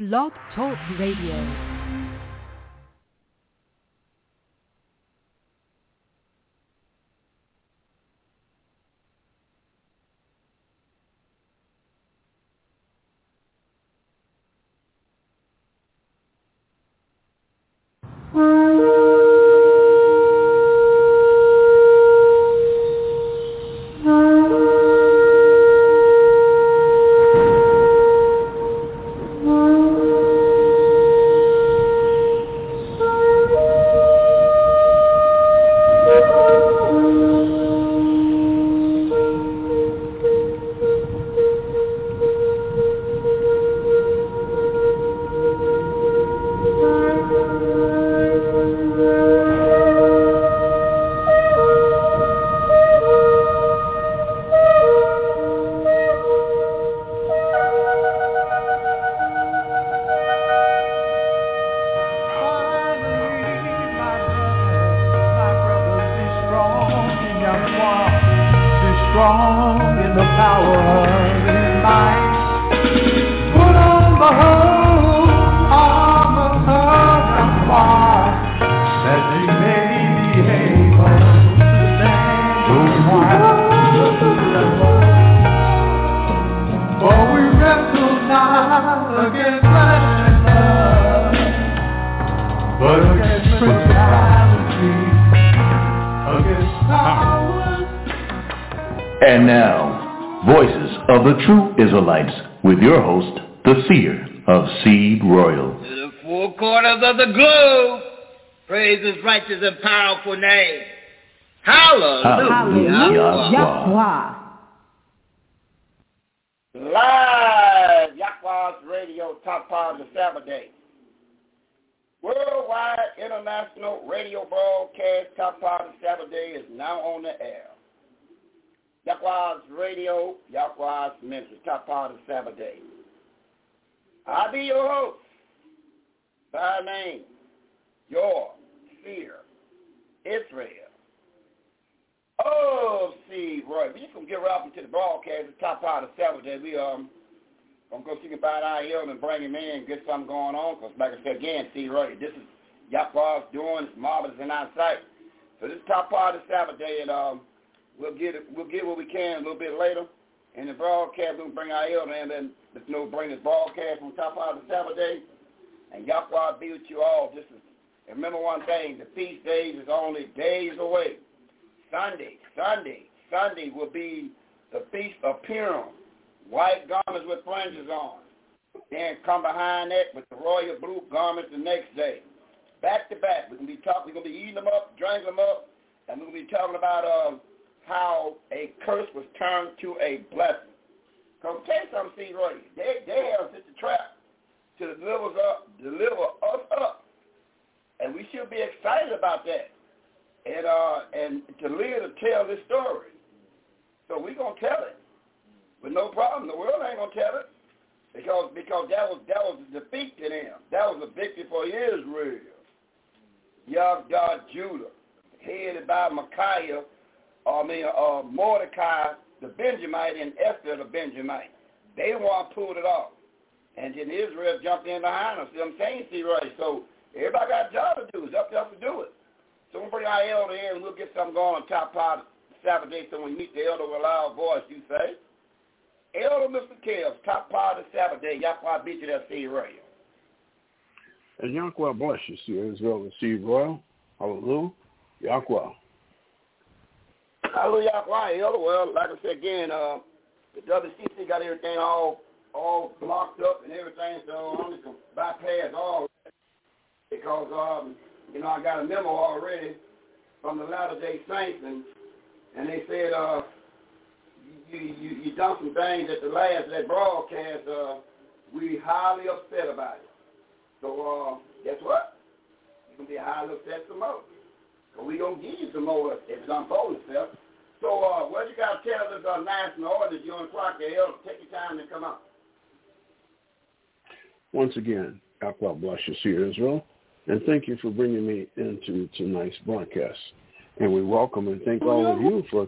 Blog Talk Radio. And now, Voices of the True Israelites, with your host, the Seer of Seed Royal. To the four corners of the globe, praise His righteous and powerful name. Hallelujah. Yahweh. Live, Yahweh's Radio, top part of the Sabbath day. Worldwide international radio broadcast, top part of the Sabbath day is now on the air. Yahweh's Radio, Yahweh's Ministry, top part of the Sabbath day. I'll be your host, by name, your Seer, Israel, of Seed Royal. We're just going to get right up into the broadcast, the top part of the Sabbath day. We going to go see about our elder and bring him in and get something going on, because like I said again, Seed Royal, this is Yahweh's doing, it's marvelous in our sight. So this is top part of the Sabbath day, and we'll get what we can a little bit later. In the broadcast, we'll bring our elder in and bring this broadcast on top of the Sabbath day. And Yahweh be with you all. Remember one thing, the feast days is only days away. Sunday will be the Feast of Purim. White garments with fringes on. Then come behind that with the royal blue garments the next day. Back to back. We're going to be eating them up, drinking them up, and we're going to be talking about how a curse was turned to a blessing. Because I'll tell you something, Steve Roy, they have such a trap to deliver us up. And we should be excited about that. And to live to tell this story. So we're going to tell it. With no problem. The world ain't going to tell it. Because that was a defeat to them. That was a victory for Israel. Yahweh Judah, headed by Mordecai the Benjamite and Esther the Benjamite. They want to pull it off. And then Israel jumped in behind them. See what I'm saying? See, right? So everybody got a job to do. It's up to us to do it. So we'll bring our elder in and we'll get something going on top part of Sabbath day. So when we meet the elder with a loud voice, you say, Elder Mr. Kells, top part of Sabbath day. Yahweh beat you that Seed Radio. And Yahweh bless you, Seer Israel and Seed Royal. Hallelujah. Yahweh. Hallelujah, Yahweh. Elder, well, like I said again, the WCC got everything all blocked up and everything, so I'm just going to bypass all that because, I got a memo already from the Latter-day Saints, and they said you done some things at the last of that broadcast. We highly upset about it. So guess what? You're going to be highly upset some more. So we're going to give you some more if it unfolds itself. So what you got to tell us national orders during the clock there, Elder? Take your time and come out. Once again, God bless you, Seer Israel, and thank you for bringing me into tonight's broadcast. And we welcome and thank all of you for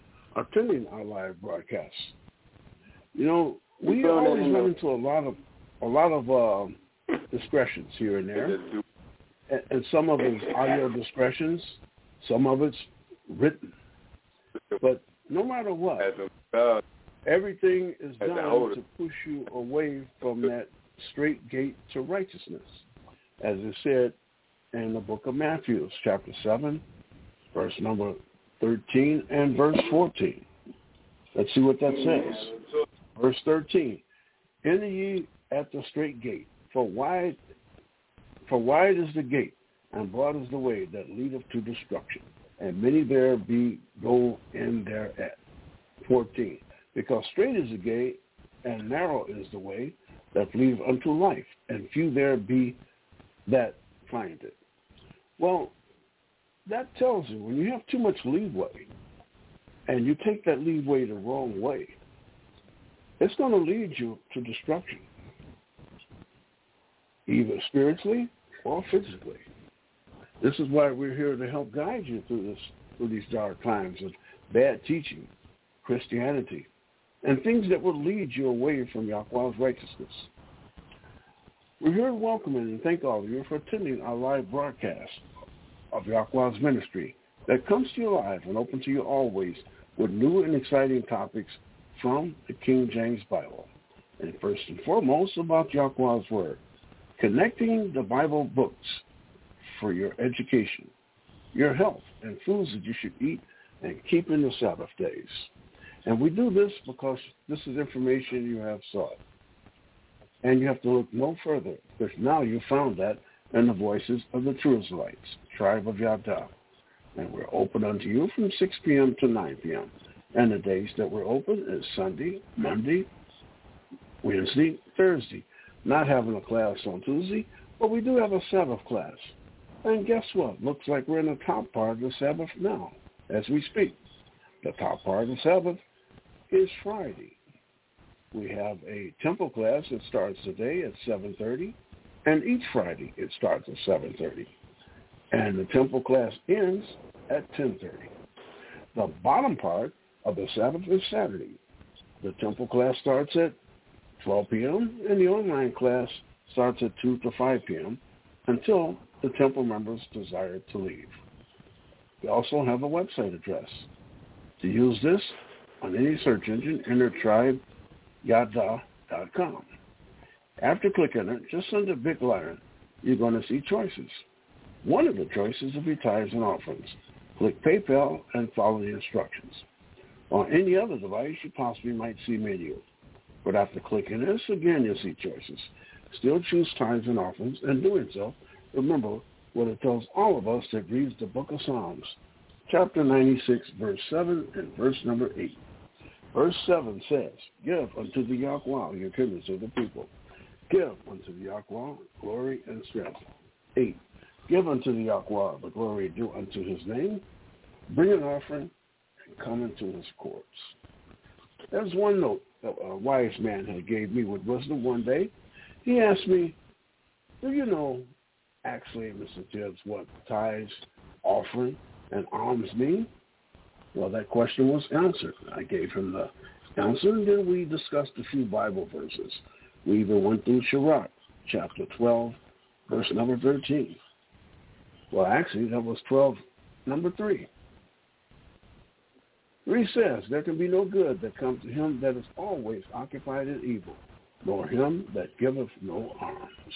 attending our live broadcast. We always run into a lot of a lot of discretions here and there, and some of it's audio discretions, some of it's written. But no matter what, everything is done to push you away from that straight gate to righteousness, as is said in the book of Matthew, chapter 7, verse number 13 and verse 14. Let's see what that says. Verse 13, enter ye at the straight gate, for wide is the gate, and broad is the way that leadeth to destruction, and many there be go in thereat. 14, because straight is the gate, and narrow is the way that leadeth unto life, and few there be that find it. Well, that tells you when you have too much leeway, and you take that leeway the wrong way, it's going to lead you to destruction, either spiritually or physically. This is why we're here to help guide you through these dark times of bad teaching, Christianity, and things that will lead you away from Yahweh's righteousness. We're here to welcome and thank all of you for attending our live broadcast of Yahweh's ministry that comes to you live and open to you always with new and exciting topics from the King James Bible. And first and foremost, about Yahweh's Word, connecting the Bible books for your education, your health, and foods that you should eat, and keeping the Sabbath days. And we do this because this is information you have sought. And you have to look no further, because now you found that in the voices of the true Israelites, tribe of Yada. And we're open unto you from 6 p.m. to 9 p.m. And the days that we're open is Sunday, Monday, Wednesday, Thursday. Not having a class on Tuesday, but we do have a Sabbath class. And guess what? Looks like we're in the top part of the Sabbath now, as we speak. The top part of the Sabbath is Friday. We have a temple class that starts today at 7:30, and each Friday it starts at 7:30. And the temple class ends at 10:30. The bottom part of the Sabbath is Saturday. The temple class starts at 12 p.m., and the online class starts at 2 to 5 p.m. until the temple members desire to leave. We also have a website address. To use this on any search engine, enter tribeyada.com. After clicking it, just under Big Lion, you're going to see choices. One of the choices will be tithes and offerings. Click PayPal and follow the instructions. On any other device, you possibly might see menu. But after clicking this, again, you'll see choices. Still choose tithes and offerings, and doing so, remember what it tells all of us that reads the book of Psalms, chapter 96, verse 7 and verse number 8. Verse 7 says, give unto the Yahweh your goodness of the people. Give unto the Yahweh glory and strength. 8. Give unto the Yahweh the glory due unto his name. Bring an offering and come into his courts. There's one note that a wise man had gave me with wisdom one day. He asked me, do you know actually, Mr. Tibbs, what tithes, offering, and alms mean? Well, that question was answered. I gave him the answer, and then we discussed a few Bible verses. We even went through Sirach, chapter 12, verse number 13. Well, actually, that was 12, number 3. 3 says, there can be no good that comes to him that is always occupied in evil, nor him that giveth no alms.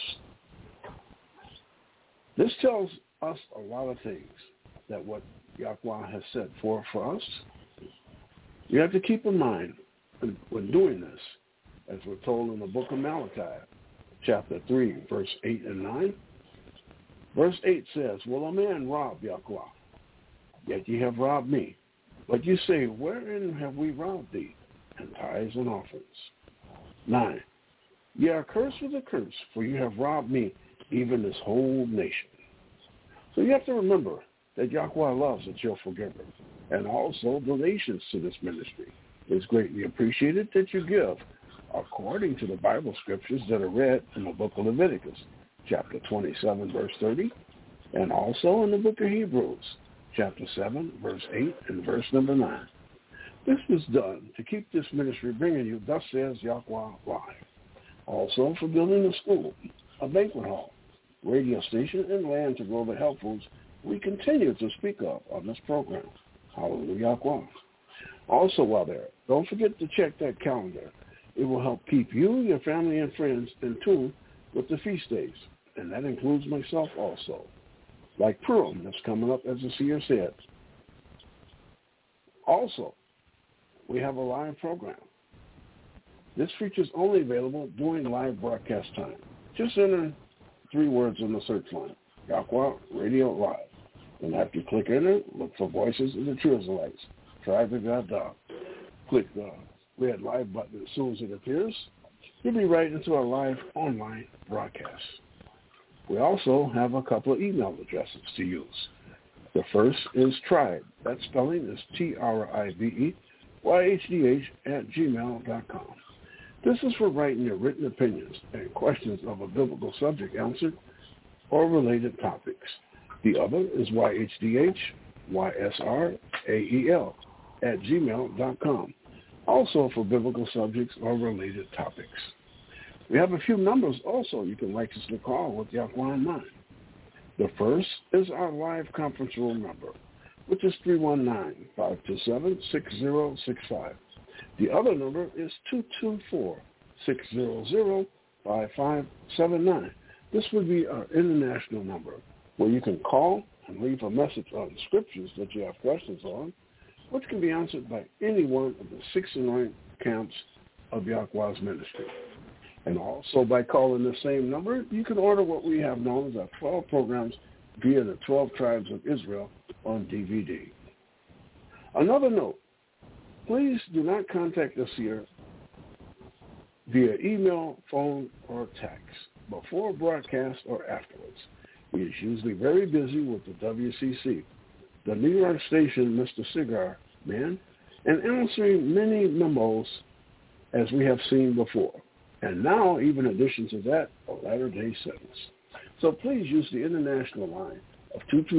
This tells us a lot of things that what Yahweh has said for us. You have to keep in mind when doing this, as we're told in the book of Malachi, chapter 3, verse 8 and 9. Verse 8 says, will a man rob Yahweh? Yet ye have robbed me. But you say, wherein have we robbed thee? And tithes and offerings. 9. Ye are cursed with a curse, for you have robbed me, even this whole nation. So you have to remember that Yahweh loves a cheerful giver, and also donations to this ministry. It's greatly appreciated that you give according to the Bible scriptures that are read in the book of Leviticus, chapter 27, verse 30, and also in the book of Hebrews, chapter 7, verse 8, and verse number 9. This was done to keep this ministry bringing you, thus says Yahweh live. Also for building a school, a banquet hall, radio station, and land to grow the health foods we continue to speak of on this program. Hallelujah. Also while there, don't forget to check that calendar. It will help keep you, your family, and friends in tune with the feast days, and that includes myself also. Like Purim, that's coming up, as the seer said. Also, we have a live program. This feature is only available during live broadcast time. Just enter 3 words in the search line, Yahweh Radio Live. And after you click enter, look for Voices of the True Israelites. Tribe of Yahweh. Click the red live button as soon as it appears. You'll be right into our live online broadcast. We also have a couple of email addresses to use. The first is tribe. That spelling is TRIBEYHDH@gmail.com. This is for writing your written opinions and questions of a biblical subject answered or related topics. The other is YHDHYSRAEL@gmail.com, also for biblical subjects or related topics. We have a few numbers also you can righteously call with Yahweh in mind. The first is our live conference room number, which is 319-527-6065. The other number is 224-600-5579. This would be our international number, where you can call and leave a message on scriptures that you have questions on, which can be answered by any one of the 69 camps of Yahweh's ministry. And also by calling the same number, you can order what we have known as our 12 programs via the 12 Tribes of Israel on DVD. Another note, please do not contact us here via email, phone, or text before broadcast or afterwards. He is usually very busy with the WCC, the New York station Mr. Cigar Man, and answering many memos as we have seen before. And now, even in addition to that, a Latter-day Saints. So please use the international line of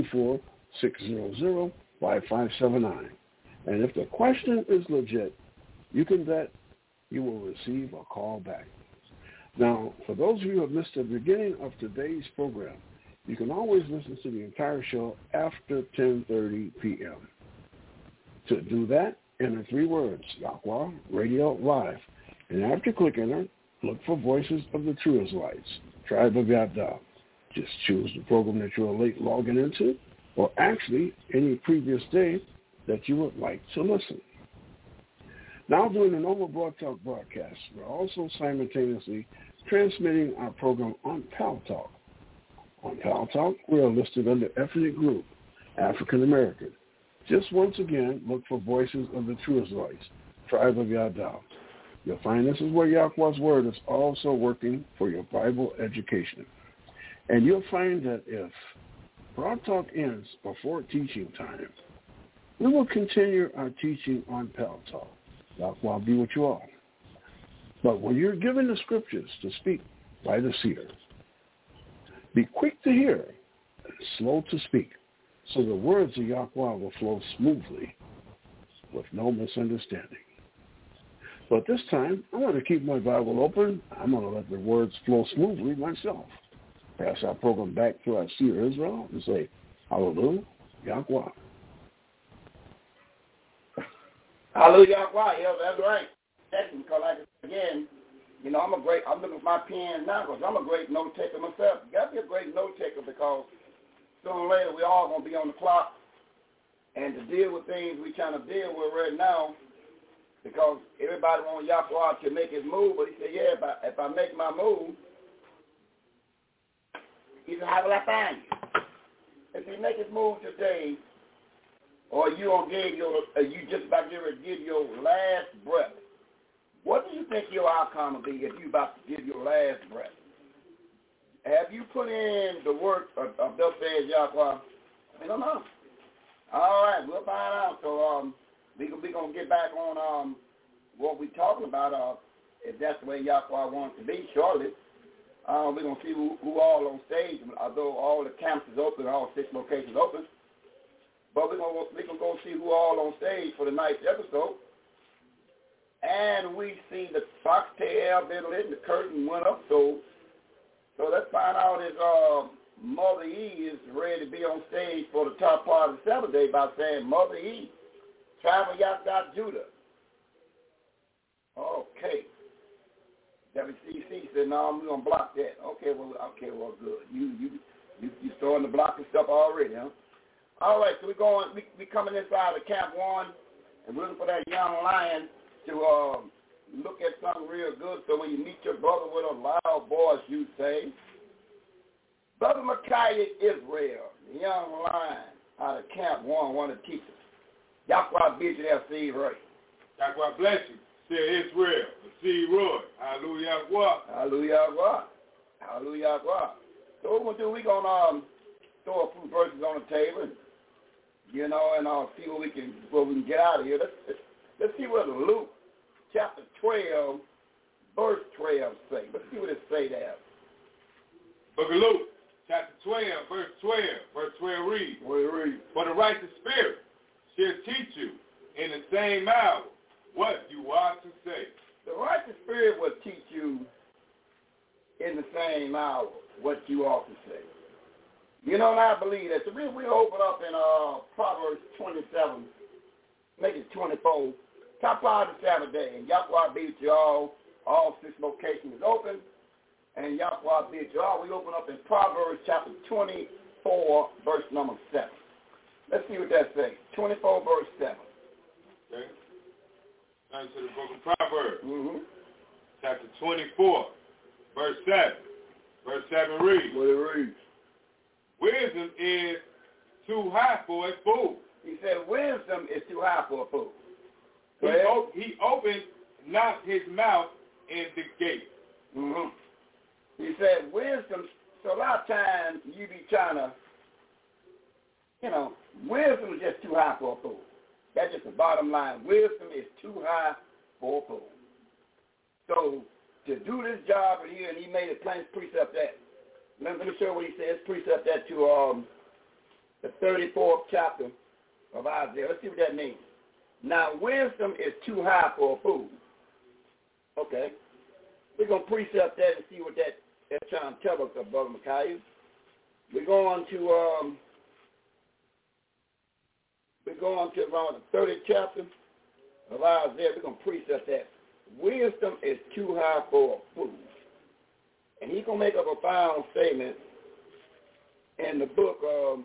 224-600-5579. And if the question is legit, you can bet you will receive a call back. Now, for those of you who have missed the beginning of today's program, you can always listen to the entire show after 10:30 p.m. To do that, enter 3 words, Yahweh Radio Live. And after click enter, look for Voices of the True Israelites, Tribe of Yahweh. Just choose the program that you are late logging into, or actually any previous day that you would like to listen. Now during the normal Broad Talk broadcast, we're also simultaneously transmitting our program on Pal Talk. On Pal Talk, we are listed under ethnic group, African American. Just once again, look for Voices of the True Israelites, Tribe of Yahweh. You'll find this is where Yahweh's Word is also working for your Bible education. And you'll find that if Broad Talk ends before teaching time, we will continue our teaching on Pal Talk. Yahweh be with you all. But when you're given the scriptures to speak by the seer, be quick to hear and slow to speak, so the words of Yahweh will flow smoothly with no misunderstanding. But this time, I'm going to keep my Bible open. I'm going to let the words flow smoothly myself. Pass our program back to our seer Israel and say, Hallelujah, Yahweh. Hallelujah, Yahweh. Yeah, that's right. Because, like, again, you know, I'm looking at my pen now because I'm a great note taker myself. You got to be a great note taker because sooner or later we're all going to be on the clock. And to deal with things we're trying to deal with right now, because everybody wants Yahweh to make his move, but he said, yeah, if I make my move, he said, how will I find you? If you make his move today, or you just about to give your last breath, what do you think your outcome will be if you about to give your last breath? Have you put in the work of thus says Yahweh? I don't know. All right, we'll find out. So we're going to get back on what we're talking about, if that's the way Yahweh wants to be shortly. We're going to see who all on stage, although all the camps is open, all 6 locations open. But we're going to go see who all on stage for tonight's episode. And we see the foxtail been lit, the curtain went up. So let's find out if Mother E is ready to be on stage for the top part of the Sabbath day by saying, Mother E, travel Yasgat Judah. Okay. WCC said, no, we're going to block that. Okay, well, good. You starting to block the stuff already, huh? All right, so we coming inside of Camp 1, and we're looking for that young lion to look at something real good, so when you meet your brother with a loud voice, you say, Brother Micaiah Israel, the young lion out of Camp 1, one of the teachers. Yahweh bid you there, see Roy. Yahweh bless you. Say Israel, see Roy. Hallelujah. Hallelujah. Hallelujah. So what we're going to do, we're going to throw a few verses on the table, and see what we can get out of here. Let's see what Luke chapter 12, verse 12 say. Let's see what it say there. Book of Luke, chapter 12, verse 12. Verse 12 reads, For the righteous spirit shall teach you in the same hour what you ought to say. The righteous spirit will teach you in the same hour what you ought to say. And I believe that. So we open up in Proverbs 27, make it 24, top part of the Sabbath day. And Yahweh be with you all 6 locations is open. And Yahweh be with you all. We open up in Proverbs chapter 24, verse number 7. Let's see what that says. 24, verse 7. Okay. Now to the book of Proverbs, chapter 24, verse 7. Verse 7 reads, What it reads? Wisdom is too high for a fool. He said wisdom is too high for a fool. He opened not his mouth in the gate. He said wisdom, so a lot of times you be trying to, wisdom is just too high for a fool. That's just the bottom line. Wisdom is too high for a fool. So to do this job here, and he made a plain precept that. Let me show what he says. Precept that to the 34th chapter of Isaiah. Let's see what that means. Now, wisdom is too high for a fool. Okay. We're going to precept that and see what that's trying to tell us, Brother Micaiah. We're going to around the 30th chapter of Isaiah. We're going to precept that. Wisdom is too high for a fool. And he's going to make up a final statement in the book of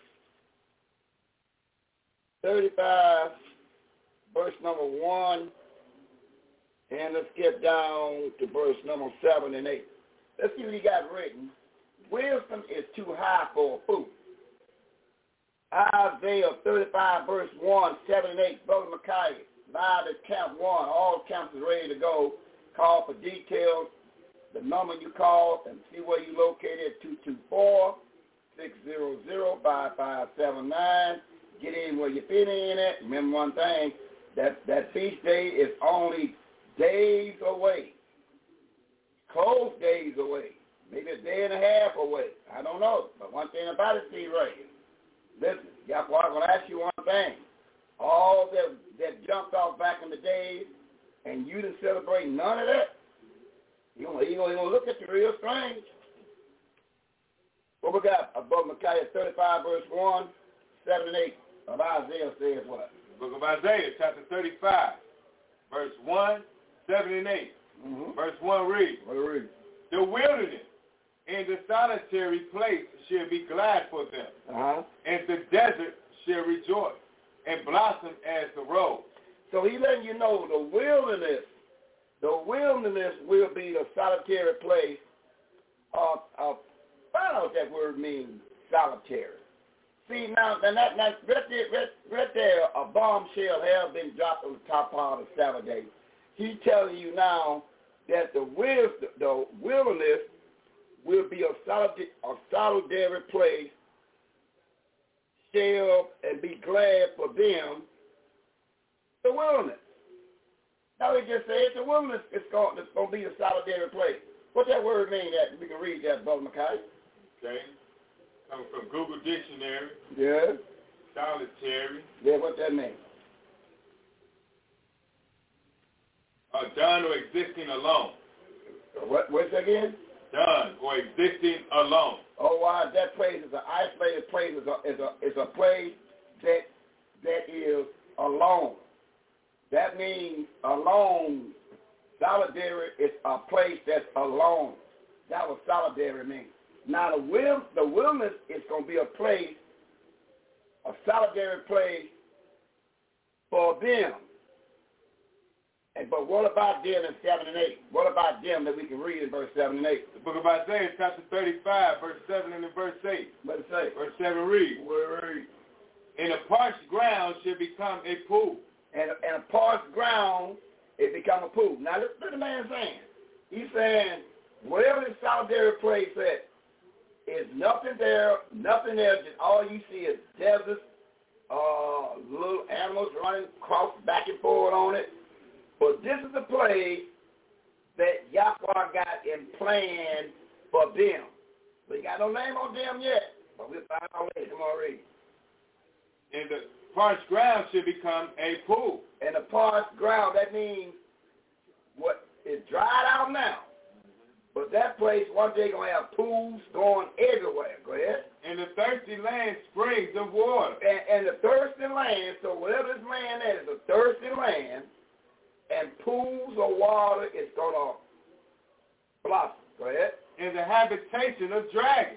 35, verse number 1, and let's get down to verse number 7 and 8. Let's see what he got written. Wisdom is too high for a fool. Isaiah 35, verse 1, 7 and 8. Brother Micaiah, live at Camp 1. All camps is ready to go. Call for details. The number you call and see where you located at 224-600-5579. Get in where you fit in at. Remember one thing, that feast day is only days away. Close days away. Maybe a day and a half away. I don't know. But one thing about it, Steve Ray, listen, Yahweh, I'm going to ask you one thing. All that jumped off back in the days, and you didn't celebrate none of that, you're going to look at you real strange. What we got? Above Micaiah 35, verse 1, 7 and 8 of Isaiah says what? Book of Isaiah, chapter 35, verse 1, 7 and 8. Verse 1 reads, The wilderness and the solitary place shall be glad for them, and the desert shall rejoice and blossom as the rose. So he letting you know the wilderness will be the solitary place. Find out what that word means, solitary. See, now right there, a bombshell has been dropped on the top part of the Sabbath day. He's telling you now that the wilderness will be a solitary place, shall and be glad for them, the wilderness. Now he just said the wilderness is going to be a solitary place. What that word mean? That we can read that, Brother Micaiah. Okay. Coming from Google Dictionary. Yeah. Solitary. Yeah, what that mean? Done or existing alone. What's that again? Done or existing alone. Oh, wow, that place is an isolated place. Is a place that is alone. That means alone. Solitary is a place that's alone. That's what solitary means. Now the wilderness is going to be a place, a solitary place for them. But what about them in 7 and 8? What about them that we can read in verse 7 and 8? The book of Isaiah, chapter 35, verse 7 and verse 8. What it say? Verse 7 reads, and a parched ground shall become a pool. And a parched ground, it become a pool. Now, look at the man saying. He's saying, whatever the solitary place at, is nothing there, just all you see is deserts, little animals running across back and forth on it. But this is the place that Yahweh got in plan for them. We got no name on them yet, but we'll find out later. Come on, read. And the parched ground should become a pool. And the parched ground, that means what is dried out now. But that place, one day, going to have pools going everywhere. Go ahead. And the thirsty land springs of water. And the thirsty land, so whatever this land is a thirsty land, and pools of water is going to blossom. Go ahead. And the habitation of dragons,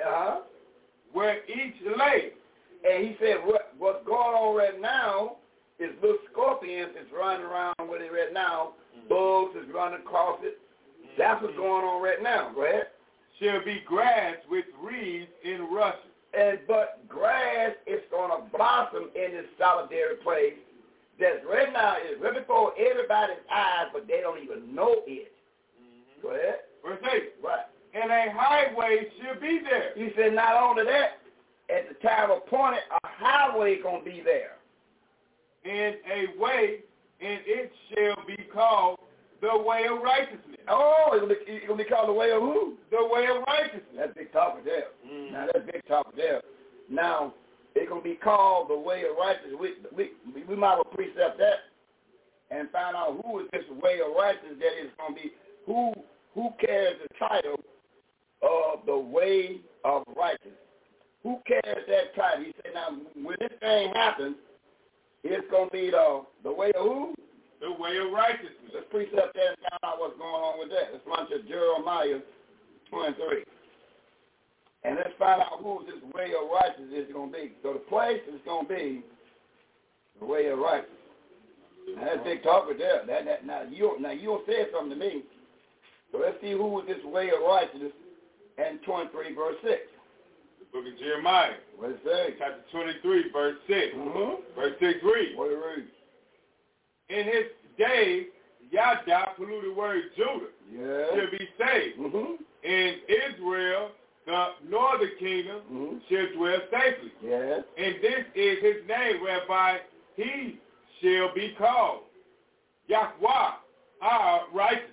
where each lay. And he said what's going on right now is little scorpions is running around with it right now. Bugs is running across it. That's what's going on right now. Go ahead. Shall be grass with reeds in rushes. But grass is going to blossom in this solitary place that's right now is right before everybody's eyes, but they don't even know it. Go ahead. Verse 8. Right. And a highway should be there. He said not only that, at the time appointed, a highway going to be there. And a way, and it shall be called the way of righteousness. Oh, it's going to be called the way of who? The way of righteousness. That's big talk there. Now, that's big talk there. Now, it's going to be called the way of righteousness. We might as well precept that and find out who is this way of righteousness that is going to be, who carries the title of the way of righteousness. Who carries that title? He said, now, when this thing happens, it's going to be the way of who? The way of righteousness. Let's precept that and find out what's going on with that. Let's run to Jeremiah 23. And let's find out who this way of righteousness is going to be. So the place is going to be the way of righteousness. Now, that's big talk right there. Now you don't say something to me. So let's see who is this way of righteousness in 23, verse 6. The book of Jeremiah. What does it say? Chapter 23, verse 6. Verse 6 reads. What it reads? In his days, Yahweh, polluted word Judah, shall be saved. In Israel, the northern kingdom shall dwell safely. And this is his name whereby he shall be called Yahweh, our righteousness.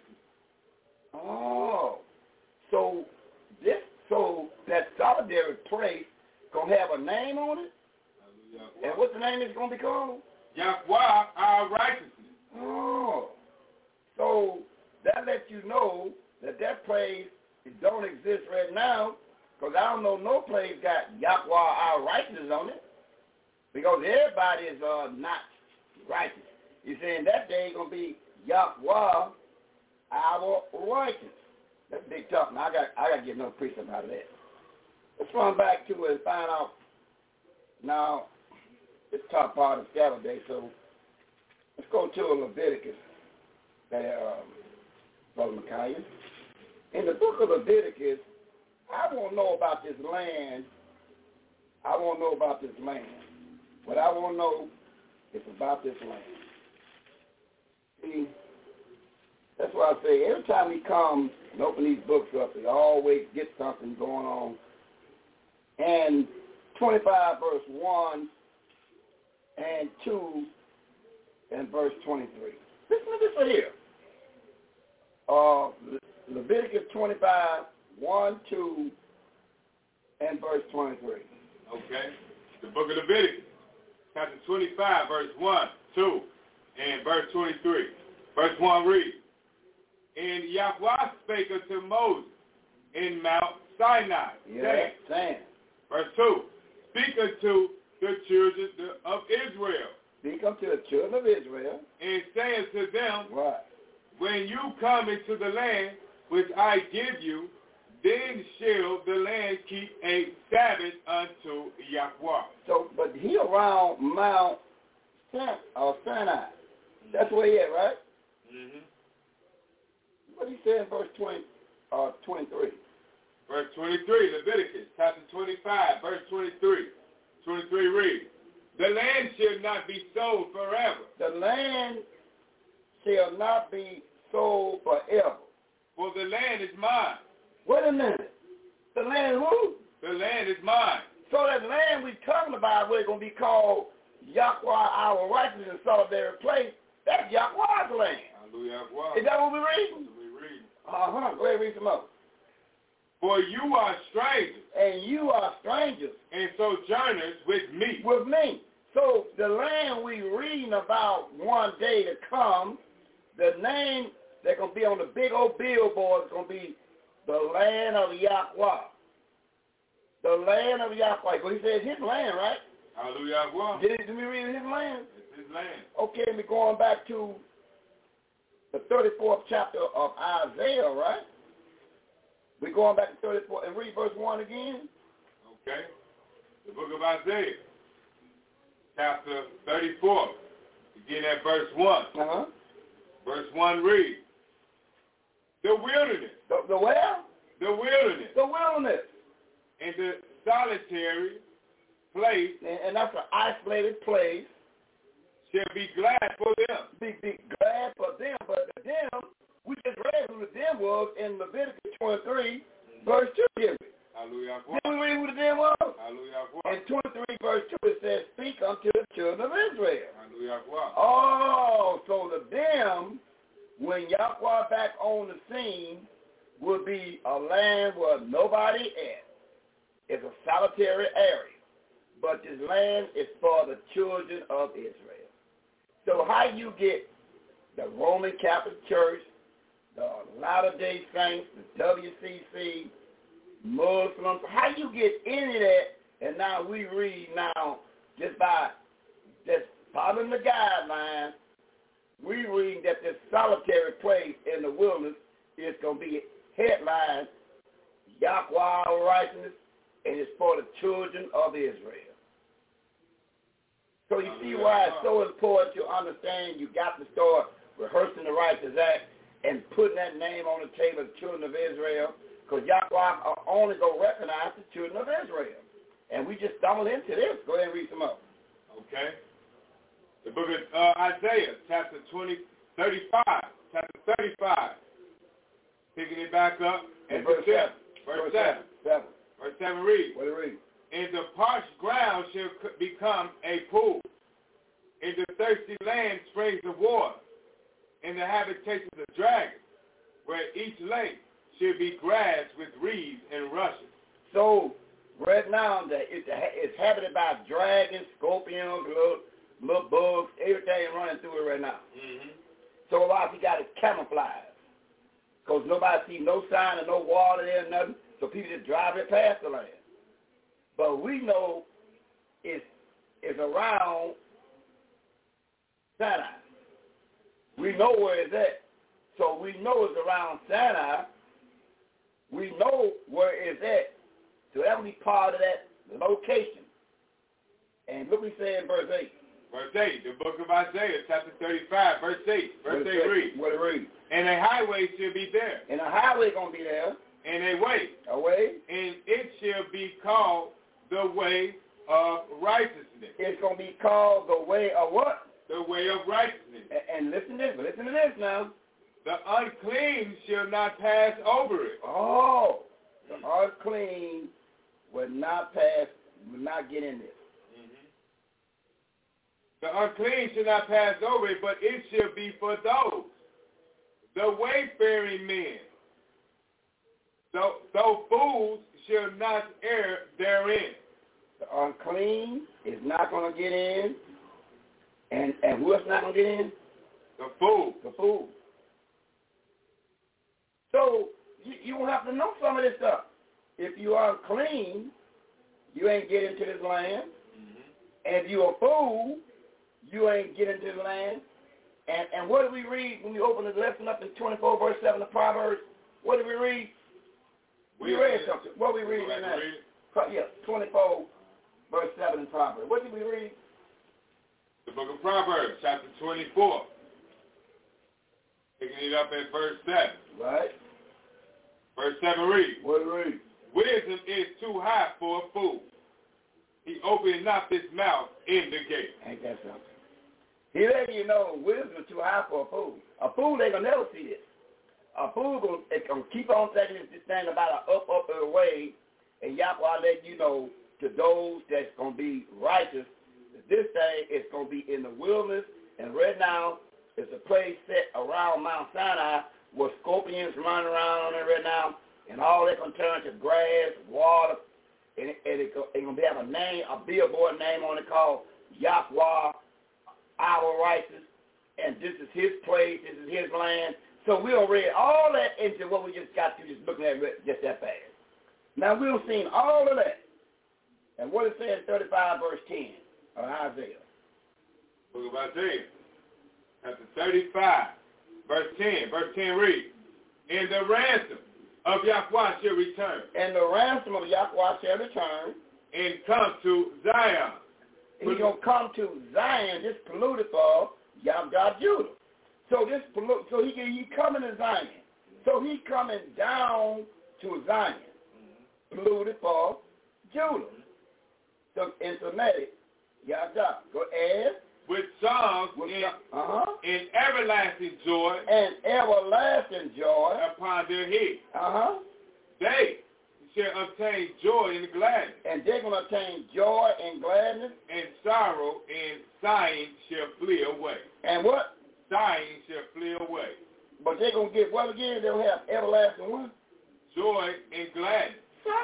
Oh, so that solitary place gonna have a name on it? And what's the name it's gonna be called? Yahweh, our righteousness. Oh, so that lets you know that place don't exist right now, because I don't know no place got Yahweh, our righteousness on it, because everybody is not righteous. You're saying that day gonna be Yahweh, our righteousness. That's big tough. Now I got to get another precept out of that. Let's run back to it and find out. Now, it's top part of Saturday, so let's go to Leviticus, Brother Micaiah. In the book of Leviticus, I won't know about this land. What I want to know is about this land. See, that's why I say every time we come and open these books up, we always get something going on. And 25 verse 1 and 2 and verse 23. Listen to this right here. Leviticus 25, 1, 2, and verse 23. Okay. The book of Leviticus, chapter 25, verse 1, 2, and verse 23. Verse 1 reads, And Yahweh spake unto Moses in Mount Sinai, saying. Verse 2, Speak unto the children of Israel. Speak unto the children of Israel. And say unto them, What? When you come into the land which I give you, then shall the land keep a Sabbath unto Yahweh. So, but he around Mount Sinai. That's where he at, right? Mm-hmm. What he said in verse 23. Verse 23, Leviticus chapter 25, verse 23. 23 reads, The land shall not be sold forever. The land shall not be sold forever. For the land is mine. Wait a minute. The land is who? The land is mine. So that land we're talking about, where it's going to be called Yahweh, our righteousness and solitary place, that's Yahweh's land. Hallelujah. Is that what we're reading? We're reading. Uh-huh. Go ahead and read some more. For you are strangers. And you are strangers. And sojourners with me. With me. So the land we reading about one day to come, the name that's going to be on the big old billboard is going to be the land of Yahweh. The land of Yahweh. Because he said it's his land, right? Hallelujah. Did we read his land? It's his land. Okay, we're going back to the 34th chapter of Isaiah, right? We're going back to 34 and read verse 1 again. Okay. The book of Isaiah, chapter 34, begin at verse 1. Uh-huh. Verse 1 reads, The wilderness. The where? The wilderness. The wilderness. And the solitary place. And that's an isolated place. Shall be glad for them. Be glad for them. But the them, we just read who the them was in Leviticus 23, verse 2. Give me. Hallelujah. Didn't we read who the them was? Hallelujah. In 23, verse 2, it says, Speak unto the children of Israel. Hallelujah. Oh, so the them, when Yahweh back on the scene, will be a land where nobody at. It's a solitary area. But this land is for the children of Israel. So how you get the Roman Catholic Church, the Latter-day Saints, the WCC, Muslims, how you get any of that, and now we read now, just by just following the guidelines, we read that this solitary place in the wilderness is going to be headlined, Yahweh righteousness, and it's for the children of Israel. So you see why it's so important to understand you got to start rehearsing the Righteous Act and putting that name on the table of the children of Israel, because Yahweh only going to recognize the children of Israel. And we just stumbled into this. Go ahead and read some more. Okay. The book of Isaiah, chapter 35. Picking it back up. And verse 7. Verse 7. Verse 7 reads. What do you read? And the parched ground shall become a pool. In the thirsty land springs of water. In the habitations of dragons, where each lake should be grass with reeds and rushes. So right now it's habited by dragons, scorpions, little bugs, everything running through it right now. Mm-hmm. So a lot of people got it camouflaged, because nobody see no sign of no water there, nothing. So people just drive it past the land. But we know it's around Sinai. We know where it's at. So we know it's around Sinai. We know where it's at. So that will be part of that location. And look what he said in verse 8. Verse 8, the book of Isaiah, chapter 35, verse 8. Verse 8 reads. What it reads? And a highway shall be there. And a highway going to be there. And a way. A way. And it shall be called the way of righteousness. It's going to be called the way of what? The way of righteousnness. And listen to this now. The unclean shall not pass over it. Oh, the unclean will not get in this. Mm-hmm. The unclean shall not pass over it, but it shall be for those, the wayfaring men. Though fools shall not err therein. The unclean is not going to get in. And what's not going to get in? The food. The food. So you will have to know some of this stuff. If you are unclean, you ain't get into this land. And if you're a fool, you ain't get into the land. And what did we read when we opened the lesson up in 24 verse 7 of Proverbs? What did we read? We read something. What did we read in that? Yeah, 24 verse 7 in Proverbs. What did we read? The book of Proverbs, chapter 24. Picking it up at verse 7. Right. Verse 7 reads. What did we read? Wisdom is too high for a fool. He opened not his mouth in the gate. Ain't that something? He letting you know wisdom is too high for a fool. A fool ain't going to never see it. A fool gonna keep on saying this thing about an up and away, and Yahweh let you know to those that's going to be righteous, this thing is going to be in the wilderness, and right now it's a place set around Mount Sinai where scorpions run around on it right now, and all they're going to turn to grass, water, and it's going to have a name, a billboard name on it called Yahweh, our righteous, and this is his place, this is his land. So we'll read all that into what we just got to, just looking at it just that fast. Now we've seen all of that. And what it says in 35 verse 10 of Isaiah. Book of Isaiah, chapter 35, verse 10. Verse 10 reads, and the ransom of Yahweh shall return. And the ransom of Yahweh shall return. And come to Zion. He's going to come to Zion, this polluted for Yahweh Judah. So he coming to Zion. So he's coming down to Zion, polluted for Judah. So in Semitic, Yahweh, go ahead. With songs in everlasting joy. And everlasting joy. Upon their head. They shall obtain joy and gladness. And they're going to obtain joy and gladness. And sorrow and sighing shall flee away. And what? Sighing shall flee away. But they're going to get what again? They'll have everlasting what? Joy and gladness.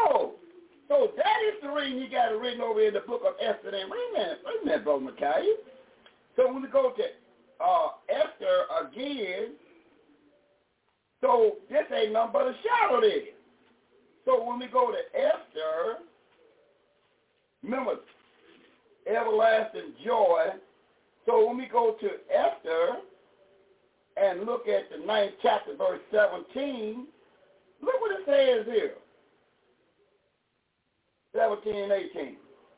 So that is the reason you got it written over in the book of Esther. Then wait a minute, Brother Micaiah. So when we go to Esther again, so this ain't nothing but a shadow there. So when we go to Esther, remember, everlasting joy. So when we go to Esther and look at the 9th chapter, verse 17, look what it says here. 17 and 18. Okay.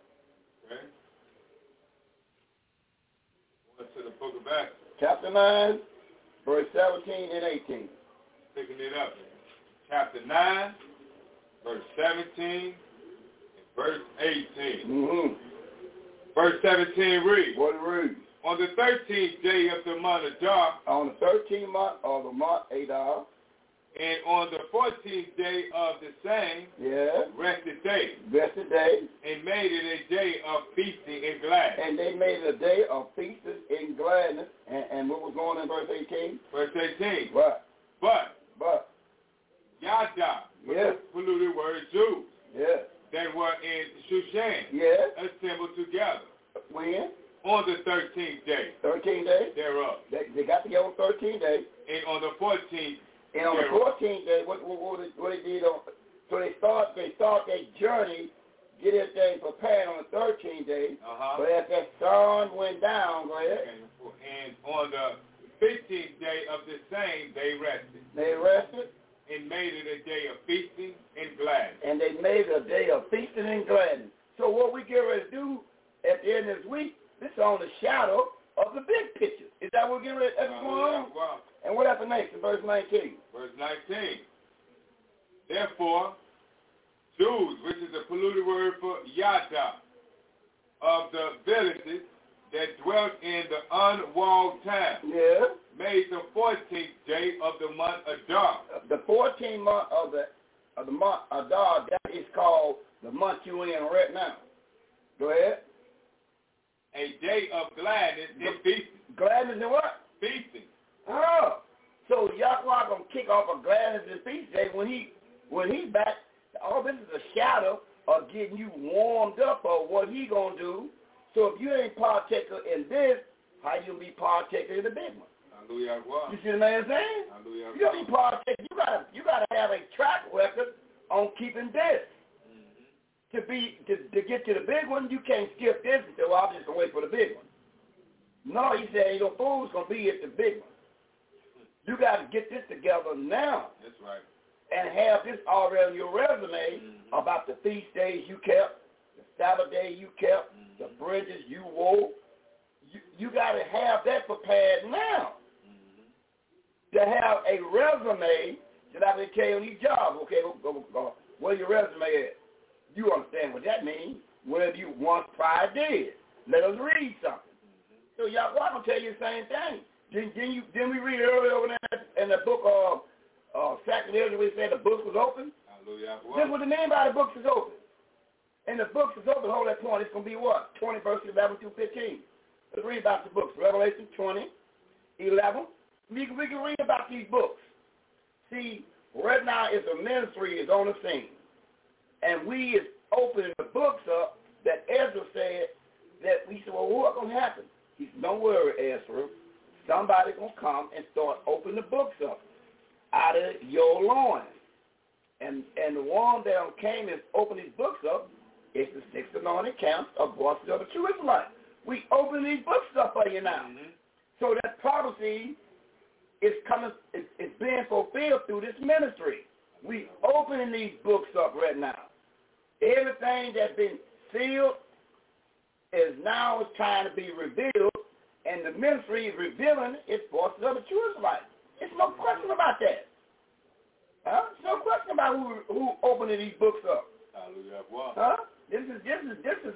What's to the book of Acts? Chapter 9, verse 17 and 18. Picking it up. Chapter 9, verse 17, and verse 18. Verse 17 reads. What it reads? On the 13th day of the month Adar. On the 13th month of the month Adar. And on the 14th day of the same. Rested day. Rested day. And made it a day of feasting and gladness. And they made it a day of feasting and gladness. And what was going in verse 18? Verse 18. What? But. Yada. Yes. Polluted word Jews. Yes. That were in Shushan. Yes. Assembled together. When? On the 13th day. 13th day? Thereof. They got together on 13th day. And on the 14th. And on the 14th day, what they did on, so they start their journey, get everything prepared on the 13th day. But as that sun went down, go ahead. And on the 15th day of the same, they rested. They rested. And made it a day of feasting and gladness. And they made it a day of feasting and gladness. So what we get ready to do at the end of this week, this is on the shadow of the big picture. Is that what we're getting ready to go on? Wow. And what happened next in verse 19? Verse 19. Therefore, Jews, which is a polluted word for Yada, of the villages that dwelt in the unwalled town, made the 14th day of the month Adar. The 14th month of the month Adar, that is called the month you're in right now. Go ahead. A day of gladness and feasting. Gladness and what? Feasting. Oh, so Yahweh gonna kick off a gladness and feast day when he's back. All this is a shadow of getting you warmed up for what he gonna do. So if you ain't partaker in this, how you be partaker in the big one? Hallelujah. You see what I'm saying? Hallelujah. You don't be politic. You gotta have a track record on keeping this. To get to the big one, you can't skip this and say, well, I'm just gonna wait for the big one. No, he said, ain't no fool's gonna be at the big one. You gotta get this together now. That's right. And have this already on your resume about the feast days you kept, the Sabbath day you kept, the bridges you wore. You gotta have that prepared now. To have a resume that I can carry on these jobs. Okay, go. Where your resume at? You understand what that means. Whatever you once prior did. Let us read something. So y'all, well, I'm going to tell you the same thing. Didn't we read earlier over there in the book of 2 Ezra where it said the book was open? Hallelujah. This is what the mean by the books is open. And the books is open, hold that point, it's going to be what? 20 verses 11 through 15. Let's read about the books. Revelation 20, 11. We can read about these books. See, right now it's a ministry is on the scene. And we is opening the books up that Ezra said that we said, well, what's going to happen? He said, don't worry, Ezra. Somebody's going to come and start opening the books up out of your loins. And the one that came and opened these books up is the 6 anointed counts of voices of the true Israelite. We open these books up for you now. So that prophecy is coming, it's being fulfilled through this ministry. We opening these books up right now. Everything that's been sealed is now trying to be revealed, and the ministry is revealing its voices of the true Israelite. There's no question about that. There's no question about who opening these books up. Hallelujah. This is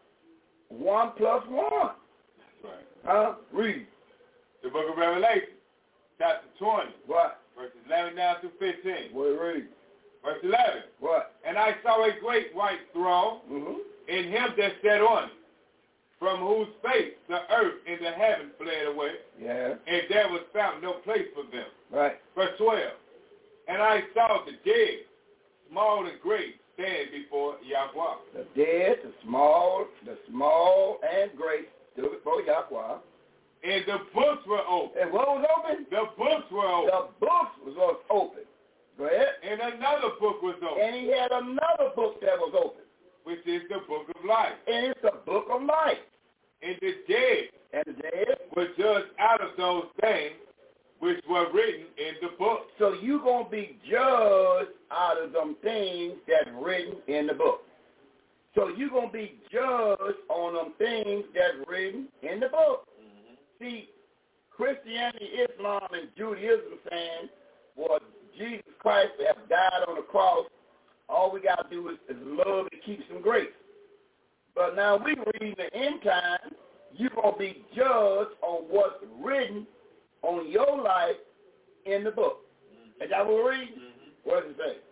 1 plus 1. That's right. Read. The book of Revelation, chapter 20. What? Verses 11 down through 15. What read? Verse 11. What? And I saw a great white throne, and him that sat on it, from whose face the earth and the heaven fled away. Yeah. And there was found no place for them. Right. Verse 12. And I saw the dead, small and great, stand before Yahweh. The dead, the small and great, stood before Yahweh. And the books were open. And what was open? The books were open. The books was open. Go ahead. And another book was open. And he had another book that was open. Which is the book of life. And it's the book of life. And the dead were judged out of those things which were written in the book. So you're going to be judged out of them things that's written in the book. So you're going to be judged on them things that's written in the book. See, Christianity, Islam, and Judaism saying, well, Jesus Christ have died on the cross. All we got to do is love and keep some grace. But now we read the end time, you're going to be judged on what's written on your life in the book. Is that what we're reading? What does it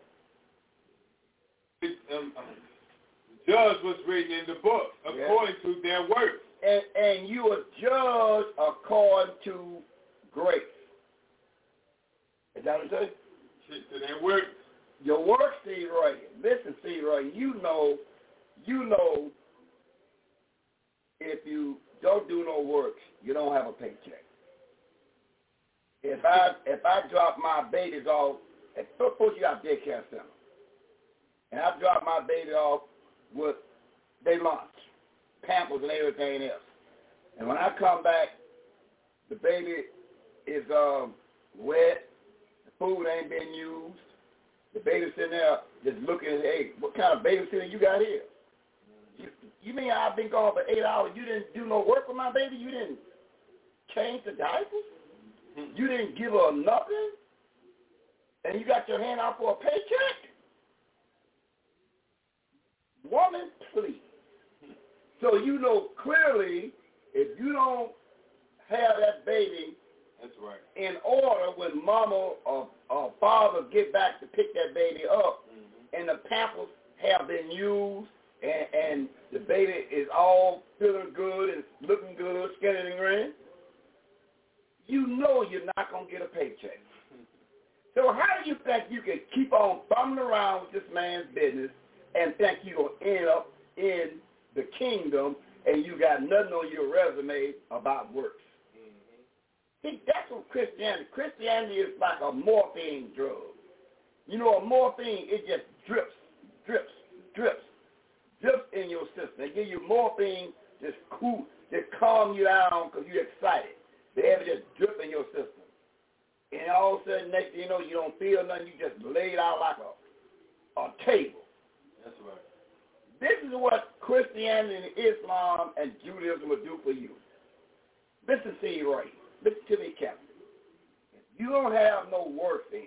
say? Judge was written in the book according to their works. And you are judged according to grace. Is that what it says? To their works. Your works, Steve Roy. Listen, Steve Roy, you know, if you don't do no works, you don't have a paycheck. If I drop my babies off, suppose you got daycare center, and I drop my baby off with their lunch, Pampers and everything else, and when I come back, the baby is wet, the food ain't been used, the baby's sitting there just looking at, hey, what kind of babysitter you got here? You mean I've been gone for 8 hours, you didn't do no work with my baby? You didn't change the diapers? You didn't give her nothing? And you got your hand out for a paycheck? Woman, please. So you know clearly if you don't have that baby That's right. in order when mama or father get back to pick that baby up and the pampers have been used and the baby is all feeling good and looking good, skinny and green, you know you're not going to get a paycheck. So how do you think you can keep on bumming around with this man's business and think you're going to end up in the kingdom and you got nothing on your resume about works? See, that's what Christianity is like a morphine drug. You know, a morphine, it just drips in your system. They give you morphine, just calm you down because you're excited. They have it just drip in your system. And all of a sudden, next thing you know, you don't feel nothing. You just lay it out like a table. That's right. This is what Christianity and Islam and Judaism will do for you. Listen to you right. Listen to me, Captain. If you don't have no work then,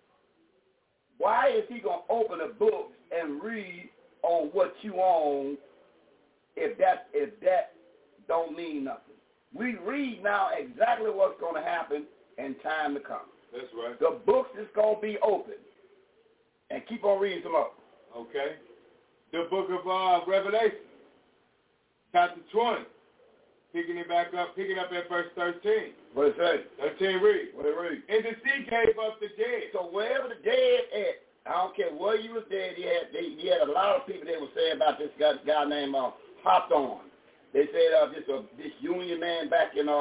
why is he going to open a book and read on what you own if that don't mean nothing? We read now exactly what's going to happen in time to come. That's right. The books is going to be open. And keep on reading some more. Okay. The book of Revelation, chapter 20. Picking up at verse 13. What it say? 13 read. What it read? And the sea gave up the dead. So wherever the dead at, I don't care where you was dead, he had a lot of people that were saying about this guy named Hawthorne. They said this Union man back in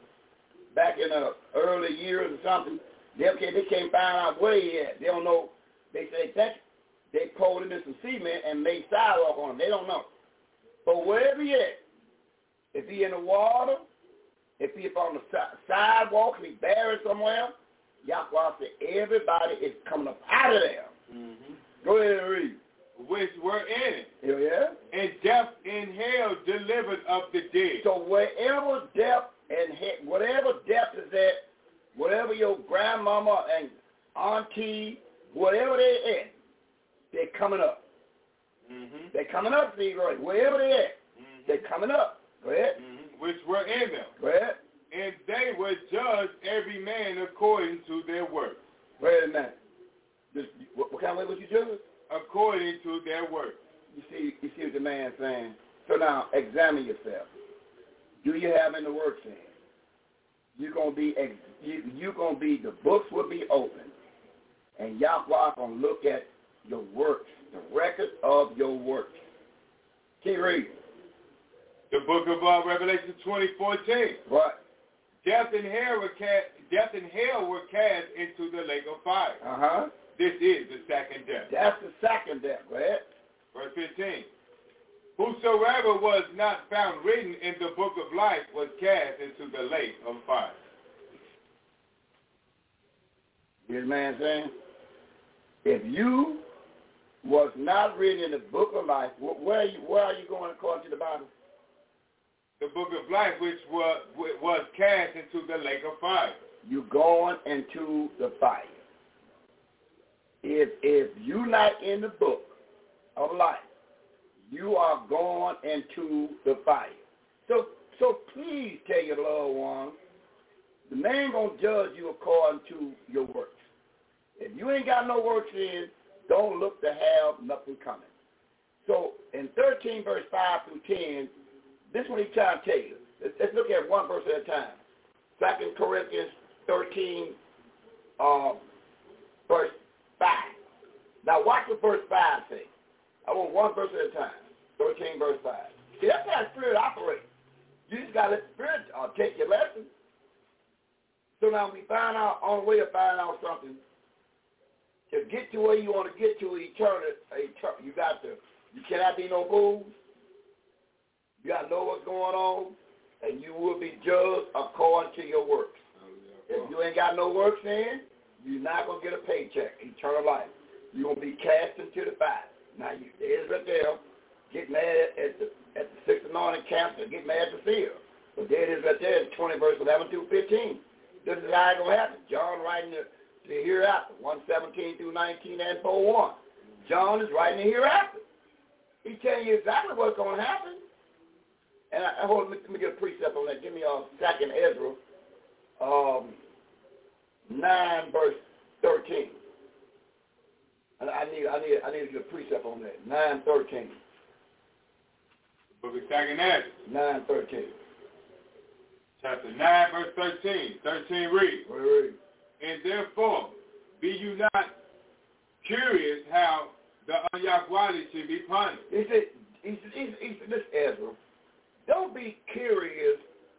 the early years or something. They can't find out where he at. They don't know. They say that they poured him in some cement and made sidewalk on him. They don't know. But wherever he at, if he in the water, if he on the sidewalk, if he buried somewhere, Yahweh said everybody is coming up out of there. Mm-hmm. Go ahead and read. Which were in it. Yeah. And death and hell delivered up the dead. So wherever death and hell, whatever death is at, whatever your grandmama and auntie, whatever they at, they're coming up. Mm-hmm. They're coming up, see, right? Wherever they at, they're coming up. Go ahead. Mm-hmm. Which were in them. Go ahead. And they were judged every man according to their works. Wait a minute. What kind of way was you judged? According to their works. You see what the man's saying? So now, examine yourself. Do you have any works in? You're gonna be the books will be open, and Yahweh gonna look at your works, the record of your works. Keep reading. The book of Revelation 20:14. What? Death and hell were cast into the lake of fire. Uh-huh. This is the second death. That's the second death. Go ahead. Verse 15. Whosoever was not found written in the book of life was cast into the lake of fire. Hear the man saying? If you was not written in the book of life, where are you going according to the Bible? The book of life, which was cast into the lake of fire. You're going into the fire. If you're not in the book of life, you are going into the fire. So please tell your loved ones, the man gonna judge you according to your works. If you ain't got no works in, don't look to have nothing coming. So in 13 verse 5 through 10, this is what he's trying to tell you. Let's look at one verse at a time. 2 Corinthians 13, verse 5. Now watch what verse 5 says. I want one verse at a time. 13 verse 5. See, that's how the Spirit operates. You just got to let the Spirit take your lesson. So now we find out, on the way to find out something, to get to where you want to get to eternity, you cannot be no fools. You got to know what's going on, and you will be judged according to your works. If you ain't got no works in, you're not going to get a paycheck, eternal life. You're going to be cast into the fire. Now, there's right there. Get mad at the sixth anointing camp and get mad at the field. But there it is right there in 20 verse 11 through 15. This is how it's going to happen. John writing the hereafter, 1:17 through 19 and 4:1. John is writing the hereafter. He's telling you exactly what's going to happen. And let me get a precept on that. Give me 2nd Ezra 9 verse 13. I need to get a precept on that. 9:13. Book of 2nd Ezra. 9:13. Chapter 9, verse 13. 13 read. Read. And therefore, be you not curious how the Yahweh should be punished. He said, this Ezra, don't be curious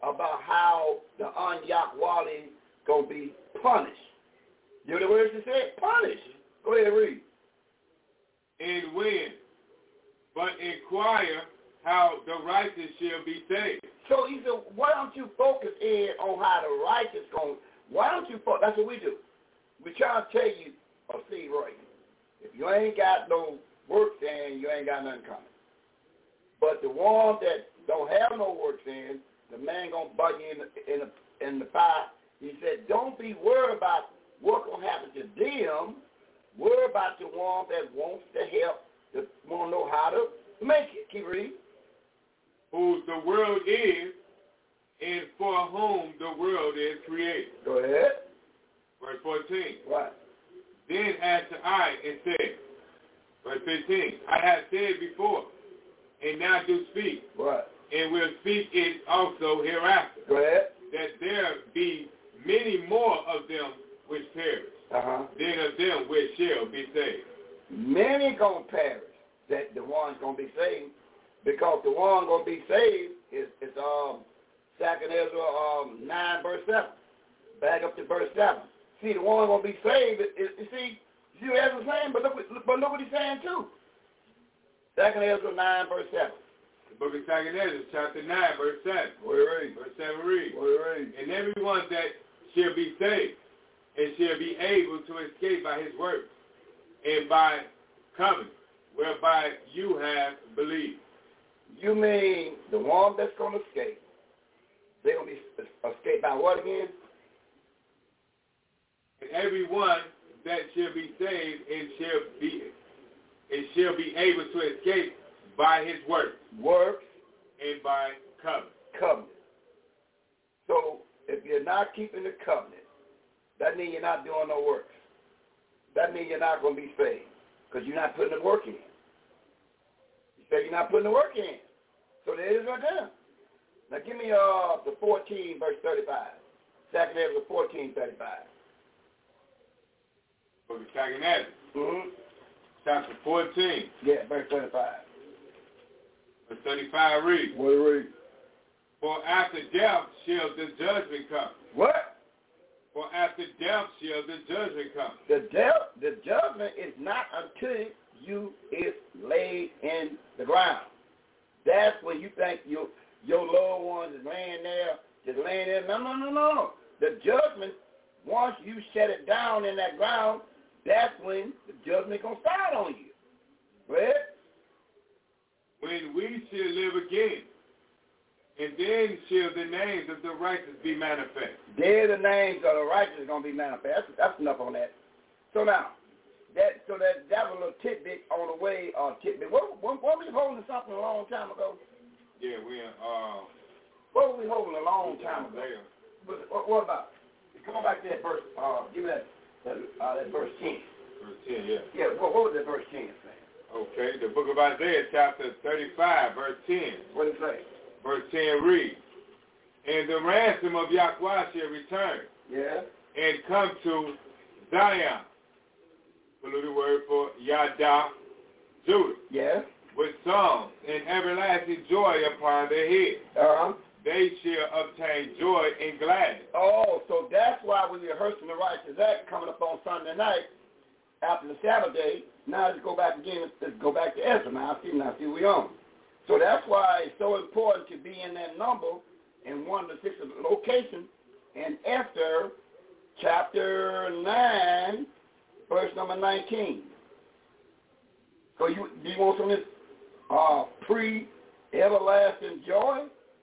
about how the un-Yakwali going to be punished. You know the words it said? Punished. Go ahead and read. And when, but inquire how the righteous shall be saved. So he said, why don't you focus in on how the righteous going? Why don't you focus? That's what we do. We try to tell you, see, Roy, if you ain't got no work then you ain't got nothing coming. But the ones that don't have no work then, the man gonna bug you in the fire. He said, don't be worried about what's gonna happen to them. Worry about the one that wants to help, that want to know how to make it. Keep reading. Whose the world is, and for whom the world is created. Go ahead. Verse 14. Right. Then answered I and said, verse 15, I have said before, and now do speak, right, and will speak it also hereafter. Go ahead. That there be many more of them which perish, than of them which shall be saved. Many gonna perish, that the one's gonna be saved, because the one gonna be saved is 2nd Ezra 9 verse 7. Back up to verse 7. See, the one gonna be saved. You see what Ezra's saying, but look what he's saying too. 2nd Ezra 9 verse 7. The book of 2nd Ezra, chapter 9, verse 7. Verse 7 reads. And everyone that shall be saved and shall be able to escape by his works and by covenant, whereby you have believed. You mean the one that's going to escape, they're going to be escaped by what again? And everyone that shall be saved and shall be able to escape by his works. Works. And by covenant. Covenant. So if you're not keeping the covenant, that means you're not doing no works. That means you're not going to be saved because you're not putting the work in. You say you're not putting the work in. So there it is right there. Now give me the 14 verse 35. 2nd Ezra 14:35. Book of 2nd Ezra. Chapter 14. Yeah, verse 35. Verse 35 reads. What do you read? For after death shall the judgment come. What? For after death shall the judgment come. The judgment is not until you is laid in the ground. That's when you think your loved ones is laying there, just laying there. No. The judgment, once you set it down in that ground, that's when the judgment going to start on you. Right? When we shall live again, and then shall the names of the righteous be manifest. There the names of the righteous are going to be manifest. That's enough on that. So now, that was a little tidbit on the way, tidbit. What were we holding something a long time ago? Yeah, what were we holding a long time ago? What about? Come on back to that verse. Give me that verse 10. Verse 10, yeah. Yeah, what was that verse 10 saying? Okay, the book of Isaiah, chapter 35, verse 10. What did it say? Verse 10 reads, and the ransom of Yahweh shall return. Yeah. And come to Zion. Polluted word for Yada, Judah. Yeah. With songs and everlasting joy upon their head. They shall obtain joy and gladness. Oh, so that's why we're rehearsing the Righteous Act coming up on Sunday night after the Sabbath day. Now let's go back again. Let's go back to Ezra now. See what we're on. So that's why it's so important to be in that number in one of the 6 locations in Esther chapter 9, verse number 19. So do you want some of this pre-everlasting joy?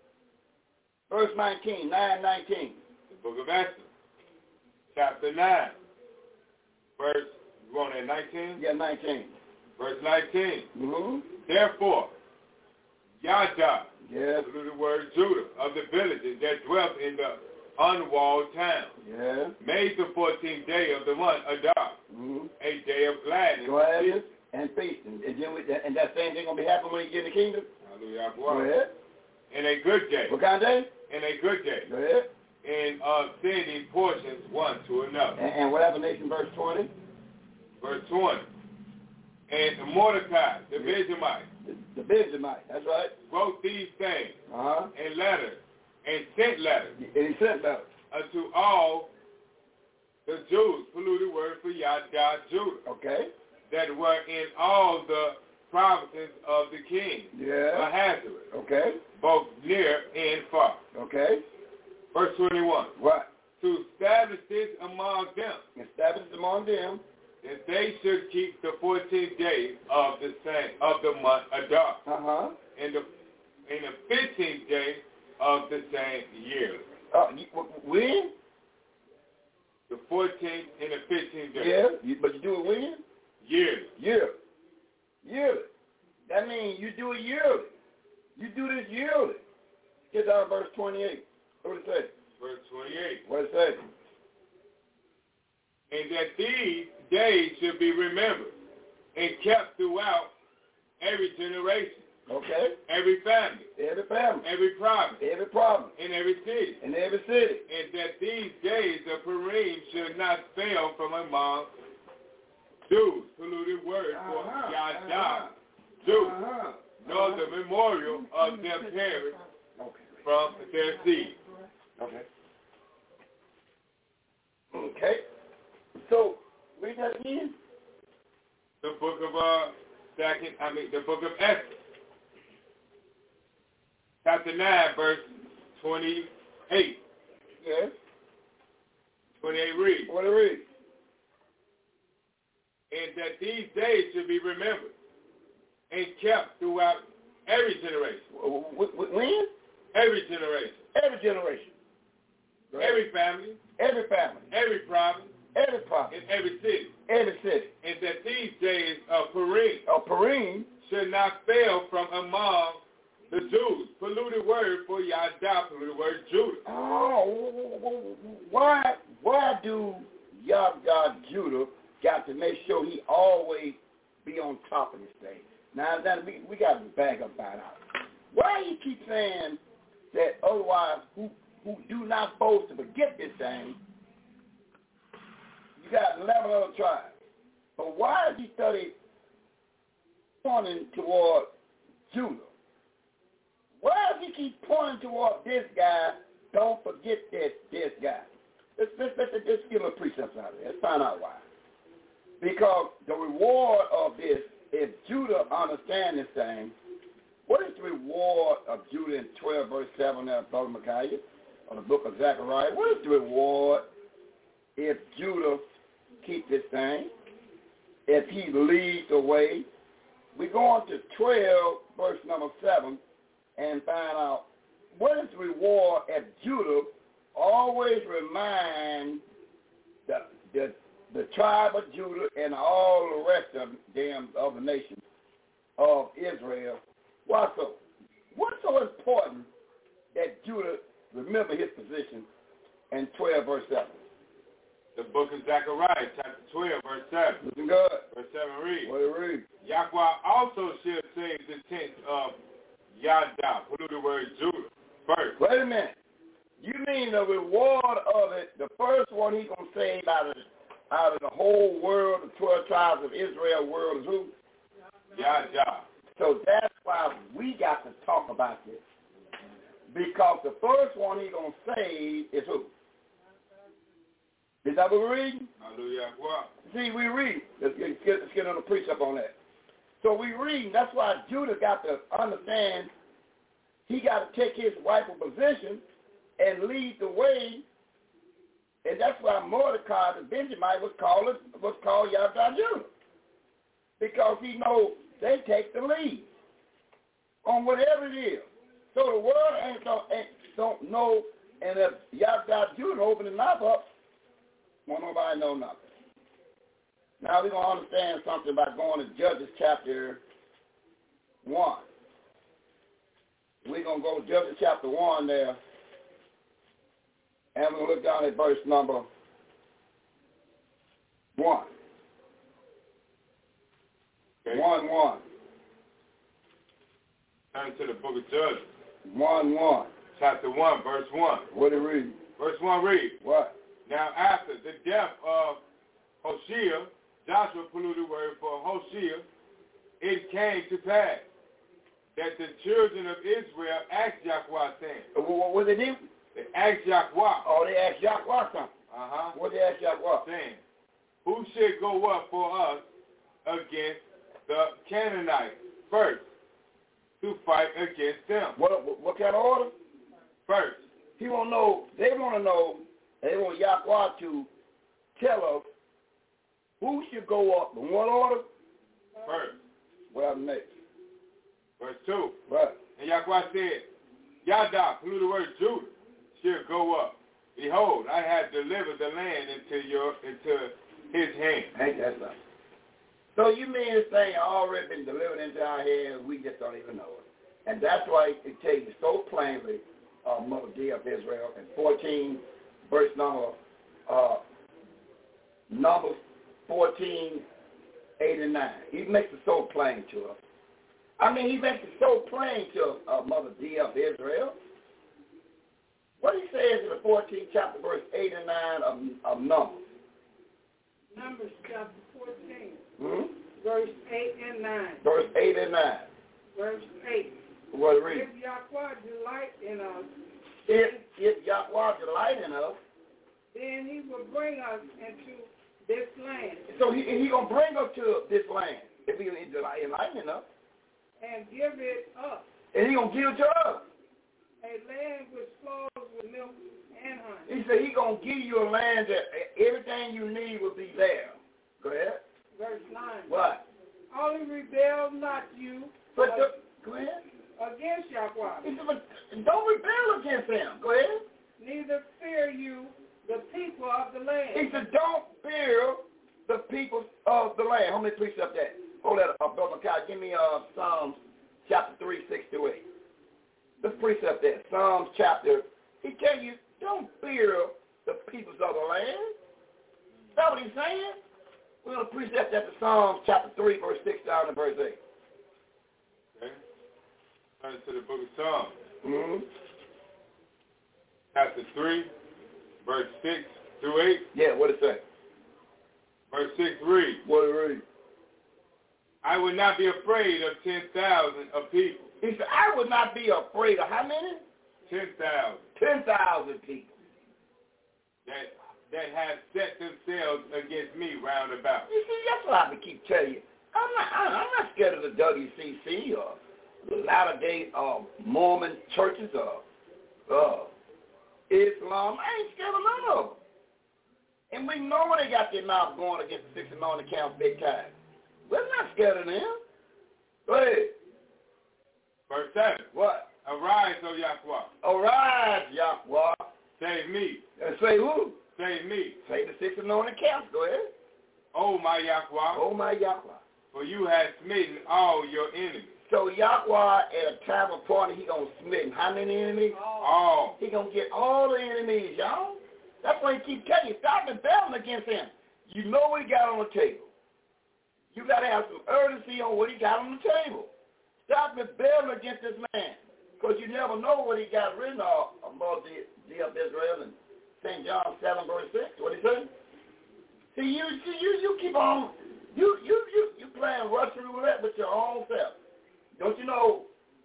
Verse 19, 9:19. The book of Esther, chapter 9, verse, you want that 19? Yeah, 19. Verse 19. Mm-hmm. Therefore, Yada, yeah, the word Judah, of the villages that dwelt in the unwalled town, yeah, made the 14th day of the month Adar, a day of gladness and feasting. And that same thing going to be happening when you get in the kingdom? Hallelujah. Go ahead. In a good day. What kind of day? In a good day. Go ahead. And sending portions one to another. And what happened next in verse 20? Verse 20. And Mordecai, the Benjamite. The Benjamite, that's right. Wrote these things in letters And sent letters. And he sent letters. Unto all the Jews, polluted word for Yada, Judah. Okay. That were in all the provinces of the king. Yeah. Ahasuerus. Okay. Both near and far. Okay. Verse 21. What? To establish this among them. Establish among them. That they should keep the 14th day of the month Adar. Uh-huh. And the 15th day of the same year. When? The 14th and the 15th day. Yeah, but you do it when? Yearly. Yearly. That means you do it yearly. You do this yearly. Get down to verse 28. What does it say? Verse 28. What does it say? And that these days should be remembered and kept throughout every generation. Okay. Every family. Every family. Every province. Every province. In every city. In every city. And that these days of Purim should not fail from among Jews. Polluted word for Yada. Jews. Nor the memorial of their parents from their seed. Okay. Okay. So, read that again. The book of the book of Esther. Chapter 9, verse 28. Yes. 28 reads. What do it read? And that these days should be remembered and kept throughout every generation. When? Every generation. Every generation. Right. Every family. Every family. Every province. Every province. In every city. Every city. And that these days of Purim should not fail from among the Jews. Polluted word for Yada, polluted word Judah. Oh, why do Yada Judah got to make sure he always be on top of this thing? Now we got to back up by now. Why he keep saying that otherwise who do not supposed to forget this thing? You got 11 other tribes. But why is he study pointing toward Judah? Why does he keep pointing toward this guy? Don't forget this guy. Let's give him a precept out of it. Let's find out why. Because the reward of this, if Judah understands this thing, what is the reward of Judah in 12 verse 7 there, Brother Micaiah, of the book of Zechariah? What is the reward if Judah keep this thing? If he leads the way? We go on to 12 verse number 7 and find out what is the reward if Judah always remind the tribe of Judah and all the rest of them of the nations of Israel. Why so? What's so important that Judah remember his position in 12 verse 7? The book of Zechariah, chapter 12, verse 7. Listen good. Verse 7 reads. What it reads? Yahweh also shall save the tents of Yada, polluted word Judah, first. Wait a minute. You mean the reward of it, the first one he's going to save out of the whole world, the 12 tribes of Israel world is who? Yada. So that's why we got to talk about this. Because the first one he's going to save is who? Is that what we're reading? Hallelujah. See, we read. Let's get on the precept on that. So we read. That's why Judah got to understand he got to take his rightful position and lead the way. And that's why Mordecai the Benjamite was called Yada Judah. Because he knows they take the lead on whatever it is. So the world don't know, and if Yada Judah open his mouth up, won't nobody know nothing. Now we're going to understand something about going to Judges chapter 1. We're going to go to Judges chapter 1 there, and we're going to look down at verse number 1. Okay. 1:1. Turn to the book of Judges. 1:1. Chapter 1, verse 1. What it read? Verse 1 reads. What? Now after the death of Hoshea, Joshua polluted word for Hoshea, it came to pass that the children of Israel asked Yahweh, saying. What they do? They asked Yahweh. Oh, they asked Yahweh something. What they asked Yahweh? Saying, who should go up for us against the Canaanites first to fight against them? What kind of order? First. He won't know. They want to know. They want Yahweh to tell us who should go up in what order? First. What happened next? Verse 2. Right. And Yahweh said, Yada, through the word Judah, should go up. Behold, I have delivered the land into his hand. Ain't that something? So you mean this thing already been delivered into our hands, we just don't even know it. And that's why it tells you so plainly, Mother D of Israel, in 14, verse number 14, 8 and 9. He makes it so plain to us. I mean, he makes it so plain to us, Mother D of Israel. What he says in the 14th chapter, verse 8 and 9 of Numbers. Numbers chapter 14, verse 8 and 9. Verse 8 and 9. Verse 8. What it reads? If Yahweh delight in us, if Yahweh delight in us, then he will bring us into this land. So he going to bring us to this land if he delight in us. And give it up. And he going to give it to us. A land which flows with milk and honey. He said he going to give you a land that everything you need will be there. Go ahead. Verse 9. What? Only rebel not you go ahead. Against Yahweh. He said, but don't rebel against him. Go ahead. Neither fear you the people of the land. He said, don't fear the people of the land. How many precepts that? Hold that up, Brother Kai. Give me Psalms chapter 3, 6 to 8. Let's precept that. Psalms chapter. He tell you, don't fear the peoples of the land. Is that what he's saying? We're going to precept that to Psalms chapter 3, verse 6 down to verse 8. Okay. Turn to the book of Psalms. Mm-hmm. Chapter 3, verse 6 through 8. Yeah, what it say? Verse 6 reads. What it reads? I would not be afraid of 10,000 of people. He said, I would not be afraid of how many? 10,000. 10,000 people. That have set themselves against me round about. You see, that's what I keep telling you. I'm not scared of the WCC or the Latter-day Mormon churches or Islam. I ain't scared of none of them. And we know when they got their mouth going against the 60 Morning Council big time. We're not scared of them. Go ahead. Verse 7. What? Arise, O Yahweh. Arise, Yahweh. Save me. And say who? Save me. Say the 60 Morning Council. Go ahead. O my Yahweh. Oh my Yahweh. For you have smitten all your enemies. So Yahweh at a time of party, he going to smitten how many enemies? All. He going to get all the enemies, y'all. That's why he keep telling you, stop rebelling against him. You know what he got on the table. You got to have some urgency on what he got on the table. Stop rebelling against this man, because you never know what he got written about the of Israel in St. John 7, verse 6. What he say? See, you keep on, you playing Russian roulette with your own self. Don't you know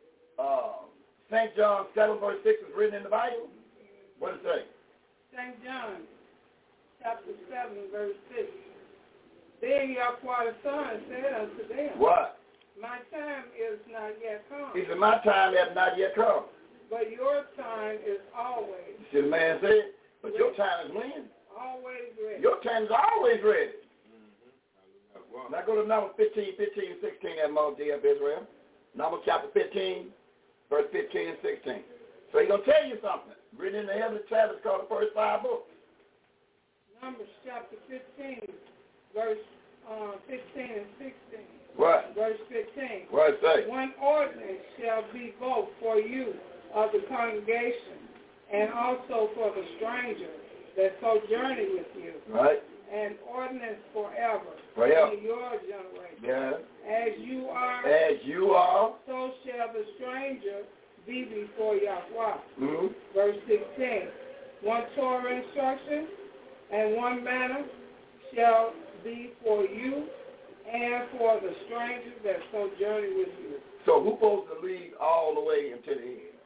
St. John 7, verse 6 is written in the Bible? What does it say? St. John chapter 7, verse 6. Then Yahweh the Son said unto them, what? My time is not yet come. He said, my time has not yet come. But your time is always. See the man said, but your time is when? Always ready. Your time is always ready. Mm-hmm. Now go to Numbers 15, 16, that Mount Day of Israel. Numbers chapter 15, verse 15 and 16. So he's going to tell you something. Written in the heavenly tablets called the first 5 books. Numbers chapter 15, verse 15 and 16. What? Verse 15. What it say? One ordinance shall be both for you of the congregation and also for the stranger that sojourning with you. Right. An ordinance forever. Forever. In your generation. Yeah. As you are. As you are. So shall the stranger be before Yahweh. Mm-hmm. Verse 16. One Torah instruction and one manner shall be for you and for the stranger that sojourning with you. So who's supposed to lead these all the way until the end.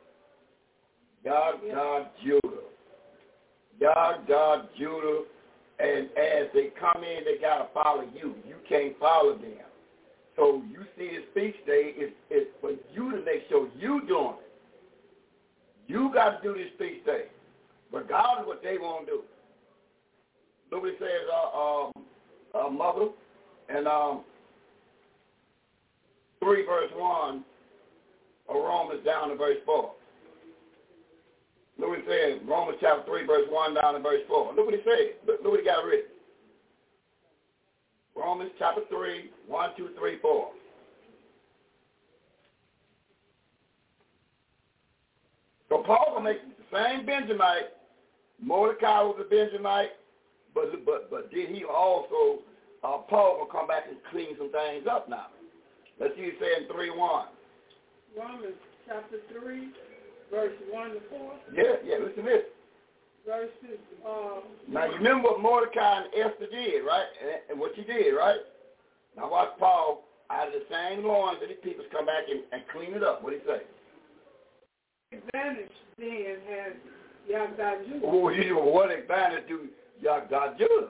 God, Judah. God, Judah. And as they come in, they got to follow you. You can't follow them. So you see this feast day is for you to make sure you doing it. You got to do this feast day, regardless of what they want to do. Look what it says, Mother, and 3 verse 1 of Romans down to verse 4. Look what it says, Romans chapter 3 verse 1 down to verse 4. Look what it says. Look what it got written. Romans chapter 3, 1, 2, 3, 4. So Paul will make the same Benjamite. Mordecai was a Benjamite, but then he also, Paul will come back and clean some things up now. Let's see what it says in 3:1. Romans chapter 3, verse 1 to 4. Yeah, listen to this. Verses, now you remember what Mordecai and Esther did, right? And what she did, right? Now watch Paul, out of the same loins that these people come back and clean it up. What did he say? Advantage then has Yagda Judah. What advantage do Yagda Judah?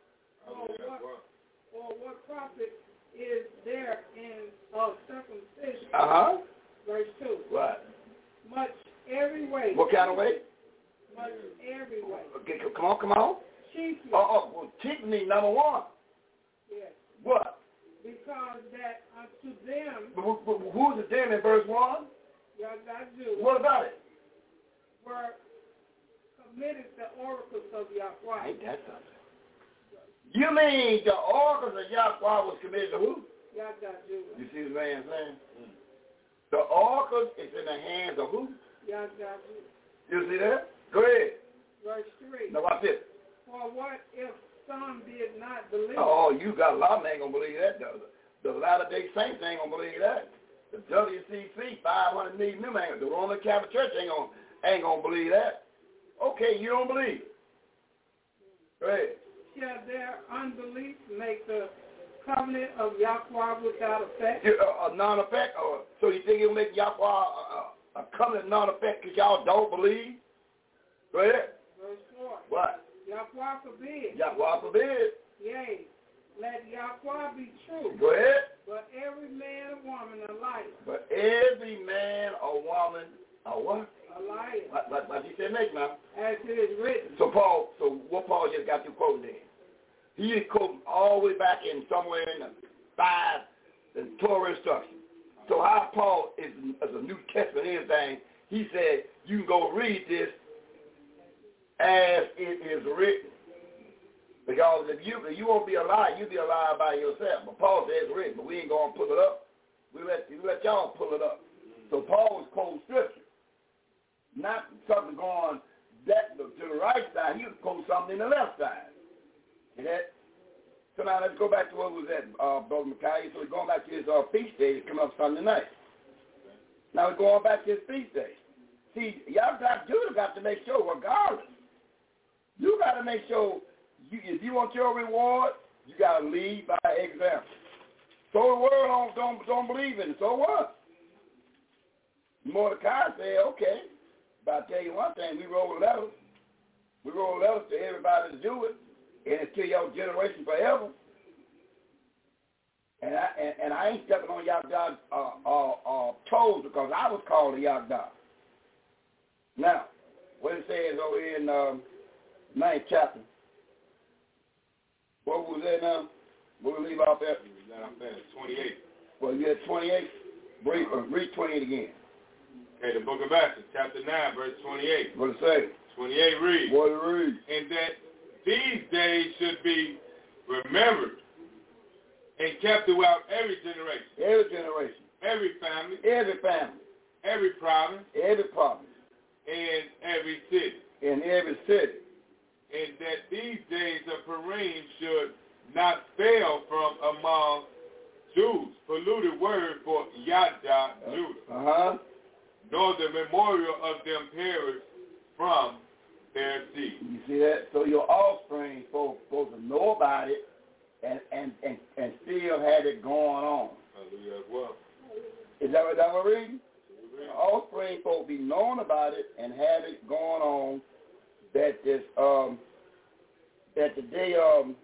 Or what profit is there in circumcision? Verse 2. What? Much every way. What kind of way? Much every way. Okay, come on. Chiefly. Well, teach me number 1. Yes. What? Because that unto them. Who's the them in verse 1? Yagda Judah. What about it? Were committed the oracles of Yahweh. Ain't that something? You mean the oracles of Yahweh was committed to who? Yagda Judah. You see the man saying? The oracles is in the hands of who? Yagda Judah. You see that? Go ahead. Verse 3. Now watch this. For what if some did not believe? Oh, you got a lot of them ain't going to believe that, though. The Latter-day Saints ain't going to believe that. The WCC, 500 million them ain't. The Roman Catholic Church ain't gonna believe that. Okay, you don't believe it. Go ahead. Shall their unbelief make the covenant of Yahweh without effect? A non-effect? So you think it'll make Yahweh a covenant non-effect because y'all don't believe? Go ahead. Verse 4. What? Yahweh forbid. Yahweh forbid. Yea, let Yahweh be true. Go ahead. But every man or woman a liar. But every man or woman a what? A liar. What he said next now. As it is written. So what Paul just got through quoting there? He is quoting all the way back in somewhere in the Torah instruction. So how Paul is a New Testament anything, he said you can go read this as it is written. Because if you won't be a liar, you be a liar by yourself. But Paul says it's written, but we ain't going to pull it up. We let y'all pull it up. So Paul was quoting scripture. Not something going to the right side. He was quoting something in the left side. See that? So now let's go back to what was that, Brother Micaiah. So we're going back to his feast day that come up Sunday night. Now we're going back to his feast day. See, y'all got to make sure, regardless, you got to make sure, if you want your reward, you got to lead by example. So the world don't believe in it. So what? Mordecai said, okay, but I'll tell you one thing, we wrote letters. We wrote letters to everybody to do it, and it's to your generation forever. And I ain't stepping on Yahda's toes because I was called a Yahda. Now, what it says over here in 9th chapter. What was that now? What we leave off there? 28. Well, you at 28? Read 28 again. Okay, the book of Acts, chapter 9, verse 28. What it say? 28 reads. What it reads? And that these days should be remembered and kept throughout every generation. Every generation. Every family. Every family. Every province. Every province. And every city. In every city. And that these days of Purim should not fail from among Jews. Polluted word for Yahda, Judah. Nor the memorial of them perish from their seed. You see that? So your offspring supposed to know about it and still had it going on. Hallelujah as well. Is that what we're reading? offspring supposed to be knowing about it and have it going on that the day,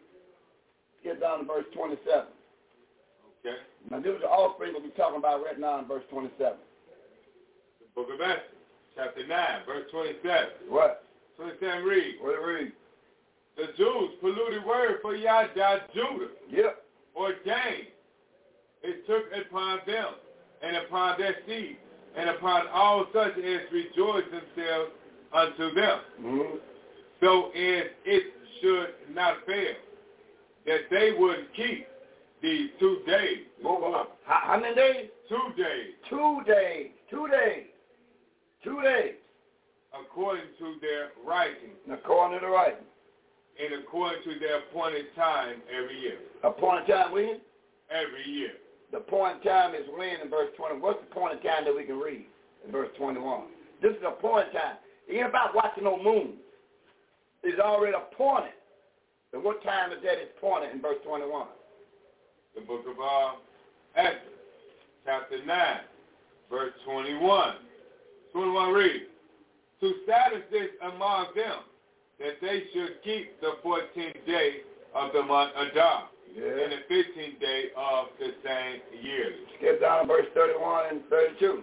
get down to verse 27. Okay. Now, this is the offspring we'll be talking about right now in verse 27. The book of Esther, chapter 9, verse 27. What? 27 reads. What it read? The Jews polluted word for Yahweh Judah. Yep. Ordained. It took upon them and upon their seed and upon all such as rejoice themselves unto them. Mm-hmm. So as it should not fail that they would keep these 2 days. How many days? 2 days. 2 days. 2 days. 2 days. According to their writing. According to the writing. And according to their appointed time every year. Appointed time when? Every year. The appointed time is when in verse 20. What's the appointed time that we can read in verse 21? This is appointed time. It ain't about watching no moon. It's already appointed. And what time is that it's appointed in verse 21? The book of Esther, chapter 9, verse 21. 21 reads, to establish this among them, that they should keep the 14th day of the month Adar, and the 15th day of the same year. Skip down to verse 31 and 32.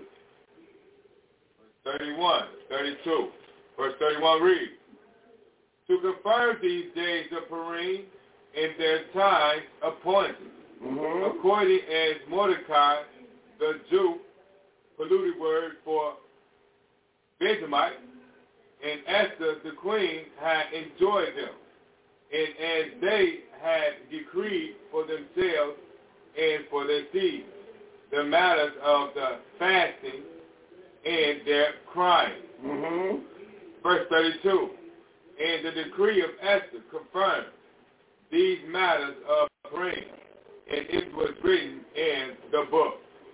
Verse 31, 32. Verse 31 reads, to confirm these days of Purim in their times appointed, according as Mordecai, the Jew, polluted word for Benjamin, and Esther, the queen, had enjoyed them, and as they had decreed for themselves and for their seed, the matters of the fasting and their crying. Verse 32, and the decree of Esther confirmed these matters of Purim, and it was written in the book.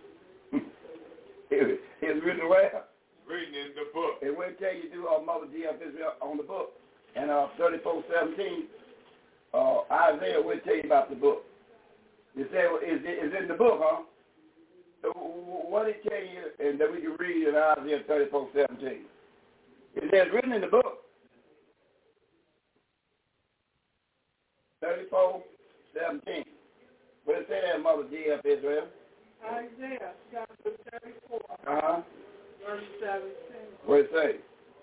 It's written where? Written in the book. And we'll tell you do Mother D of Israel on the book. And 34:17, Isaiah will tell you about the book. You say, well, it's in the book, huh? So what did it tell you, and that we can read in Isaiah 34:17? It says written in the book. 34:17. What did it say there, Mother D of Israel? Isaiah chapter 34, verse 17. What did it say?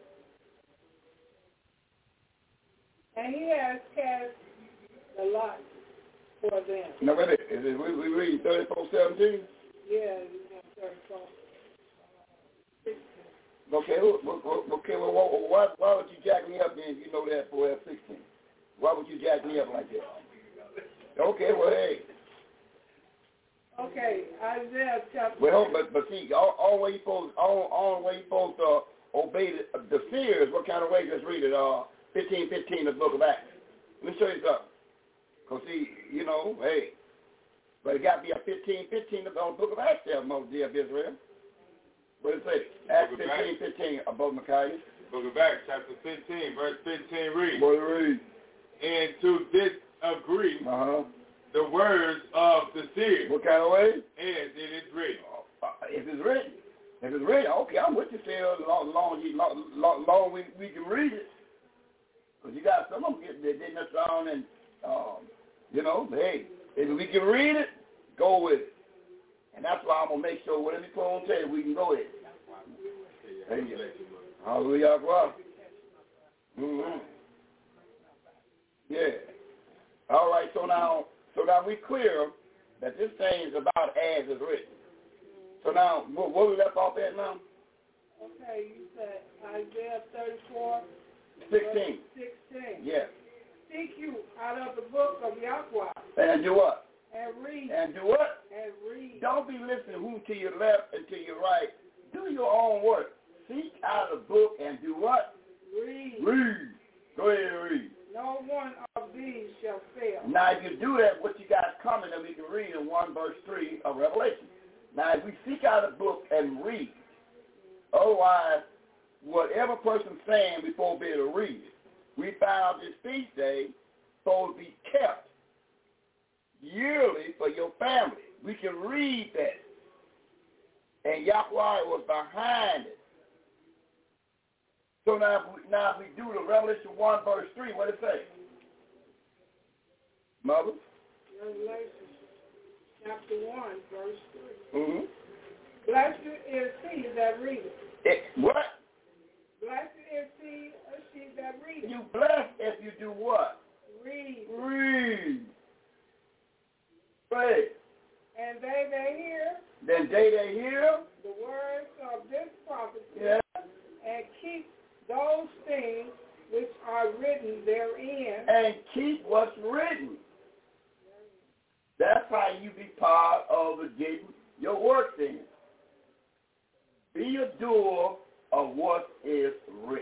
And he has cast the lot for them. No, wait a minute. We read 34:17? Yeah, it's 34. 16. Okay, well, why would you jack me up then if you know that for 16? Why would you jack me up like that? Okay, well, hey. Okay, Isaiah chapter. Well, but see, all the way you supposed to obey the seers. What kind of way? Just read it. 15:15 of the book of Acts. Let me show you something. Cause see, you know, hey, but it got to be a 15:15 of the book of Acts there, Moses of Israel. What does it say? Acts 15:15 above Micaiah. Book of Acts, chapter 15, verse 15 reads. What it reads? And to this agree the words of the seers. What kind of way? As it is written. If it's written, okay, I'm with you, Phil, long we can read it. Because you got some of them getting us on and, you know, hey, if we can read it, go with it. And that's why I'm going to make sure whatever you put on tape, we can go with it. Thank you. Hallelujah. Yeah. All right, so now we clear that this thing is about as is written. So now, what we left off at now? Okay, you said Isaiah 34. 16. 16. Yes. Seek you out of the book of Yahweh. And do what? And read. And do what? And read. Don't be listening who to your left and to your right. Do your own work. Seek out of the book and do what? Read. Read. Go ahead and read. No one of these shall fail. Now, if you do that, what you got coming that we can read in 1 verse 3 of Revelation. Now, if we seek out a book and read, otherwise, whatever person's saying, we supposed to be able to read it. We found this feast day supposed to be kept yearly for your family. We can read that. and Yahweh was behind it. So now if we do the Revelation 1 verse 3, what does it say? Mother? Revelation chapter 1 verse 3. Mm-hmm. Blessed is he that readeth. What? Blessed is he or she that readeth. You blessed if you do what? Read. Read. Pray. And they that hear. Then they that hear. The words of this prophecy. Yeah. And keep those things which are written therein. And keep what's written. That's how you be part of getting your work in. Be a doer of what is written.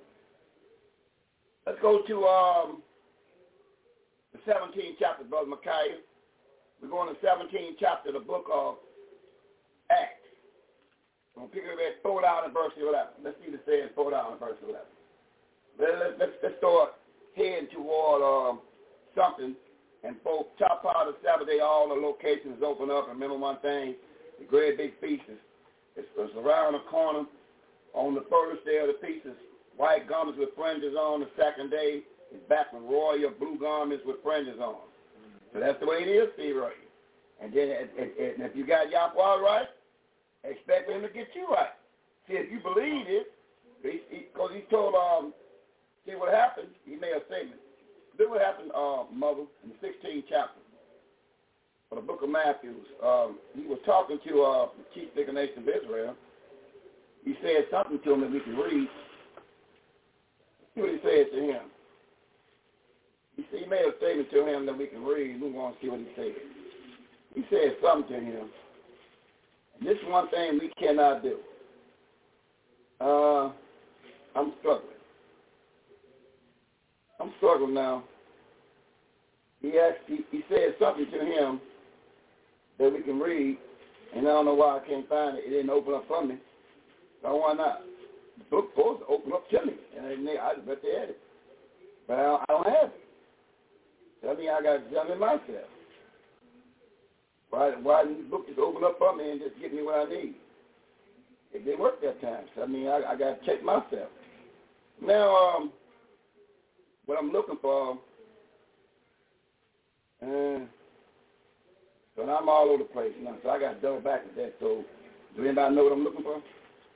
Let's go to the 17th chapter, Brother Micaiah. We're going to the 17th chapter of the book of Acts. I'm going to pick it up at 4 down in verse 11. Let's see what it says 4 down in verse 11. Let's start heading toward something. And for top part of the Sabbath day, all the locations open up. Remember one thing, the great big feast is around the corner. On the first day of the feast is white garments with fringes on. The second day is back with royal blue garments with fringes on. So that's the way it is, Steve, right? And then and if you got Yahweh right, expect him to get you right. See, if you believe it, because he told, see what happened, he made a statement. This what happened, Mother, in the 16th chapter of the book of Matthew. He was talking to the chief nation of Israel. He said something to him that we can read. See what he said to him. He made a statement to him that we can read. We want to see what he said. He said something to him. And this is one thing we cannot do. I'm struggling now. He said something to him that we can read, and I don't know why I can't find it. It didn't open up for me. So why not? The book supposed to open up to me, and I just bet they had it. But I don't have it. So I mean, I got to examine myself. Why didn't the book just open up for me and just give me what I need? It didn't work that time. So I mean, I got to check myself. Now, what I'm looking for, so I'm all over the place now, so I got to double back at that. So, do anybody know what I'm looking for?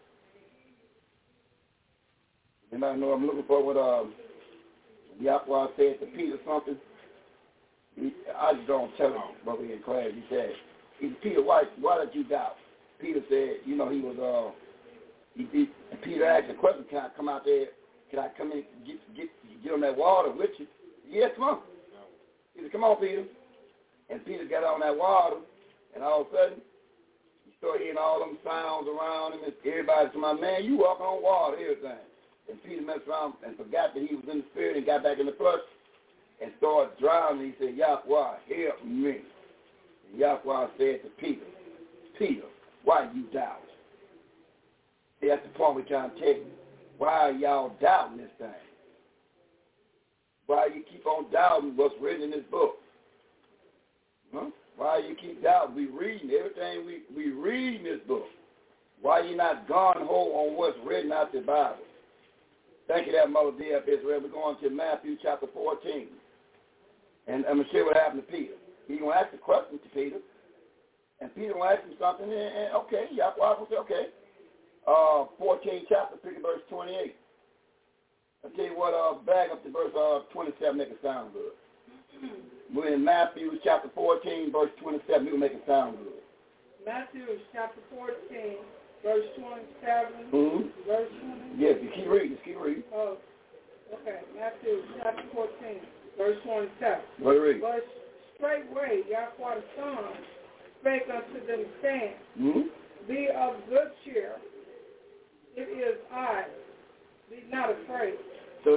Anybody know what I'm looking for? What Yahweh said to Peter something? I just don't tell him what we in class. He said, Peter, why did you doubt? Peter said, he was, Peter asked the question, can I come out there? Can I come in and get on that water with you? Yes, come on. He said, come on, Peter. And Peter got on that water, and all of a sudden, he started hearing all them sounds around him, and everybody said, my man, you walking on water, everything. And Peter messed around and forgot that he was in the spirit and got back in the flesh and started drowning. He said, Yahweh, help me. And Yahweh said to Peter, Peter, why you doubt? See, that's the point we're trying to take. Why are y'all doubting this thing? Why you keep on doubting what's written in this book? Huh? Why you keep doubting? We reading everything. We read in this book. Why you not gone whole on what's written out the Bible? Thank you, that Mother dear of Israel. We're going to Matthew chapter 14. And I'm going to share what happened to Peter. He's going to ask a question to Peter. And Peter will ask him something. And okay, Yahweh will say, okay. 14 chapter, pick verse 28. I'll tell you what, back up to verse 27, make it sound good. We're in Matthew chapter 14, verse 27. We'll make it sound good. Matthew chapter 14, verse 27, verse 20. Yes, you keep reading. Just keep reading. Oh, okay. Matthew chapter 14, verse 27. What do you read? But straightway Yahweh the Son spake unto them, saying, Be of good cheer. It is I. Be not afraid. So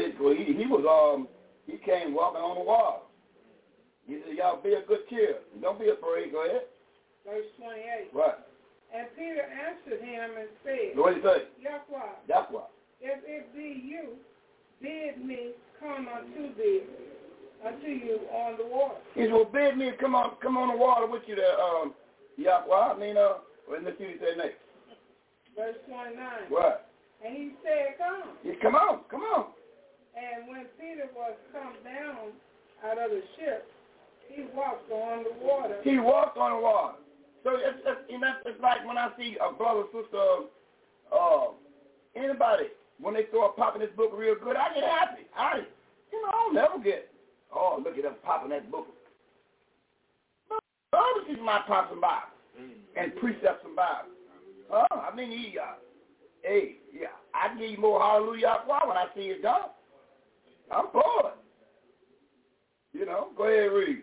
he came walking on the water. He said, y'all be of good cheer. Don't be afraid. Go ahead. Verse 28. What? And Peter answered him and said, What did he say? Yahweh, if it be you, bid me come unto you on the water. He said, well, bid me come on the water with you there, Yahweh. I mean, Well, let's see what he said next. Verse 29. What? And he said, come. Yeah, come on. And when Peter was come down out of the ship, he walked on the water. So it's like when I see a brother, sister, anybody, when they start popping this book real good, I get happy. I don't never get, oh, look at them popping that book. Other people might pop some Bible and precept some Bible. I mean, I give you more hallelujah when I see it done. I'm for it. Go ahead and read.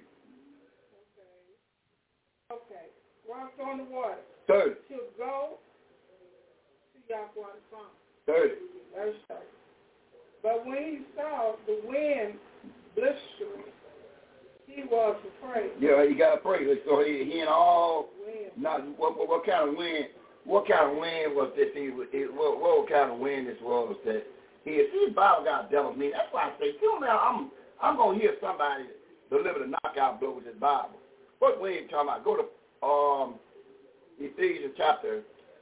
Okay. Walked on the water. 30. To go to Yahweh's son. 30. Verse 30. But when he saw the wind blistering, he was afraid. Yeah, he got afraid. So he in all. Wind. Now, what kind of wind? What kind of wind was this? What kind of wind this was that? See, the Bible got devil meaning. That's why I say, I'm gonna hear somebody deliver the knockout blow with this Bible. What wind you talking about? Go to Ephesians chapter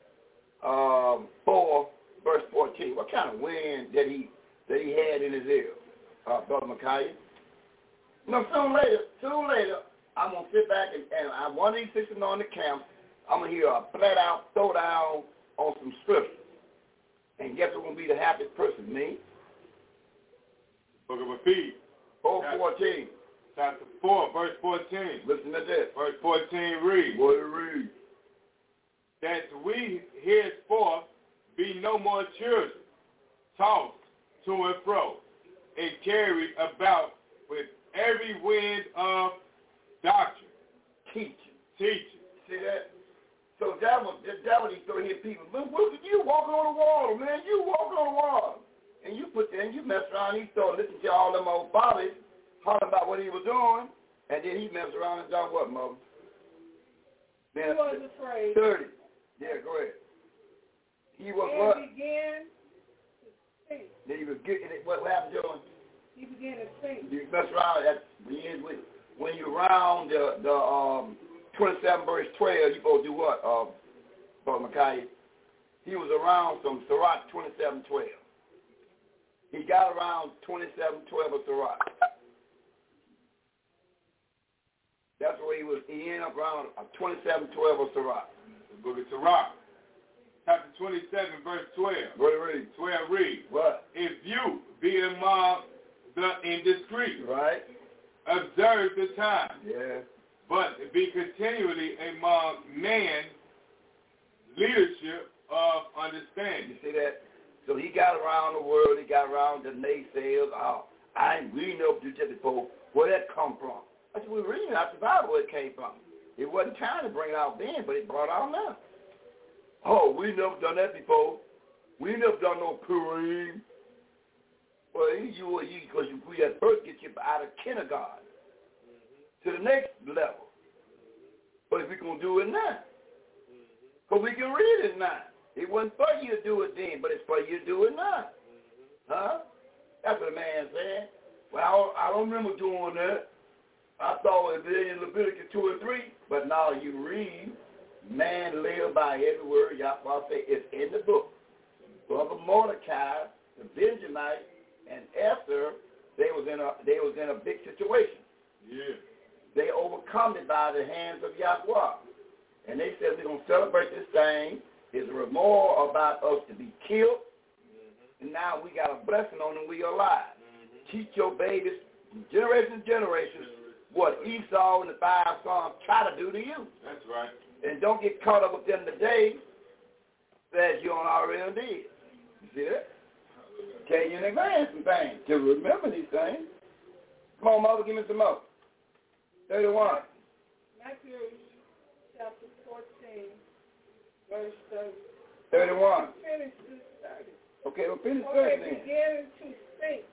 4, verse 14. What kind of wind that he had in his ear, Brother Micaiah? Soon later, I'm gonna sit back and one of these sisters on the camp, I'm gonna hear a flat out throw down on some scripture. And guess who's gonna be the happiest person? Me. Book of Ephesians. 4:14. Chapter 4, verse 14. Listen to this. Verse 14 reads. What it reads? That we henceforth be no more children, tossed to and fro, and carried about with every wind of doctrine. Teaching. See that? So the devil he throw hit people. Look at you walking on the water, man. You walking on the water. And you mess around, he started listening to all them old fathers hollering about what he was doing, and then he messed around and done what, Mother? He was afraid. 30. Yeah, go ahead. He was and what? Began to sink. Then he was getting it. What happened to him? He began to sink. You mess around. When you round the 27 verse 12, you supposed to do what, Brother Micaiah? He was around from Sirach 27:12. He got around 27:12 of Sirach. That's where he was. He ended up around 27:12 of Sirach. The book of Sirach, chapter 27, verse 12. What it read? 12 reads. What? If you be among the indiscreet, right? Observe the time. Yeah. But be continually among man leadership of understanding. You see that? So he got around the world. He got around the naysayers. I ain't reading up to just before. Where that come from? That's what we're reading out the Bible where it came from. It wasn't time to bring it out then, but it brought out now. Oh, we never done that before. We never done no Purim. Well, because we at first get you out of kindergarten to the next level. But if we're going to do it now, because we can read it now. It wasn't for you to do it then, but it's for you to do it now. Huh? That's what the man said. Well, I don't remember doing that. I thought it was in Leviticus 2 and 3, but now you read, man live by every word. Yahweh say it's in the book. Brother Mordecai, the Benjamite, and Esther, they was in a big situation. Yeah. They overcome it by the hands of Yahweh. And they said, we're going to celebrate this thing. It's a remorse about us to be killed. Mm-hmm. And now we got a blessing on them. We are alive. Mm-hmm. Teach your babies, generations, what Esau and the 5 sons try to do to you. That's right. And don't get caught up with them today as you on already did. You see that? Tell you in advance some things to remember these things. Come on, Mother, give me some more. 31. Matthew chapter 14, verse 30. 31. Finish this 30. Okay, we'll finish 30 then. Beginning to sink.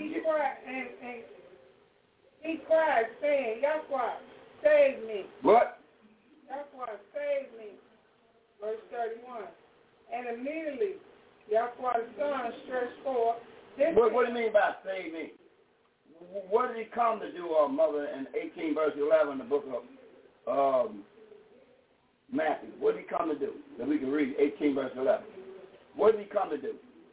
He cried, saying, Yahweh, save me. What? Yahweh, save me. Verse 31. And immediately Yahweh's son stretched forth. What do you mean by save me? What did he come to do, Mother, in 18 verse 11, the book of Matthew. What did he come to do? That we can read 18 verse 11. What did he come to do?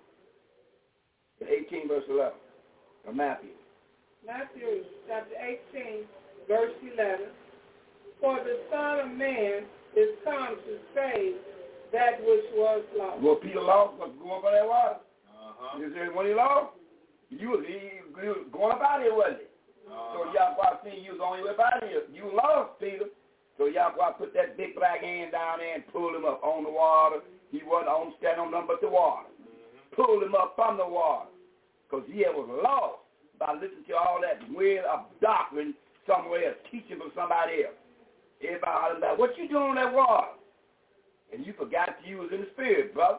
18 verse 11 of Matthew. Matthew chapter 18 verse 11. For the Son of Man is come to save that which was lost. Well, Peter lost was going by that water. You said when he lost, he was going up out here, wasn't he? So Yahweh seen you was on your way up out here. You lost, Peter. So Yahweh put that big black hand down there and pulled him up on the water. He wasn't on standing on nothing but the water. Pulled him up from the water. Because he was lost by listening to all that weird of doctrine somewhere, teaching from somebody else. Everybody hollering about, what you doing on that water? And you forgot you was in the spirit, brother.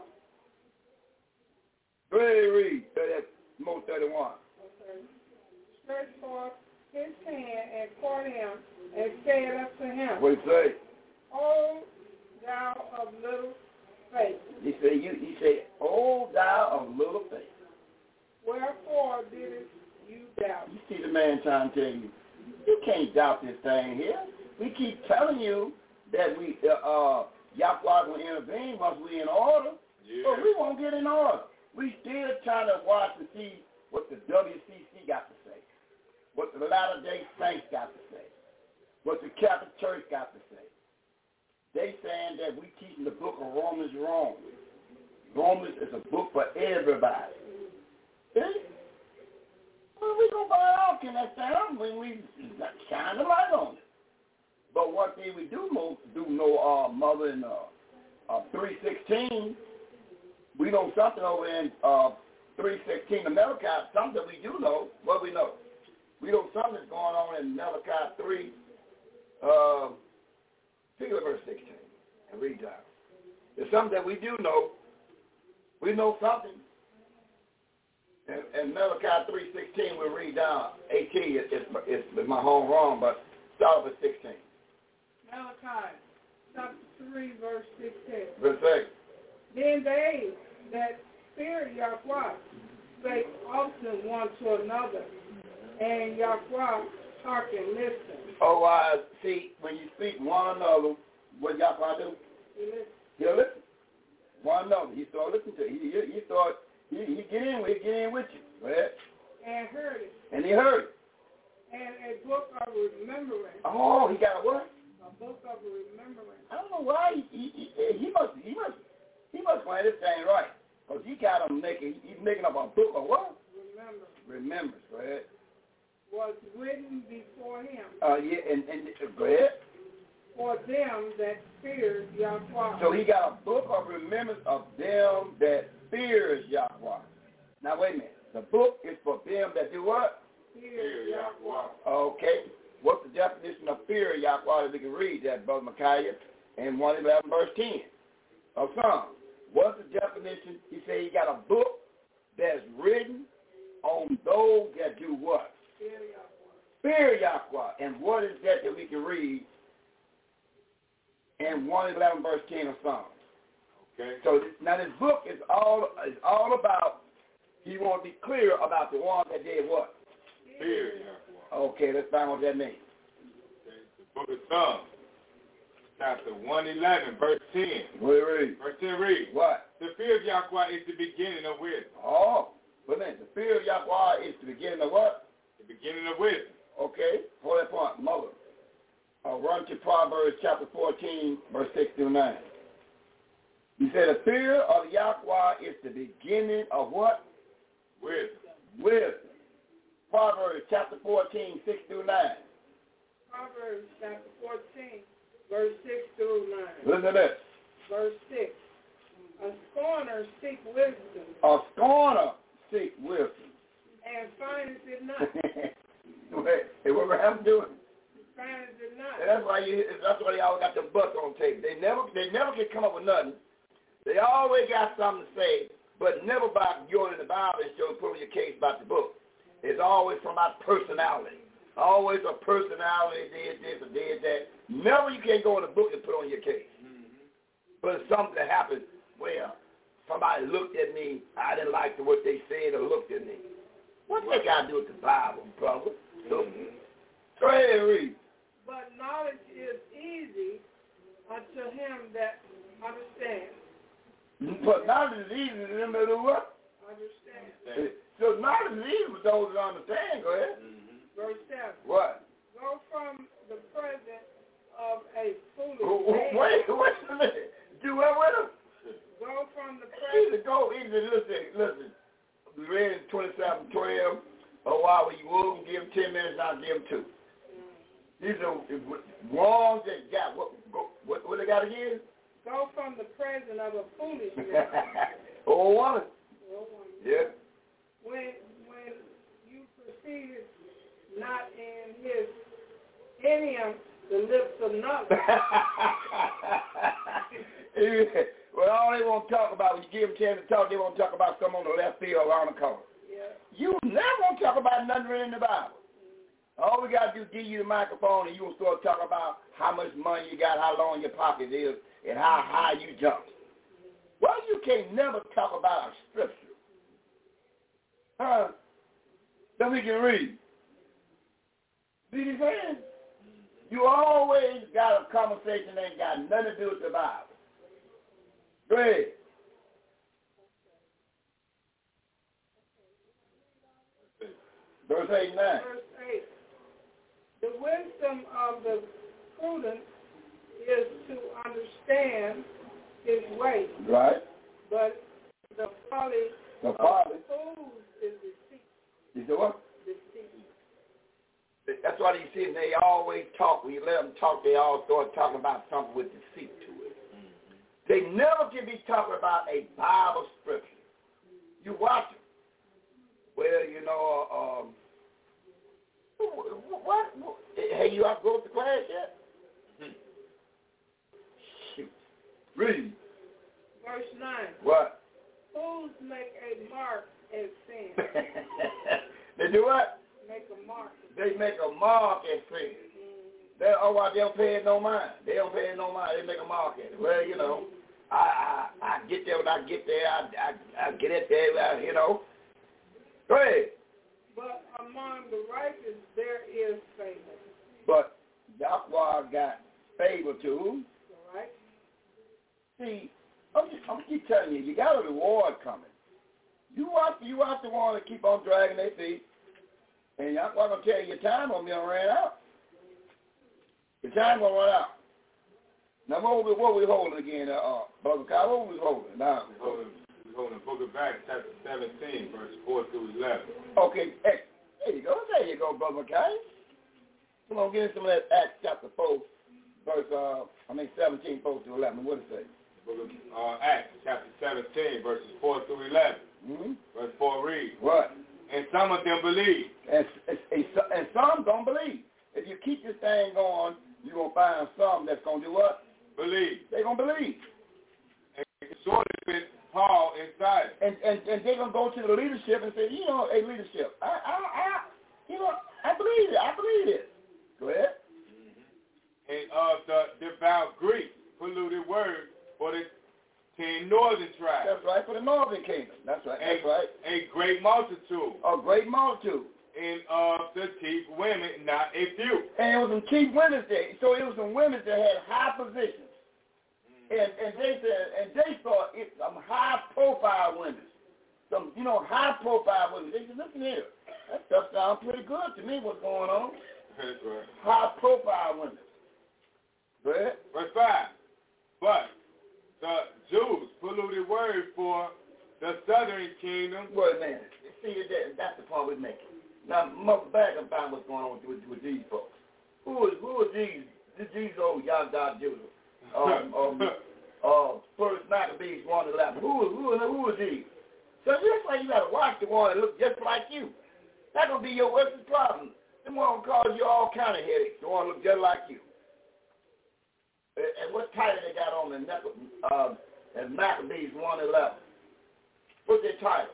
Ready, read. 31. Okay. Stretched forth his hand and caught him and said unto him, What did he say? O thou of little faith. He said, O thou of little faith. Wherefore didst you doubt? You see the man trying to tell you, you can't doubt this thing here. We keep telling you that we Yahweh will intervene once we're in order, but we won't get in order. We still trying to watch and see what the WCC got to say, what the Latter-day Saints got to say, what the Catholic Church got to say. They saying that we teaching the book of Romans wrong. Romans is a book for everybody. See? Well, we gonna buy out in that town when we shine the light on it. But one thing we do know, Mother, in 3:16, we know something over in 3:16 of Malachi, something we do know. What we know? We know something's going on in Malachi 3, figure verse 16, and read down. There's something that we do know. We know something. And Malachi 3:16, we'll read down. 18 it's my home wrong, but start with 16. Malachi chapter 3 verse 16. Verse 8. Then they that fear Yahweh spake often one to another, and Yahweh hearken, listen. Oh, see, when you speak one another, what Yahweh do? He'll listen. One another. He start listening to you. He get in with you. Go ahead. And heard it. And he heard it. And a book of remembrance. Oh, he got a what? A book of remembrance. I don't know why he must find this thing right. Because he's making up a book of what? Remembrance. Go ahead. Was written before him. Yeah, and go ahead. For them that fear Yahweh. So he got a book of remembrance of them that fears Yahweh. Now wait a minute. The book is for them that do what? Fear Yahweh. Okay. What's the definition of fear Yahweh that we can read that, Brother Micaiah, in 111 verse 10 of Psalms? What's the definition? He said he got a book that's written on those that do what? Fear Yahweh. Fear Yahweh. And what is that we can read in 111 verse 10 of Psalms? Okay. So now this book is all about, he wants to be clear about the ones that did what? Fear Yahweh. Okay, let's find what that means. Okay. The book of Psalms, chapter 111, verse 10. What do you read? Verse 10 read. What? The fear of Yahweh is the beginning of wisdom. Oh, wait a minute. The fear of Yahweh is the beginning of what? The beginning of wisdom. Okay, hold that point. Mother, run to Proverbs chapter 14, verse 6 through 9. You said the fear of Yahweh is the beginning of what? Wisdom. Wisdom. Proverbs chapter 14, 6 through 9. Proverbs chapter 14, verse 6 through 9. Listen to this. Verse 6. A scorner seek wisdom. A scorner seek wisdom. And findeth it not. Hey, what we're having to do? Findeth it not. And that's why they always got the butts on tape. They never can come up with nothing. They always got something to say, but never about going in the Bible and showing putting your case about the book. It's always from my personality. Always a personality did this or did that. Never you can't go in the book and put on your case. But it's something that happened where somebody looked at me, I didn't like what they said or looked at me. What they got to do with the Bible, brother? So, go ahead and read. But knowledge is easy unto him that understands. But knowledge is easy to them that do what? Understand. So knowledge is easy for those that understand. Go ahead. Verse 7. What? Go from the presence of a foolish man. Wait a minute. Do what with him? Go from the presence. Listen. We read 27:12. Oh, while you will give him 10 minutes, I'll give him 2. These are wrongs that got what they got again? Go from the presence of a foolish man. Oh, woman. Yeah. When you perceive not in him the lips of another. Well, all they want to talk about, when you give them a chance to talk, they want to talk about something on the left field around the corner. Yeah. You never want to talk about nothing in the Bible. All we got to do is give you the microphone and you will start talking about how much money you got, how long your pocket is, and how high you jumped. Well, you can't never talk about a scripture. Then we can read. See what I'm saying? You always got a conversation that ain't got nothing to do with the Bible. Go ahead. Verse 8 and 9. Verse 8. The wisdom of the prudent is to understand his way. Right. But the folly of fools is deceit. You know what? Deceit. That's why you see they always talk. When you let them talk, they all start talking about something with deceit to it. They never can be talking about a Bible scripture. You watch them. Well, you know, what? Hey, you out to go to class yet? Shoot. Read. Verse 9. What? Fools make a mark as sin. They do what? Make a mark. They make a mark as sin. They don't pay it no mind. They don't pay it no mind. They make a mark at it. Well, you know, I get there when I get there. I get it there, you know. Go ahead. But among the righteous there is favor. But Yahweh got favor too. Right. See, I'm keep telling you, you got a reward coming. You have to want to keep on dragging their feet. And Yahweh going to tell you your time going to be ran out. Your time going to run out. Now, what we holding again, Brother Kyle? What we holding now? We're holding the book of Acts, chapter 17, verse 4 through 11. Okay, there you go. There you go, Brother Kyle. Come on, get into some of that Acts chapter 4, verse, 17, 4 through 11. What does it say? Book of Acts, chapter 17, verses 4 through 11. Mm-hmm. Verse 4 reads. What? And some of them believe. And some don't believe. If you keep this thing going, you're going to find some that's going to do what? Believe. They're going to believe. And sort of fit Paul inside. And they're going to go to the leadership and say, you know, hey, leadership, I believe it. I believe it. Go ahead. Mm-hmm. And of the devout Greeks, polluted word for the 10 northern tribes. That's right, for the northern kingdom. That's right. That's right. A great multitude. A great multitude. And of the chief women, not a few. And it was some chief women there. So it was some women that had high positions. Mm-hmm. And they said, and they thought it some high profile women. Some, high profile women. They said, listen here. That stuff sounds pretty good to me, what's going on. That's right. High profile women. Go ahead. Verse 5. But the Jews polluted word for the southern kingdom. Wait a minute. See, that's the point we're making. Now, back and find what's going on with these folks. Who are these? These old Yahweh Judah. First Maccabees 1:11. Who are these? So just like you got to watch the one that look just like you. That's going to be your worst problem. Them one will cause you all kind of headaches. The one look just like you. And what title they got on the Maccabees 1:11? What's their title?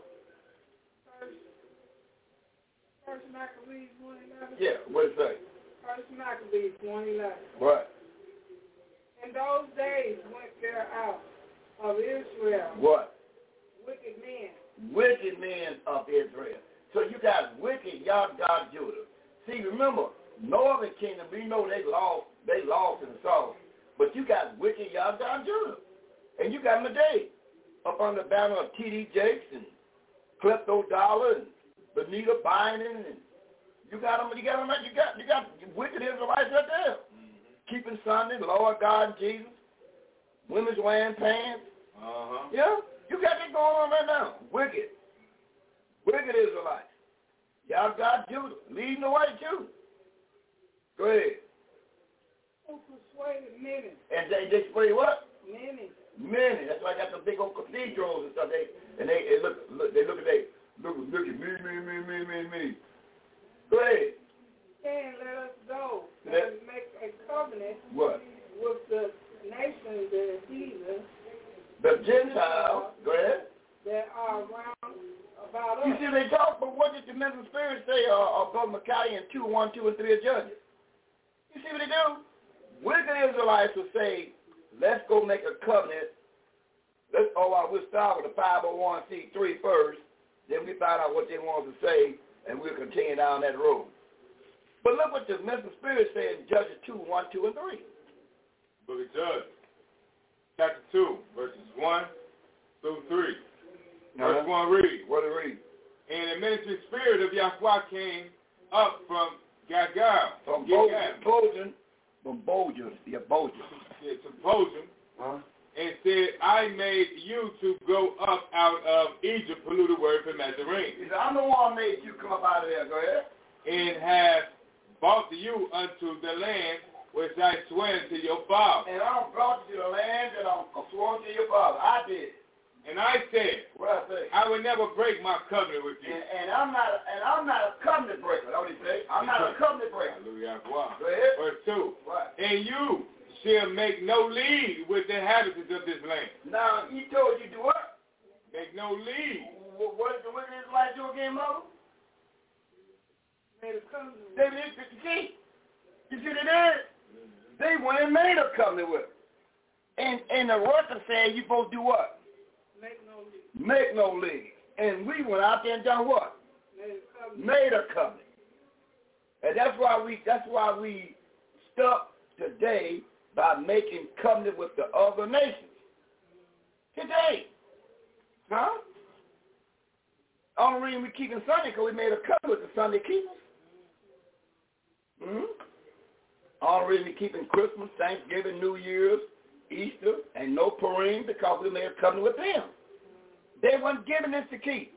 First Maccabees 1:11. Yeah, what it say? First Maccabees 1:11. What? In those days went there out of Israel. What? Wicked men. Wicked men of Israel. So you got wicked Yahweh Judah. See, remember, Northern Kingdom, we know they lost in the south. But you got wicked Yahweh Judah. And you got them today up on the banner of T.D. Jakes and Klepto Dollar and Benita Bynum, and you got them. You got wicked Israelites right there, keeping Sunday, Lord God and Jesus, women's wearing pants. Yeah, you got that going on right now. Wicked Israelites. Y'all got Judah leading the way too. Go ahead. Who persuaded many? And they persuade what? Many. That's why I got some big old cathedrals and stuff. They look at me. Go ahead. Then let us go and make a covenant What? with the nations, the heathen, The Gentiles. Go ahead. that are round about us. You see, they talk, but what did the mental spirit say? Brother Mackay in 2, 1, 2, and 3 of Judges. You see what they do? Wicked Israelites will say, let's go make a covenant. We'll start with the 501c3 first. Then we find out what they want to say, and we'll continue down that road. But look what the mental spirit said in Judges 2, 1, 2, and 3. Book of Judges, chapter 2, verses 1 through 3. Verse 1 reads. What it read? And the ministering spirit of Yahweh came up from Gilgal. From Bojan. And said, I made you to go up out of Egypt, polluted word for Nazarene. He said, I'm the one made you come up out of there. Go ahead. And have brought you unto the land which I swear to your father. And I brought you to the land that I sworn to your father. I did. And I said, what I say? I will never break my covenant with you. And I'm not a covenant breaker. That's what he said. I'm not a covenant breaker. Hallelujah. Go ahead. Verse 2. What? And you shall make no league with the inhabitants of this land. Now, he told you to do what? Make no league. What did the wicked Israelites do again, Mother? Made a covenant. They did 50. You see what they did? They went and made a covenant with them. And the worker said, you supposed to do what? Make no league. And we went out there and done what? Made a covenant. And that's why we stuck today by making covenant with the other nations. Today. Huh? Only reason we keeping Sunday because we made a covenant with the Sunday keepers. Only reason we keeping Christmas, Thanksgiving, New Year's, Easter, and no Purim because we made a covenant with them. They weren't giving this to keep.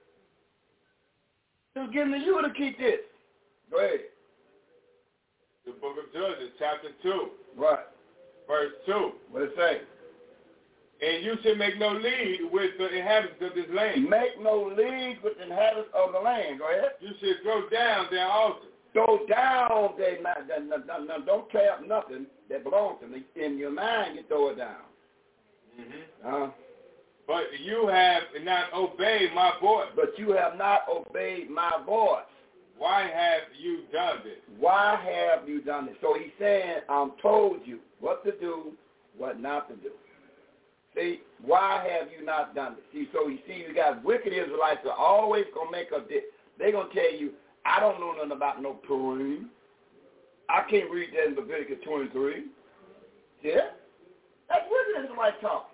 They was giving to you to keep this. Go ahead. The book of Judges, chapter 2. Right. Verse 2. What it say? And you shall make no league with the inhabitants of this land. Make no league with the inhabitants of the land. Go ahead. You shall throw down their altars. Throw down their mind. Don't tear up nothing that belongs to me. In your mind, you throw it down. But you have not obeyed my voice. But you have not obeyed my voice. Why have you done this? Why have you done this? So he's saying, I'm told you what to do, what not to do. See, why have you not done this? See, so you see, you got wicked Israelites that are always going to make a they're going to tell you, I don't know nothing about no Purim. I can't read that in Leviticus 23. Yeah? That's wicked Israelite talk.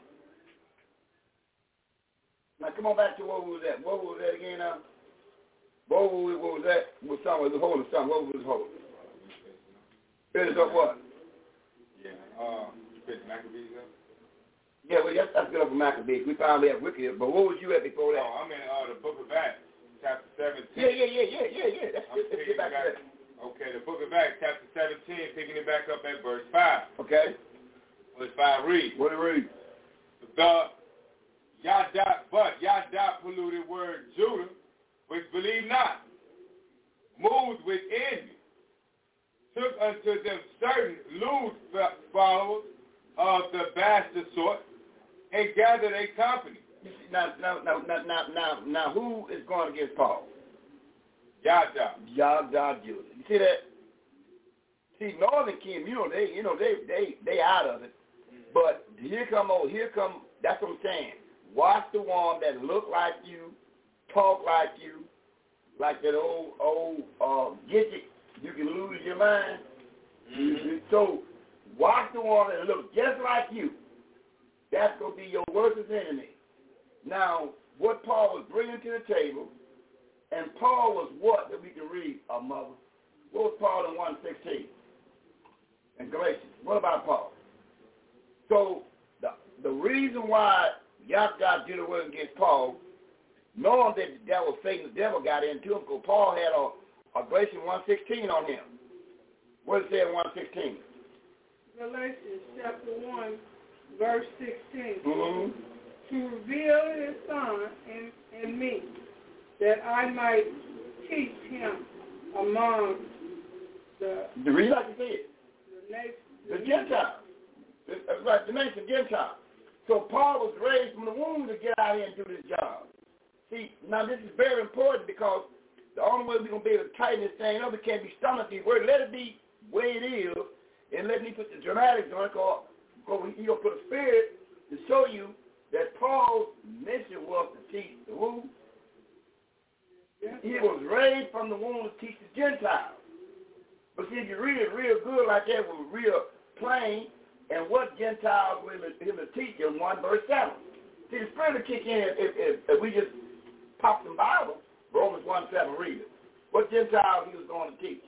Now come on back to what was that? What was that again now? What was that? Was someone was holding something? What was it holding? Finish up what? Yeah. You picked Maccabees up? Yeah, well, that's good up for Maccabees. We finally have wicked, but what was you at before that? Oh, I'm in the book of Acts, chapter 17. Yeah. Let's get back to that. Okay, the book of Acts, chapter 17, picking it back up at verse 5. Okay. Verse 5 reads. What it read? Yada polluted word Judah, which believe not, moved with envy, took unto them certain lewd followers of the bastard sort, and gathered a company. Now, who is going against Paul? Yada Judah. You see that? See, Northern Kingdom, they out of it. But here come, that's what I'm saying. Watch the one that look like you, talk like you, like that old get you can lose your mind. So watch the one and look just like you. That's going to be your worst enemy. Now, what Paul was bringing to the table, and Paul was what that we can read, Mother? What was Paul in 1:16? In Galatians. What about Paul? So, the reason why Yahweh did a word against Paul, knowing that the devil, Satan, the devil got into him, because Paul had a Galatians 1:16 on him. What does it say in 1:16? Galatians chapter 1, verse 16. Mm-hmm. To reveal his Son in me, that I might teach him among the reason I can say it. The Gentiles. That's right, the nation Gentiles. So Paul was raised from the womb to get out here and do this job. See, now this is very important because the only way we're going to be able to tighten this thing up, it can't be stomach these words. Let it be the way it is, and let me put the dramatics on it, because he's going to put a spirit to show you that Paul's mission was to teach the who? He was raised from the womb to teach the Gentiles. But see, if you read it real good like that, with real plain, and what Gentiles will him to teach in 1 verse 7. See, the spirit will kick in if we just pop some Bible. Romans 1:7, read it. What Gentiles he was going to teach.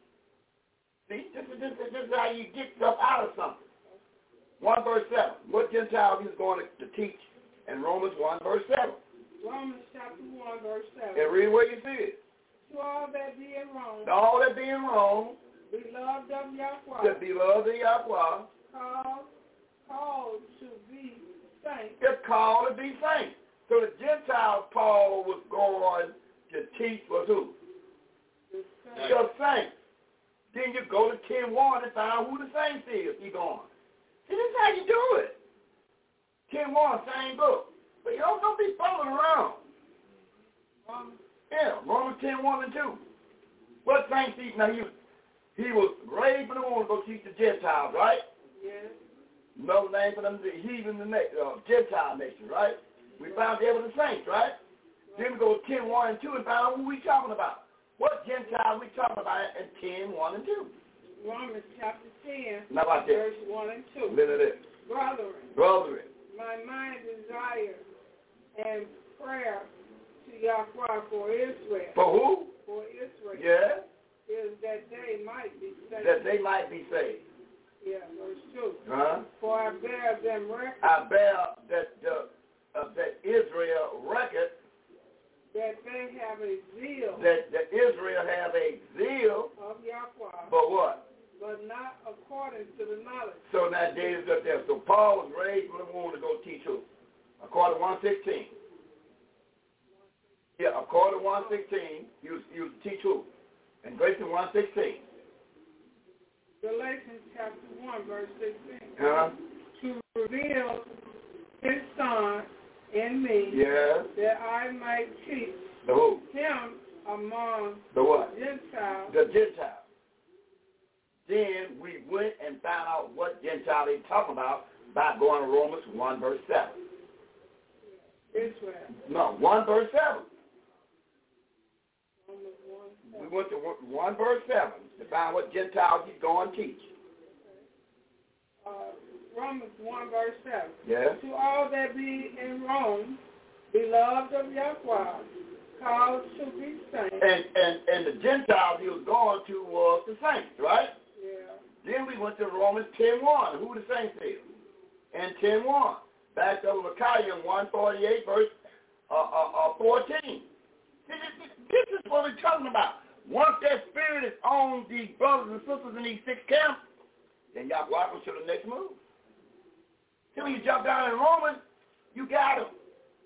See, this is how you get stuff out of something. 1 verse 7. What Gentiles he was going to teach in Romans 1 verse 7. Romans chapter 1 verse 7. And read where you see it. To all that be in Rome. All that be in Rome. Beloved of Yahweh. The beloved of Yahweh. Called to be saints. Just called to be saints. So the Gentiles Paul was going to teach was who? The saints. Then you go to 10:1 and find out who the saints is. Keep going. See, this is how you do it. 10:1, same book. But you don't be fumbling around. Yeah, Romans 10:1 and 2. What saints he? Now he was raised from the womb to go teach the Gentiles, right? Yes. No name for them, the heathen, Gentile nation, right? We found there were the saints, right? Then we go 10:1 and 2 and find out who we talking about. What Gentile we talking about in 10:1 and 2? Romans chapter 10, now about verse 1 and 2. Look at this. Brethren, my mind desire and prayer to Yahweh for Israel. For who? For Israel. Yeah. Is that they might be saved. That they might be saved. Yeah, verse 2. Uh-huh. For I bear them record. I bear that Israel record. That they have a zeal. That Israel have a zeal. Of Yahweh. But what? But not according to the knowledge. So now David's up there. So Paul was raised from the womb to go teach who? According to 1:16. Yeah, according to 1:16, he was to teach who? In Galatians 1:16. Galatians chapter 1, verse 16. Uh-huh. To reveal his Son in me, yes, that I might teach the who? Him among the what? Gentiles. The Gentiles. Then we went and found out what Gentile they talking about by going to Romans 1 verse 7. Israel. No, 1 verse 7. Romans 1, 7. We went to 1 verse 7 to find what Gentiles he's going to teach. Romans 1 verse 7. Yes. To all that be in Rome, beloved of Yahweh, called to be saints. And the Gentiles he was going to was the saints, right? Yeah. Then we went to Romans 10:1. Who the saints is? And 10:1. Back over Micaiah 1:48 verse 14. This is what we're talking about. Once that spirit is on these brothers and sisters in these 6 camps, then y'all go out to the next move. Till you jump down in Romans, you got them.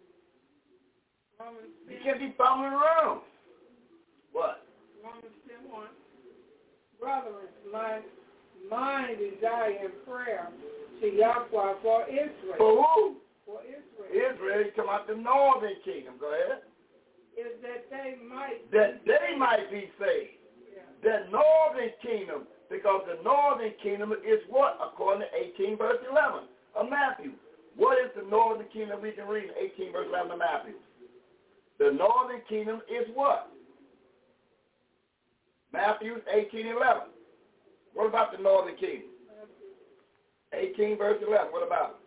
You can't be fumbling around. What? Romans 10:1. Brethren, my mind desire and prayer to Yahweh for Israel. For who? For Israel. Israel, you come out the northern kingdom. Go ahead. Is that they might be saved. Yeah. The northern kingdom, because the northern kingdom is what? According to 18 verse 11 of Matthew. What is the northern kingdom we can read in 18 verse 11 of Matthew? The northern kingdom is what? Matthew 18:11. What about the northern kingdom? 18 verse 11. What about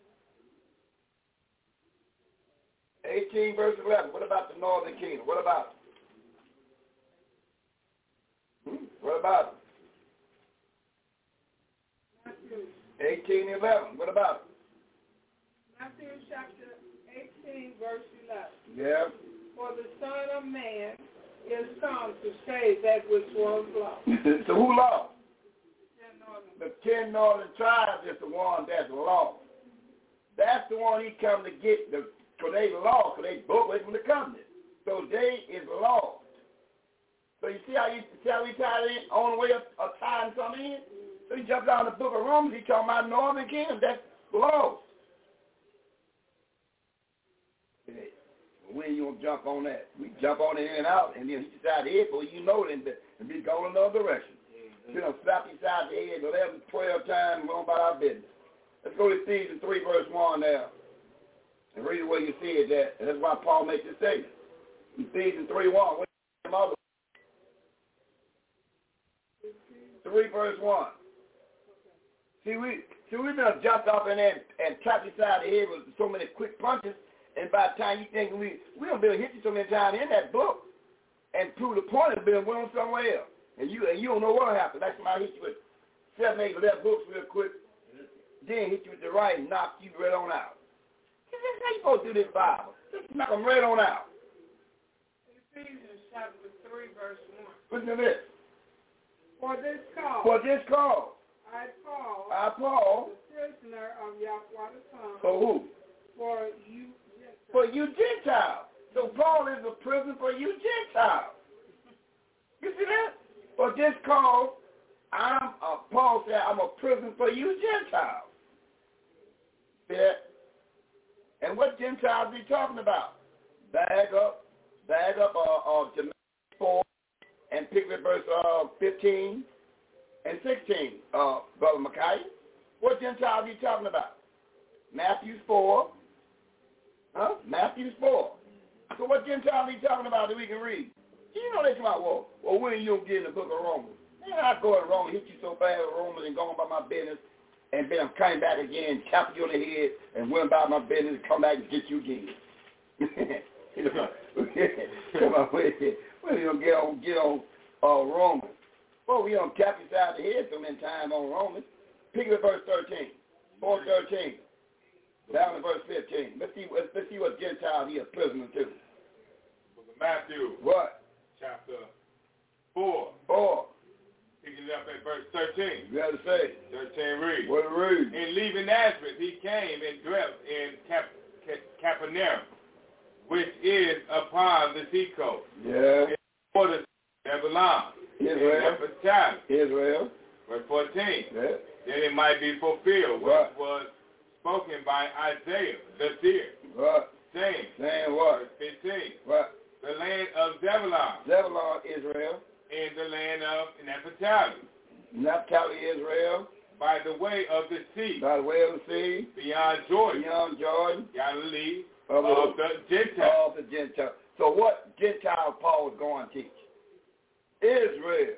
it? 18 verse 11. What about the northern kingdom? What about it? What about it? 18 and 11. What about it? Matthew chapter 18, verse 11. Yeah. For the Son of Man is come to save that which was lost. So who lost? The 10 northern tribes is the one that's lost. That's the one he come to get, because they lost, because they broke away from the covenant. So they is lost. So you see how he tied in on the way of tying something in? So he jumped down the book of Romans, he talking about northern kingdom, that's lost. When you gonna jump on that? We jump on it in and out, and then he decided here for you know it and be going another direction. You know, slap you side the head 11, 12 times and go on about our business. Let's go to Ephesians 3 verse 1 now. And read the way you see it that. And that's why Paul makes this statement. Ephesians 3:1. 3 verse 1. See, we've been jumped off in there and tapped you side the head with so many quick punches. And by the time you think we don't be able to hit you so many times in that book and prove the point of being went somewhere else. And you don't know what happened. Like somebody hit you with 7, 8 left books real quick, then hit you with the right and knock you right on out. How you supposed to do this Bible? Just knock them right on out. Ephesians chapter 3, verse 1. Listen to this. For this cause. I, Paul, the prisoner of Yahweh the Son. For who? For you Gentiles. For you Gentiles. So Paul is a prisoner for you Gentiles. You see that? For this cause, Paul said, I'm a prisoner for you Gentiles. See that? And what Gentiles is he talking about? Bag up Genesis 4 and pick with verse 15 and 16, Brother Micaiah. What Gentiles is he talking about? Matthew 4. Matthew 4. So what Gentiles is he talking about that we can read? You know they come out, well, when you don't get in the book of Romans? Man, I go in Romans, hit you so bad with Romans and go on about my business, and then I'm coming back again, tap you on the head, and went about my business, come back and get you again. Come on, when you don't get on Romans? Well, we don't tap you side the head so many times on Romans. Pick up verse 13, 4:13, down to verse 15. Let's see what Gentiles he is prisoner to. Book of Matthew. What? Chapter 4. 4. Picking it up at verse 13. You have to say. 13 read. What it read? In leaving Nazareth, he came and dwelt in Capernaum, which is upon the seacoast. Yeah. In borders Babylon. Israel. Verse 14. Yeah. Then it might be fulfilled what was spoken by Isaiah the seer. What? Saying what? Verse 15. What? The land of Zebulun. Zebulun, Israel. And the land of Naphtali. Naphtali, Israel. By the way of the sea. By the way of the sea. Beyond Jordan. Galilee of the Gentiles. So what Gentile Paul was going to teach? Israel.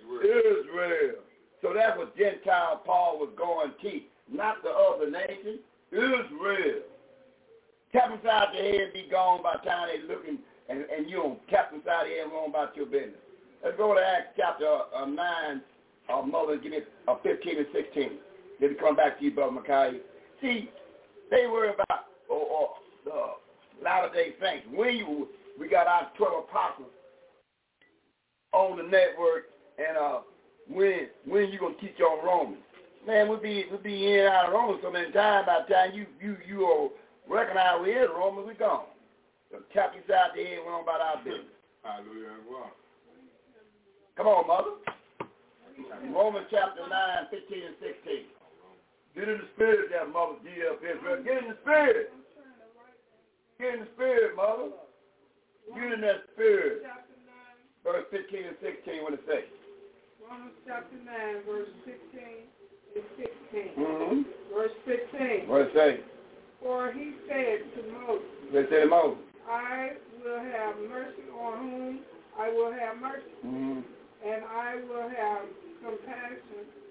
So that's what Gentile Paul was going to teach. Not the other nations. Israel. Tap inside the head and be gone by the time they're looking, and you don't tap inside the head and go on about your business. Let's go to Acts chapter 9. Mother, give me 15 and 16. Then we come back to you, Brother Micaiah. See, they worry about the Latter-day Saints. We got our 12 apostles on the network, and when you gonna teach on Romans? Man, we'll be in and out of Romans so many times. By the time you will recognize we're in Romans, we gone. So tap you side the head and went on about our business. Hallelujah. Come on, Mother. Romans chapter 9, 15 and 16. Get in the spirit there, Mother D.F. Israel. Get in the spirit. Get in the spirit, Mother. Get in that spirit. Verse 15 and 16, what it say? Romans chapter 9, verse 15 and 16. Mm-hmm. Verse 15. What it say? For he said to Moses, I will have mercy on whom I will have mercy, and I will have compassion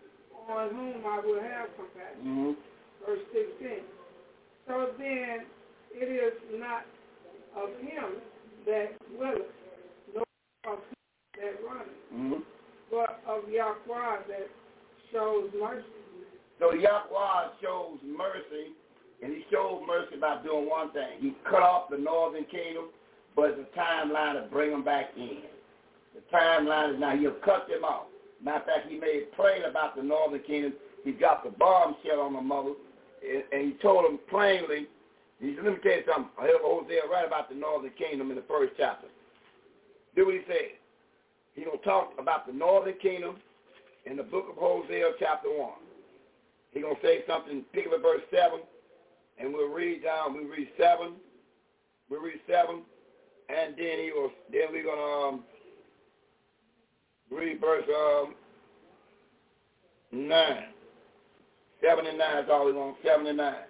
on whom I will have compassion. Mm-hmm. Verse 16. So then it is not of him that willeth, nor of him that runneth, but of Yahweh that shows mercy. So Yahweh shows mercy, and he showed mercy by doing one thing. He cut off the northern kingdom, but it's a timeline to bring them back in. The timeline is now he'll cut them off. Matter of fact, he made plain about the northern kingdom. He dropped the bombshell on the mother, and he told them plainly, he said, let me tell you something. I heard Hosea right about the northern kingdom in the first chapter. Do what he said. He's going to talk about the northern kingdom in the book of Hosea chapter 1. He's going to say something, pick up at verse 7, and we'll read down. We'll read 7, and then we're going to read verse 9. 7 and 9 is all we want, 7 and 9.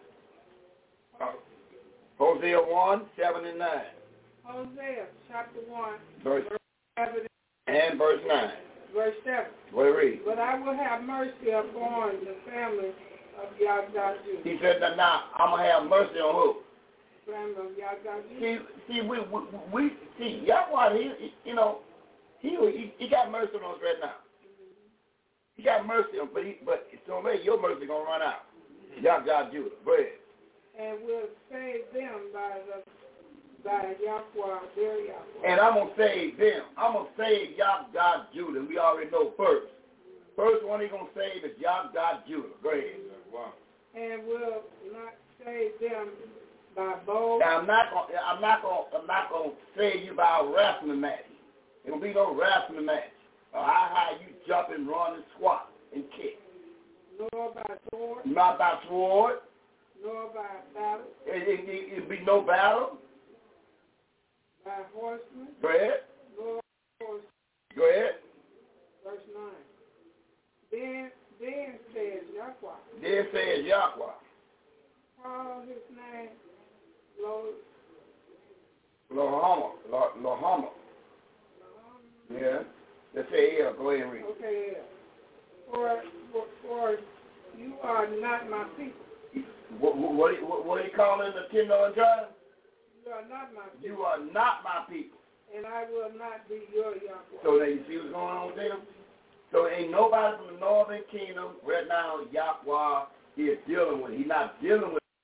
Hosea 1, 7 and 9. Hosea chapter 1, verse 7 and verse 9. Verse 7. What do you read? But I will have mercy upon the family of Yahweh. He said, now I'm going to have mercy on who? Family of Yahweh. See, we see, Yahweh, he got mercy on us right now. He got mercy on, but so maybe your mercy going to run out. Yahweh Judah. Go ahead. And will save them by Yahweh, their Yahweh. And I'm going to save them. I'm going to save Yahweh Judah. We already know first. First one he's going to save is Yahweh Judah. Go ahead. Wow. And will not save them by bow. Now, I'm not going to save you by a wrestling match. There will be no wrestling match. How you jump and run and squat and kick. Nor by sword. Not by sword. Nor by battle. It'll be no battle. By horsemen. Go ahead. Nor horsemen. Go ahead. Verse 9. Then says Yahweh. Then says Yahweh. Call his name Lohama. Yeah. Let's say yeah. Go ahead and read. Okay, yeah. For you are not my people. What are you calling the 10 Northern tribe? You are not my people. You are not my people. And I will not be your Yahweh. So now you see what's going on with them? So ain't nobody from the northern kingdom right now Yahweh is dealing with. He's not dealing with.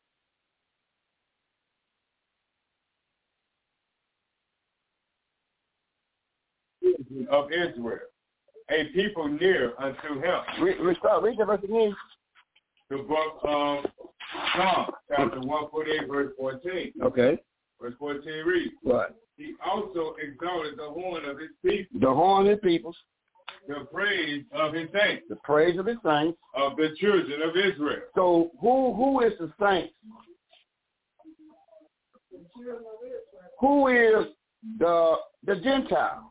Of Israel, a people near unto him. Read the verse again. The book of Psalm, chapter 148, verse 14. Okay. Verse 14 reads, What? He also exalted the horn of his people. The horn of his people. The praise of his saints. The praise of his saints. Of the children of Israel. So who is the saints? Who is the Gentile?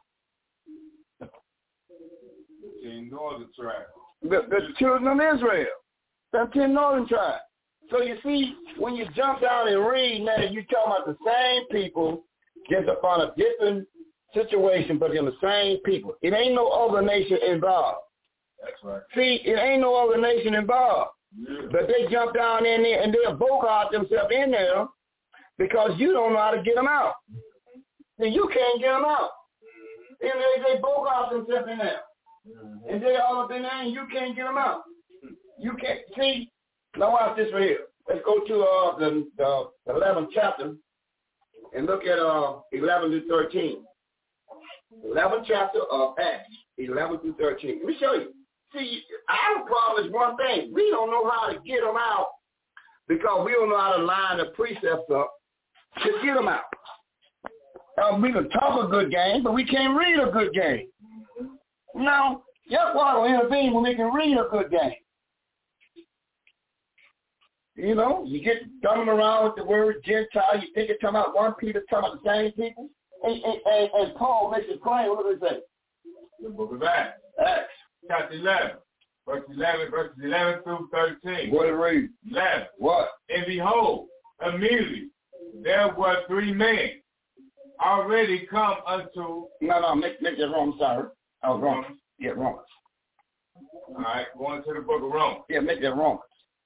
The northern tribe. The children of Israel. The 10 northern tribes. So you see, when you jump down and read, now you're talking about the same people, just upon a different situation, but they're the same people. It ain't no other nation involved. That's right. See, it ain't no other nation involved. Yeah. But they jump down in there and they'll bogart themselves in there because you don't know how to get them out. See, you can't get them out. And they bogart themselves in there. And they all up in there and you can't get them out. You can't. See, now watch this right here. Let's go to the 11th chapter and look at 11 to 13. 11th chapter of Acts, 11 through 13. Let me show you. See, our problem is one thing. We don't know how to get them out because we don't know how to line the precepts up to get them out. We can talk a good game, but we can't read a good game. Now, Yahweh will intervene when we can read a good game. You know, you get thumbing around with the word Gentile, you think it's talking about one people, talking about the same people. And Paul makes it plain. What does it say? The book of Acts. Acts. Chapter 11. Verses 11 through 13. What it read? 11. What? And behold, immediately there were 3 men already come unto... No, make it wrong, sorry. I was wrong. Yeah, Romans. All right, going to the book of Romans. Yeah, make that Romans.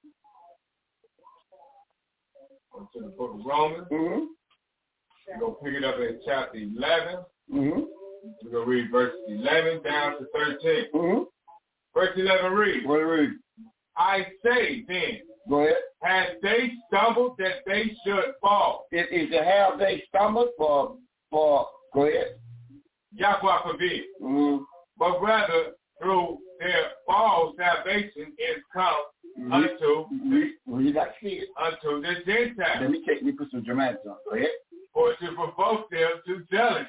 Going to the book of Romans. Mm-hmm. We're going to pick it up at chapter 11. Mm-hmm. We're going to read verses 11 down to 13. Mm-hmm. Verse 11 reads, What do you read? I say then, Go ahead. have they stumbled that they should fall? Is the have they stumbled for go ahead. Yahweh forbid. Mm-hmm. But rather through their fall salvation is come unto you got to see it. Unto the Gentiles. Let me put some dramatics on. Go ahead. For to provoke them to jealousy.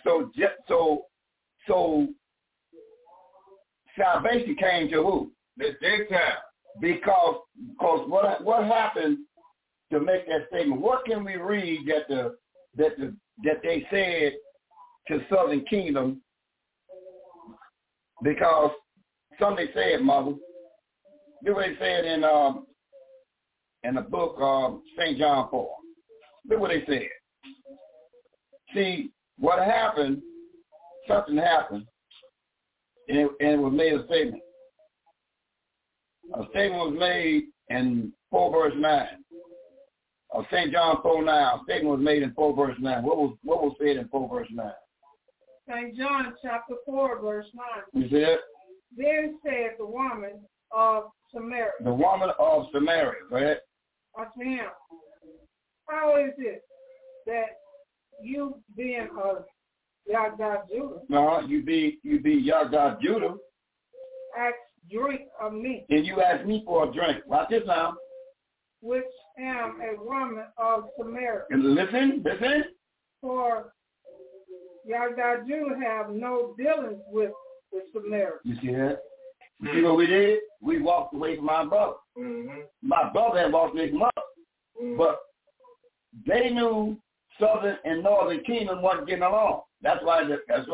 So salvation came to who? The Gentiles. Because what happened to make that statement? What can we read that they said to Southern Kingdom? Because somebody said, Mother, look what they said in the book of St. John 4. Look what they said. See, what happened, something happened, and it was made a statement. A statement was made in 4 verse 9. Of St. John 4:9. A statement was made in 4 verse 9. What was said in 4 verse 9? St. John chapter 4 verse 9. You see it? Then said the woman of Samaria. The woman of Samaria, right? Unto him, how is it that you being of Yahweh Judah? No, you be Yahweh Judah. Ask drink of me. And you ask me for a drink. Watch this now. Which am a woman of Samaria. And listen. For Yahweh Judah have no dealings with the Samaritans. You see that? You see what we did? We walked away from our brother. Mm-hmm. My brother had walked away from us. Mm-hmm. But they knew Southern and Northern Kingdom wasn't getting along. That's why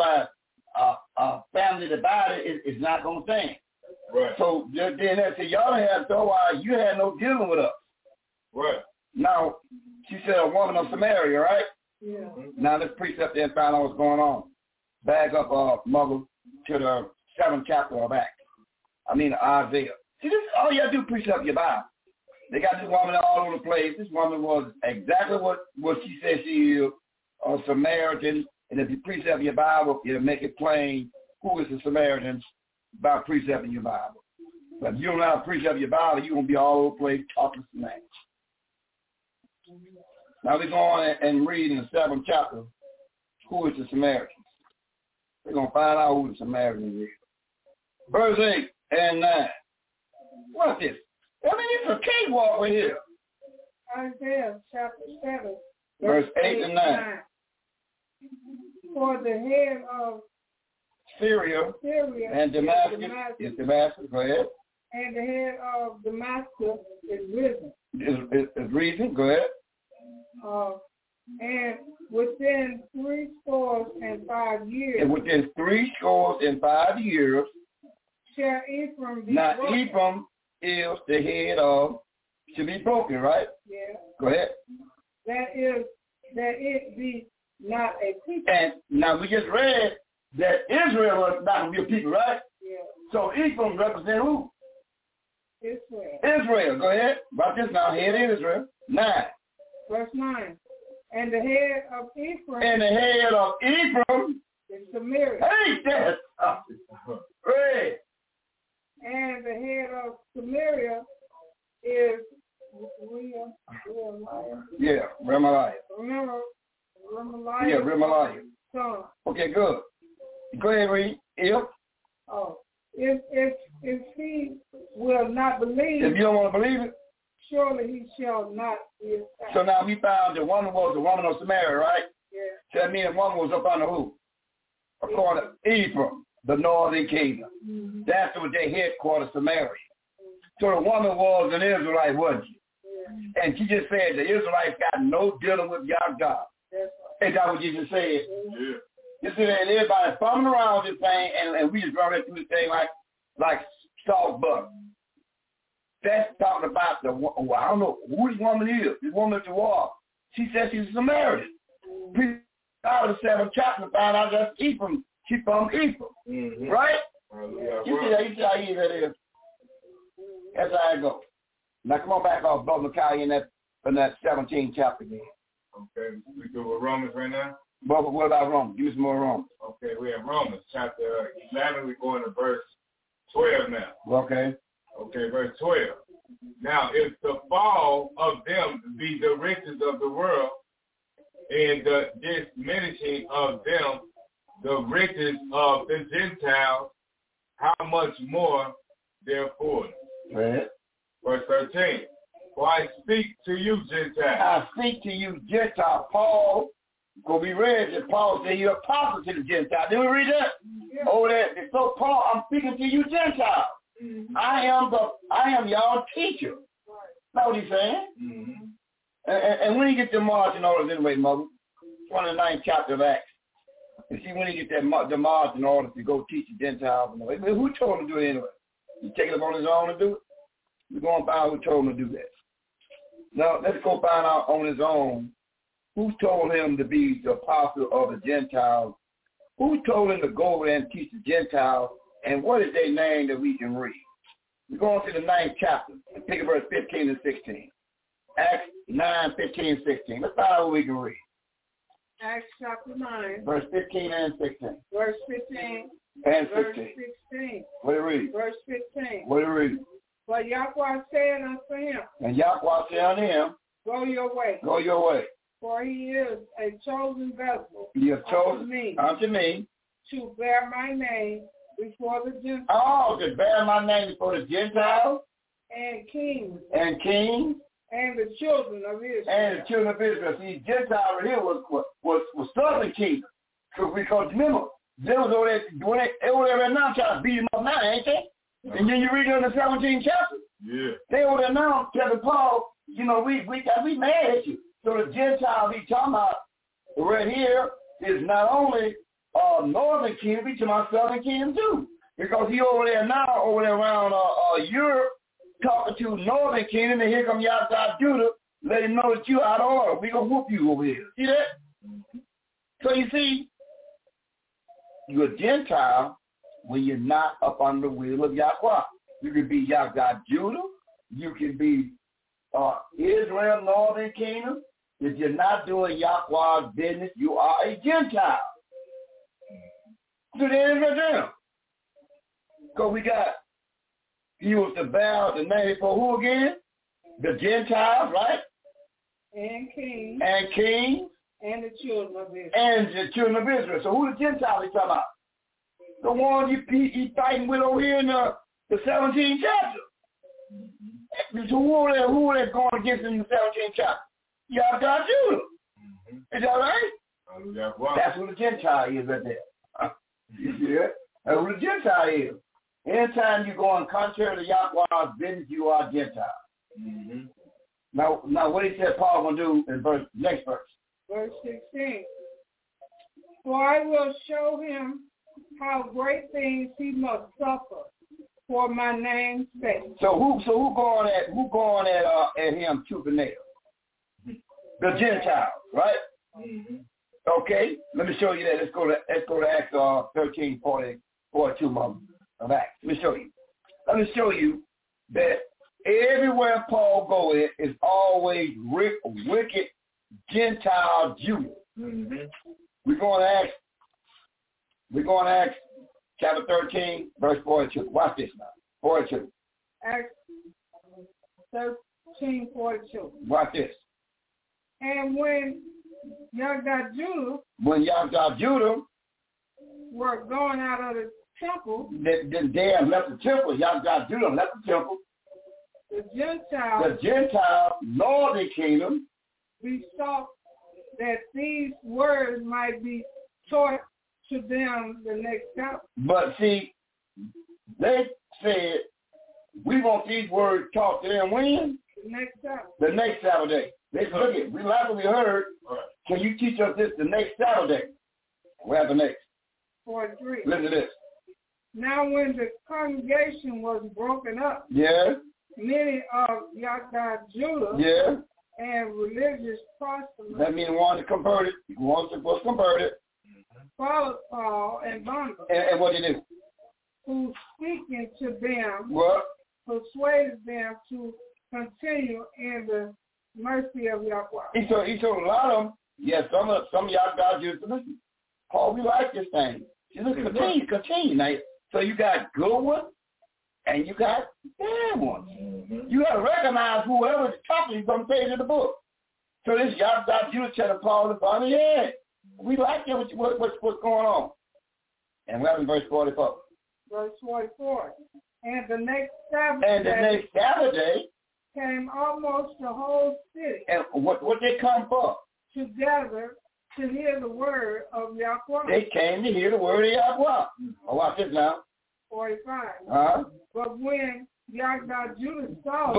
family divided is not going to stand. Right. So then they said, y'all had so you had no dealing with us. Right. Now, she said a woman of Samaria, right? Yeah. Now let's precept there and find out what's going on. Back up, Mother, to the 7th chapter of Acts. Isaiah. See, this all you have to do, precept your Bible. They got this woman all over the place. This woman was exactly what she said she is, a Samaritan. And if you precept your Bible, it'll make it plain who is the Samaritans by precepting your Bible. But if you don't know how to precept your Bible, you're going to be all over the place talking smack. Now we go on and read in the 7th chapter who is the Samaritans. We're going to find out who the Samaritans is. Verse 8 and 9. What's this? It's a cakewalk right here. Isaiah chapter 7. Verse 8 and 9. For the head of Syria and Damascus is Damascus. Go ahead. And the head of Damascus is risen. Is risen. Go ahead. And within 65 years. And within 65 years. Shall Ephraim be now broken. Ephraim is the head of, should be broken, right? Yeah. Go ahead. That it be not a people. And now we just read that Israel was not going to be a people, right? Yeah. So Ephraim represent who? Israel. Go ahead. About this now, head of Israel. 9. Verse 9. And the head of Ephraim. And the head of Ephraim is Samaria. Hey, that's great. And the head of Samaria is Remaliah. Remaliah. Yeah, Remaliah. Son. Okay, good. Go ahead, read. If he will not believe. If you don't want to believe it. Surely he shall not be established. So now we found the woman was the woman of Samaria, right? Yeah. So that means the woman was up under who? According to Ephraim, the northern kingdom. Mm-hmm. That's what their headquarters, Samaria. So the woman was an Israelite, wasn't she? Yeah. And she just said the Israelites got no dealing with Yahweh. Is that what you just said? Yeah. You see that everybody fumbling around this thing, and we just run right through this thing like soft butter. That's talking about I don't know who this woman is. This woman at the wall. She said she's a Samaritan. Out of the 7th chapter, found out that's Ephraim. She's from Ephraim, right? Yeah, you see how easy that is. That's how it goes. Now come on back off, Brother Micaiah, in that 17th chapter again. Okay, we do with Romans right now? But what about Romans? Give us more Romans. Okay, we have Romans chapter 11. We're going to verse 12 now. Okay. Okay, verse 12. Now, if the fall of them be the riches of the world, and the diminishing of them the riches of the Gentiles, how much more therefore? Right. Verse 13. For I speak to you, Gentiles. I speak to you, Gentiles. Paul, go be read that Paul said you're apostle to the Gentiles. Did we read that? Yeah. Over there. So Paul, I'm speaking to you, Gentiles. Mm-hmm. I am y'all teacher. That's what he's saying. Mm-hmm. And when you get the margin orders anyway, Mother, 29th chapter of Acts. And see when you get the margin orders to go teach the Gentiles. Who told him to do it anyway? He take it up on his own to do it? We're going to find out who told him to do that. Now, let's go find out on his own who told him to be the apostle of the Gentiles. Who told him to go over there and teach the Gentiles, and what is their name that we can read? We're going to the 9th chapter and pick up verse 15 and 16. Acts 9, 15, 16. Let's find out what we can read. Acts chapter 9. Verse 15 and 16. Verse 15 and 16. Verse 16. What do you read? Verse 15. What do you read? But Yahweh said unto him. And Yahweh said unto him. Go your way. Go your way. For he is a chosen vessel. He is chosen unto me. To bear my name before the Gentiles. Oh, to bear my name before the Gentiles. And kings. And kings. And the children of Israel. And the children of Israel. See, Gentiles here was southern kingdom. Because remember, they was over there right now trying to beat him up now, ain't they? And then you read it in the 17th chapter. Yeah. They over there now telling Paul, we mad at you. So the Gentiles he's talking about right here is not only northern kingdom, he's talking about southern kingdom too. Because he over there around Europe, talking to northern kingdom, and here come Yahweh Judah, let him know that you out of order. We gonna whoop you over here. See that? So you see, you're a Gentile when you're not up under the will of Yahweh. You can be Yahweh Judah. You can be Israel, northern kingdom. If you're not doing Yahweh's business, you are a Gentile. So there is right there. Because we got, he was to bow the name for who again? The Gentiles, right? And kings. And kings. And the children of Israel. And the children of Israel. So who the Gentiles he talking about? The one he fighting with over here in the 17th chapter. So who are they going against in the 17th chapter? Y'all got Judah. Is that right? That's who the Gentile is right there. You see that? That's who the Gentile is. Anytime you go in contrary to Yahweh's business, you are Gentile. Mm-hmm. Now what he said Paul going to do in next verse. Verse 16. For I will show him how great things he must suffer for my name's sake. So who going at him tooth and nail? The Gentiles, right? Mm-hmm. Okay, let me show you that. Let's go to Acts 13, 40, 42 of Acts. Let me show you that everywhere Paul goes is always wicked Gentile Jew. Mm-hmm. We're going to Acts chapter 13, verse 42. Watch this now. 42. Acts 13, 42. Watch this. And when Yahweh Judah were going out of the temple, they have left the temple. Yahweh Judah left the temple. The Gentiles, northern kingdom, besought that these words might be taught to them the next chapter. But see, they said, we want these words taught to them when? The next Saturday. They said, look it, we like what we heard. Can you teach us this the next Saturday? What happened next? 43. Listen to this. Now when the congregation was broken up, many of Yahweh Judah and religious proselytes, that means one to convert it, was converted, followed Paul and Barnabas. And what did he do? Who speaking to them persuaded them to continue in the mercy of Yahweh. He told a lot of them, yes, some of y'all guys just listen. Paul, we like this thing. He said, continue. Now, so you got good ones and you got bad ones. Mm-hmm. You got to recognize whoever's talking from the page of the book. So this y'all got Judas telling Paul and Barnabas, yeah, we like it. What's going on? And we're in verse 44. Verse 44. And the next Saturday came almost the whole city. And what they come for? Together to hear the word of Yahweh. They came to hear the word of Yahweh. Oh, watch this now. 45. Huh? But when Yahweh Judah saw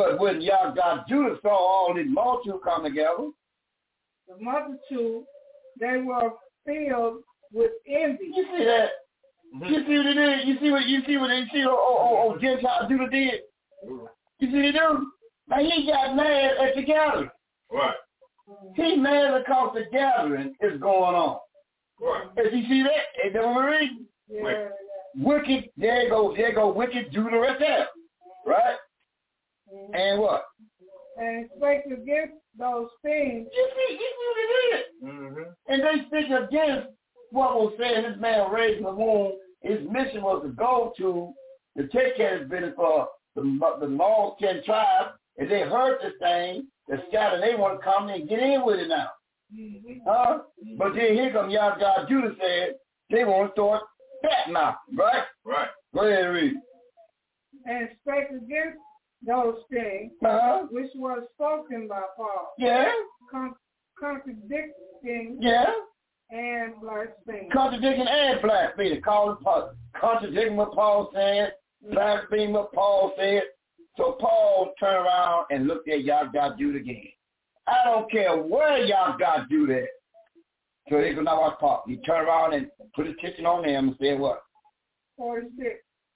all this multitude come together, the multitude, they were filled with envy. You see that? Mm-hmm. You see what they did? You see Gentile Judah did? You see what they do? Now he got mad at the gathering. Right. He mad because the gathering is going on. Right. If you see that, it don't read. Yeah. Wicked, there go wicked Judah right there. Right? Mm-hmm. And what? And spake against those things. You see what they did? Mm-hmm. And they speak against what was saying. This man raised in the womb. His mission was to go to take care of his business for the lost 10 tribes. And they heard this thing, they scattered, they want to come and get in with it now. Mm-hmm. But then here come Yahweh Judah said they want to start back now, right? Right. Go ahead and read. And spake against those things which were spoken by Paul. Yeah. Contradicting. Yeah. And blaspheming. Contradicting and blaspheming. Contradicting what Paul said, blaspheming what Paul said. So Paul turned around and looked at Yahweh Judah again. I don't care where Yahweh Judah at. So they go, now watch Paul. He turned around and put his attention on him and said what? 46.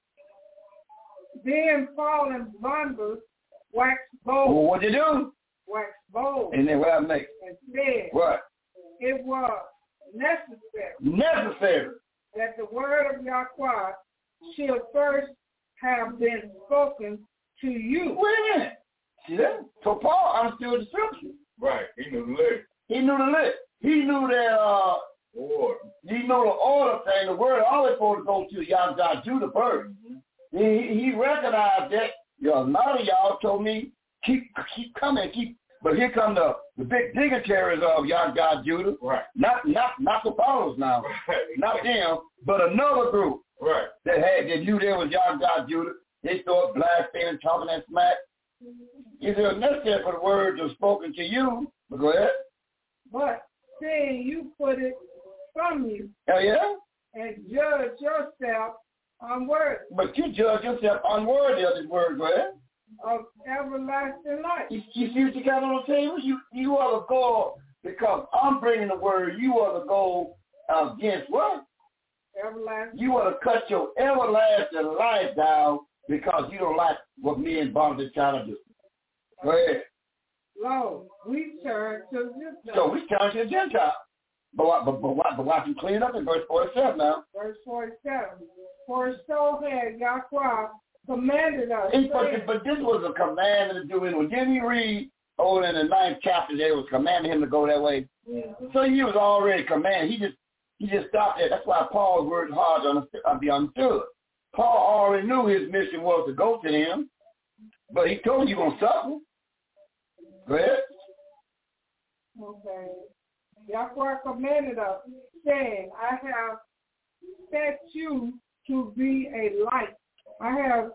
Then Paul and Barnabas waxed bold. Well, what'd you do? Waxed bold. And then what I make? And said, what? It was necessary that the word of Yahweh should first have been spoken to you. Wait a minute. See that? So Paul understood the scripture. Right. He knew the list. He knew that he knew the order thing. The word always supposed to go to Yahweh Judah first. Mm-hmm. He recognized that. A lot of y'all told me keep coming, but here come the big dignitaries of Yahweh Judah. Right. Not the followers now. Right. Not them, but another group. Right. That knew there was Yahweh Judah. They started blaspheming, talking that smack. It is necessary for the word to be spoken to you. But go ahead. But seeing you put it from you. Oh, yeah? And judge yourself unworthy. But you judge yourself unworthy of this word, go ahead. Of everlasting life. You see what you got on the table? You are the goal because I'm bringing the word. You are the goal against what? Everlasting. You want to cut your everlasting life down because you don't like what me and Barnabas trying to do. Go ahead. Lo, we turn to the Gentile. So we turn to the Gentile. But watch him clean up in verse 47 now. Verse 47. For so had Yahweh commanded us. But this was a command to do it. Didn't we read over in the 9th chapter there was commanding him to go that way? Mm-hmm. So he was already commanded. He just stopped there. That's why Paul's word is hard to be understood. Paul already knew his mission was to go to them, but he told you going to suffer. Go ahead. Okay. Yahweh commanded us, saying, I have set you to be a light. I have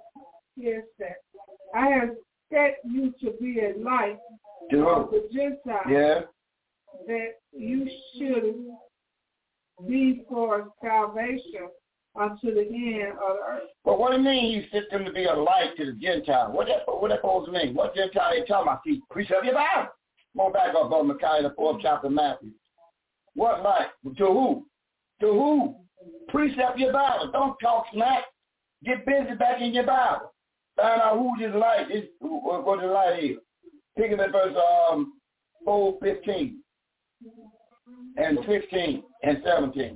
set you to be a light of the Gentiles. Yeah. That you should be for salvation unto the end of the earth. But what do you mean you set them to be a light to the Gentiles? What that supposed to mean? What Gentile they talking about? See, precept your Bible. Come on back up on Micaiah, the 4th chapter of Matthew. What light? To who? To who? Precept your Bible. Don't talk smack. Get busy back in your Bible. Find out who this light is, what the light is. Pick it at verse 4:15 and 16 and 17.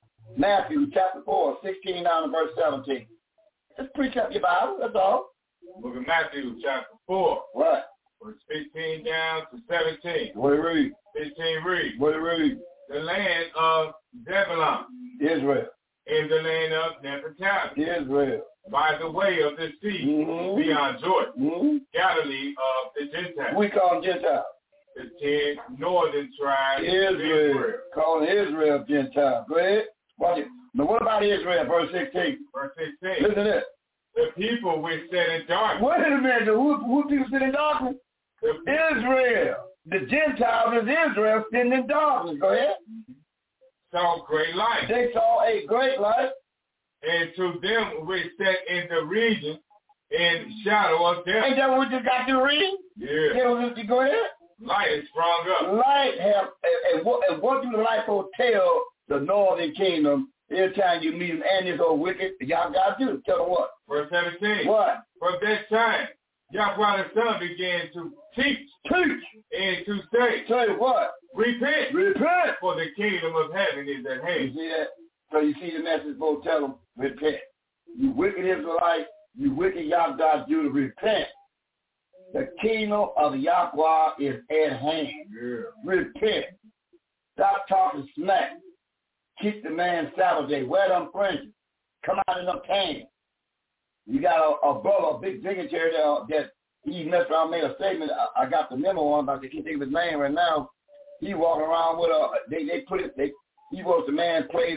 Matthew chapter 4, 16 down to verse 17. Just precept your Bible, that's all. Book of Matthew, chapter 4. What? Verse 15 down to 17. What do you read? 15 read. What do you read? The land of Zebulun. Israel. In the land of Naphtali. Israel. By the way of the sea, beyond Jordan. Galilee of the Gentiles. We call them Gentiles. The 10 northern tribes. Israel. Calling Israel Gentiles. Go ahead. Watch it. Now what about Israel? Verse 16. Verse 16. Listen to this. The people which sit in darkness. Wait a minute. Who people sit in darkness? Israel. The Gentiles is Israel sitting in darkness. Go ahead. Saw great light. They saw a great light. And to them which sat in the region in shadow of death. Ain't that what we just got to read? Yeah. Go ahead. Light is sprung up. Light have, and what do the light tell the northern kingdom every time you meet them and this old wicked? Y'all got to do. Tell them what? Verse 17. What? From that time, Yahweh the Son began to teach. And to say. Say what? Repent. Repent. For the kingdom of heaven is at hand. You see that? So you see the message, both tell them, repent. You wicked Israelites, you wicked Yahweh Judah, repent. The kingdom of Yahweh is at hand. Yeah. Repent. Stop talking smack. Keep the man Sabbath day. Wear them fringes. Come out in them pants. You got a brother, a big dignitary that he messed around, made a statement. I got the memo on, but I can't think of his name right now. He walking around with he was the man played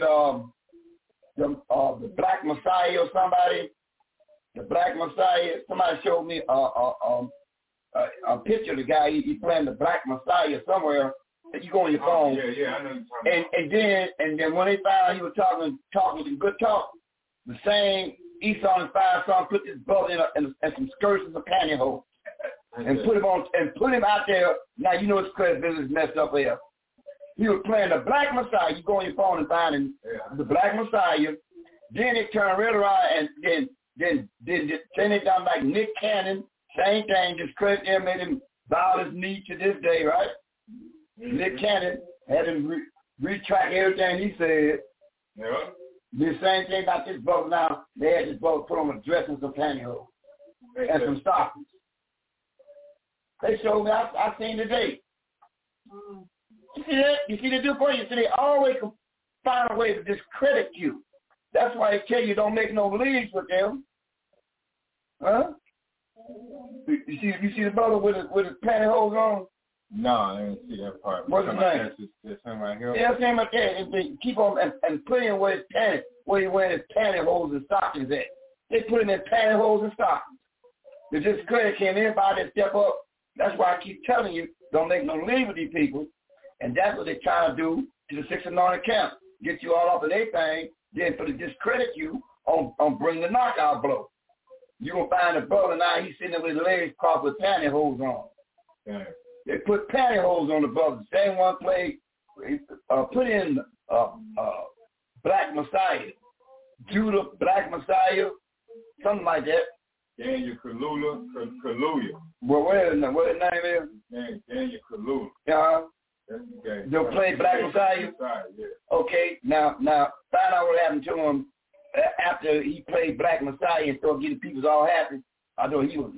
the Black Messiah or somebody. The Black Messiah. Somebody showed me a picture of the guy. He playing the Black Messiah somewhere. You go on your phone. Yeah, I know what you're talking and then when they found he was talking some good talk, the same Esau and Fire Son put this brother in some skirts and some pantyhose and put him out there. Now you know his credit business messed up here. He was playing the Black Messiah. You go on your phone and find him, the Black Messiah. Then it turned right around and then turn it down like Nick Cannon. Same thing, just credit him, made him bow his knee to this day, right? Nick Cannon had him retract everything he said. Yeah. The same thing about this brother now. They had this brother put on a dress and some pantyhose and some stockings. They showed me, I seen today. You see that? You see they do for you? See, they always find a way to discredit you. That's why they tell you don't make no leagues with them. Huh? You see the brother with his pantyhose on? No, I didn't see that part. What's his name? That's him right here. Yeah, that's him right there. And they keep on and put him where he wears his pantyhose and stockings at. They put him in pantyhose and stockings. They discredit him. Anybody that step up. That's why I keep telling you, don't make no league with these people. And that's what they're trying to do to the Six Anointed Camp. Get you all off of their thing, then for to discredit you on bring the knockout blow. You're going to find a brother now, he's sitting there with his legs crossed with pantyhose on. Yeah. They put pantyhose on the brother. Same one played, put in Black Messiah. Judah, Black Messiah, something like that. Daniel Kaluuya. Well, what his name is? Daniel Kaluuya. Yeah. That's the guy. They'll play Black Messiah? Yeah. Okay, now find out what happened to him after he played Black Messiah and started getting people all happy. I know he was,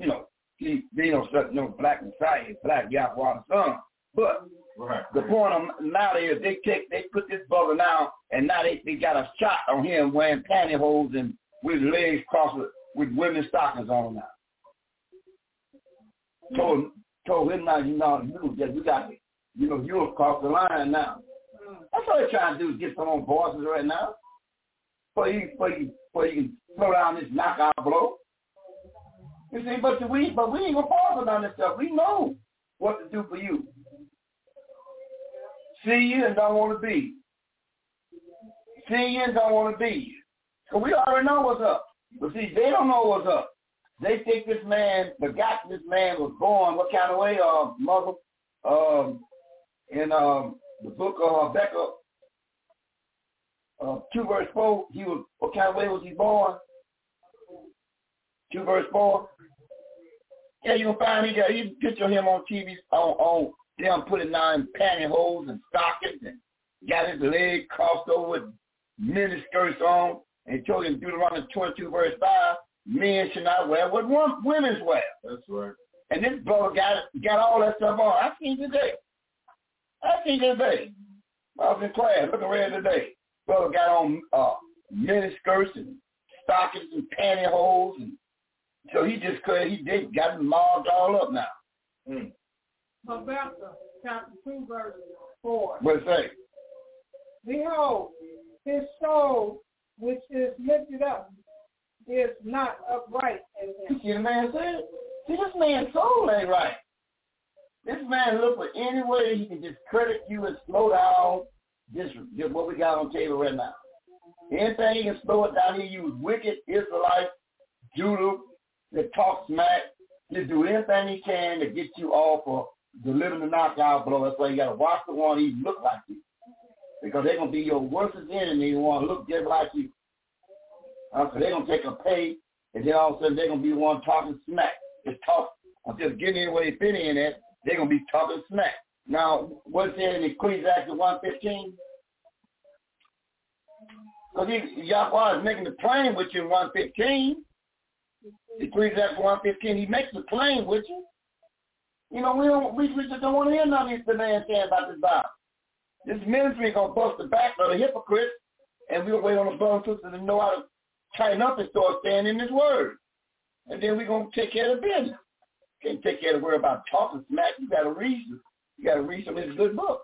Black Messiah, Black Yahweh the Son. But the point of now is they put this brother now, and now they got a shot on him wearing pantyhose and with his legs crossed with women's stockings on now. Told him now, you got to, you're across the line now. That's what they're trying to do is get some on voices right now. For you can slow down this knockout blow. You see, but we ain't gonna pause on this stuff. We know what to do for you. See you and don't want to be. See you and don't want to be. Because we already know what's up. But see, they don't know what's up. They think this man, this man was born what kind of way, mother? In the book of Habakkuk, 2 verse 4, what kind of way was he born? 2 verse 4. Yeah, you'll find you can picture him on TV on them putting on pantyhose and stockings and got his leg crossed over with mini skirts on and told him Deuteronomy 22 verse 5, men should not wear what women's wear. That's right. And this brother got all that stuff on. I seen today. I was in class, looking around today. Brother got on mini skirts and stockings and pantyhose, and so he got them mobbed all up now. Habakkuk chapter 2, verse 4. What's that? Behold, his soul which is lifted up is not upright in him. You see the man said? See, this man's soul ain't right. This man look for any way he can just credit you and slow down just what we got on the table right now. Anything he can slow it down, he use wicked Israelites, Judah, that talk smack, just do anything he can to get you off of delivering the knockout blow. That's why you got to watch the one he look like you. Because they're going to be your worst enemy who want to look just like you. So they're going to take a pay, and then all of a sudden they're going to be the one talking smack. Just talk, or just getting in where they fit in at, they're going to be talking smack. Now, what's it in Ecclesiastes 1:15? Because Yahweh is making the plain with you in 1:15. Ecclesiastes 1:15, he makes the plain with you. You know, we just don't want to hear none of these demands saying about this Bible. This ministry is going to bust the back of the hypocrites, and we'll wait on the brothers and sisters to know how to tighten up and start staying in this word. And then we're going to take care of the business. Can't take care of the word about talking smack. You got to read some. You got to read some of this good book.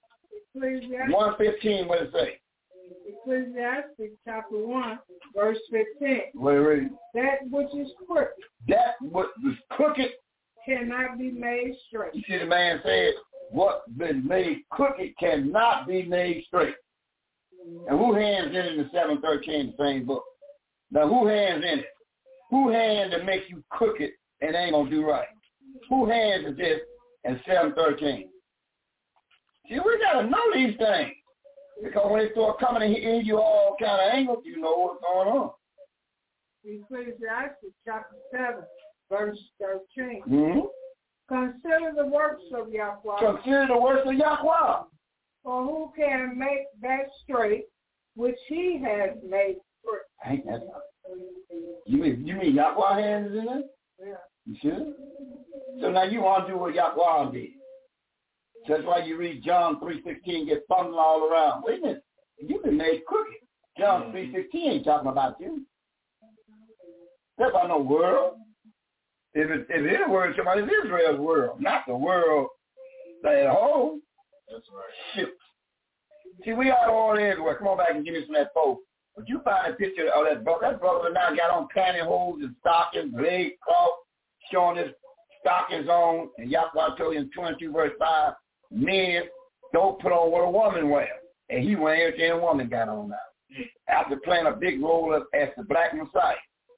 1:15, what it say? Ecclesiastes chapter 1, verse 15. What it read? That which is crooked. That what was crooked cannot be made straight. You see the man said, what been made crooked cannot be made straight. And who hands in it in 7:13, the same book? Now who hands in it? Who hands to make you crooked and ain't gonna do right? Who hands is this in 7:13? See, we gotta know these things. Because when they start coming and hitting you all kind of angles, you know what's going on. Ecclesiastes chapter 7, verse 13. Mm-hmm. Consider the works of Yahweh. Consider the works of Yahweh. For who can make that straight which he has made straight? Ain't that you mean Yahweh hands in it? Yeah. You sure? So now you want to do what Yahweh did. That's why you read John 3:16, get fumbling all around. Wait a minute. You've been made crooked. John 3:16 ain't talking about you. That's about no world. If it's a world, somebody, it's Israel's world, not the world at home. That's right. Shoot. See, we are all everywhere. Come on back and give me some of that folk. But you find a picture of that brother. That brother now got on pantyhose and stockings, leg cloth, showing his stockings on. And Yahweh told you in 22 verse 5, men don't put on what a woman wears. And he wearing everything a woman got on now. After playing a big role as the Black Messiah.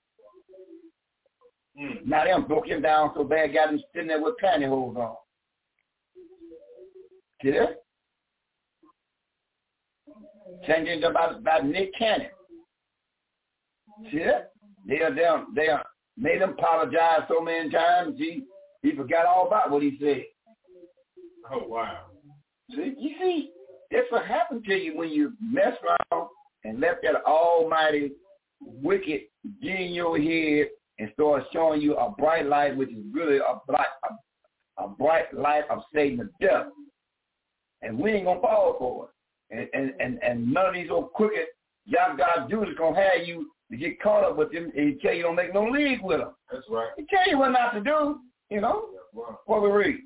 Now them broke him down so bad, got him sitting there with pantyhose on. See that? Changing about Nick Cannon. See that? They made him apologize so many times, he forgot all about what he said. Oh, wow. See, you see, that's what happened to you when you mess around and let that almighty wicked get in your head and start showing you a bright light, which is really a bright light of Satan of death. And we ain't going to fall for it. And none of these old crooked God Jews is going to have you to get caught up with them and tell you don't make no league with them. That's right. He tell you what not to do, you know. Wow. What we read.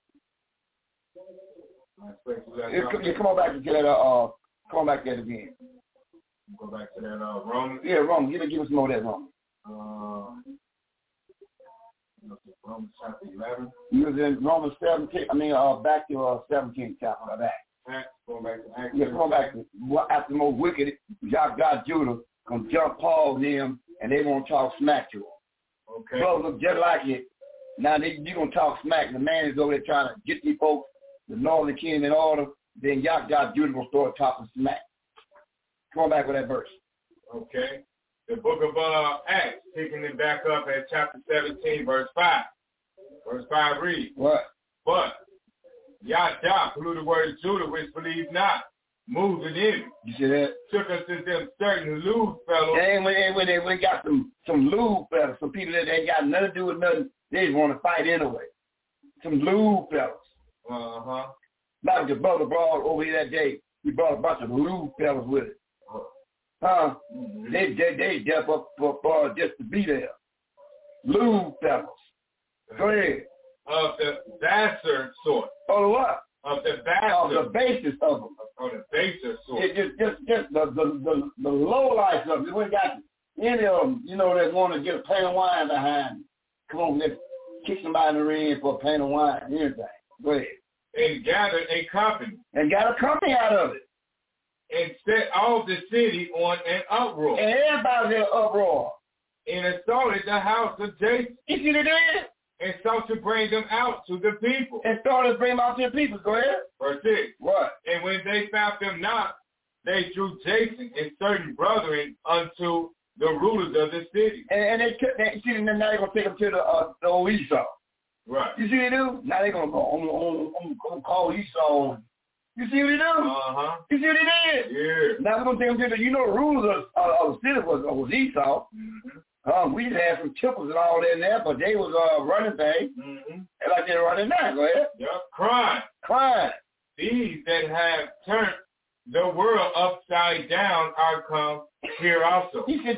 You come on back to that. Come on back to that again. Go back to that Romans. Yeah, Romans. Give us some more of that Romans. Romans chapter 11. You was in Romans 17. Back to 17th chapter. Back. Going back to Acts. Yeah, come on back to after the most wicked God Judah gonna jump Paul and them, and they gonna talk smack to him. Okay. Brothers look just like it. Now you gonna talk smack. The man is over there trying to get these folks, the northern kingdom in order. Then God Judah gonna start talking smack. Come on back with that verse. Okay. The book of Acts, picking it back up at chapter 17, verse 5. Verse 5 reads. What? But Yahweh blew the word of Judah, which believed not, moving in it. You see that? Took us to them certain lewd fellows. And when they got some lewd fellows, some people that ain't got nothing to do with nothing, they just want to fight anyway. Some lewd fellows. Uh-huh. Like the brother brought over here that day, he brought a bunch of lewd fellows with it. Mm-hmm. They jump up for just to be there. Lewd fellows. Go ahead. Of the baser sort. Oh, what? Of the baser. Of the basis of them. Of the baser sort. Just the low life of them. We got any of them, that want to get a pan of wine behind. Come on, let's kick somebody in the ring for a pan of wine. Anything. Go ahead. And gathered a company. And got a company out of it. And set all the city on an uproar. And everybody's in an uproar. And assaulted the house of Jason. You see what they did? And sought to bring them out to the people. And started to bring them out to the people. Go ahead. Verse 6. What? And when they found them not, they drew Jason and certain brethren unto the rulers of the city. And they took that. See, now they're going to take them to the old Esau. Right. You see what they do? Now they're going to go, I'm going to call Esau. You see what they do? Uh-huh. You see what they did? Yeah. Now we're going to take them to the, the rulers of the city was Esau. Mm-hmm. We had some temples and all that in there, but they was running things. Mm-hmm. And like they're running now. Go ahead. Yep. Crying. These that have turned the world upside down are come here also. He said,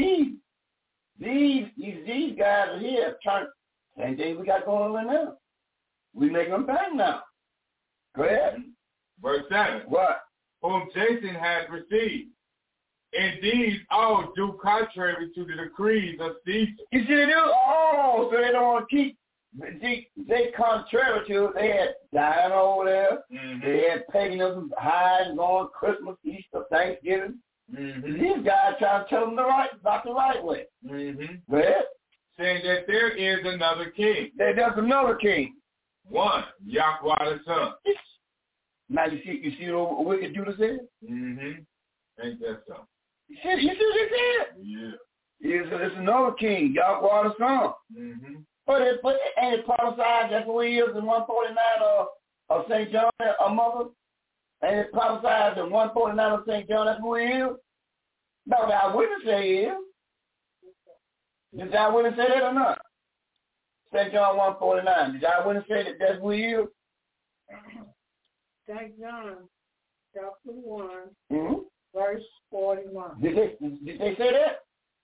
these guys are here trying. Same thing we got going on right now. We making them bang now. Go ahead. Verse 7. What? Whom Jason had received. And these all do contrary to the decrees of Caesar. You see they do? Oh, so they don't want to keep. They contrary to it. They had dying over there. Mm-hmm. They had paganism, hiding on Christmas, Easter, Thanksgiving. Mm-hmm. These guys trying to tell them about the right way. Mm-hmm. Go ahead. Saying that there is another king. There's another king. One, Yahweh the Son. Now you see what wicked Judah said? Mm-hmm. Ain't that so? You see what they said? Yeah. It's another king, Yahweh the Son. Mm-hmm. But ain't it prophesied that's who he is in 149 of St. John, a mother? Ain't it prophesied in 149 of St. John that's who he is? No, the eyewitness say he is. Did the eyewitness say that or not? St. John 149. Did the eyewitness say that that's who he is? St. John, chapter 1, Mm-hmm. verse 41. Did they say that?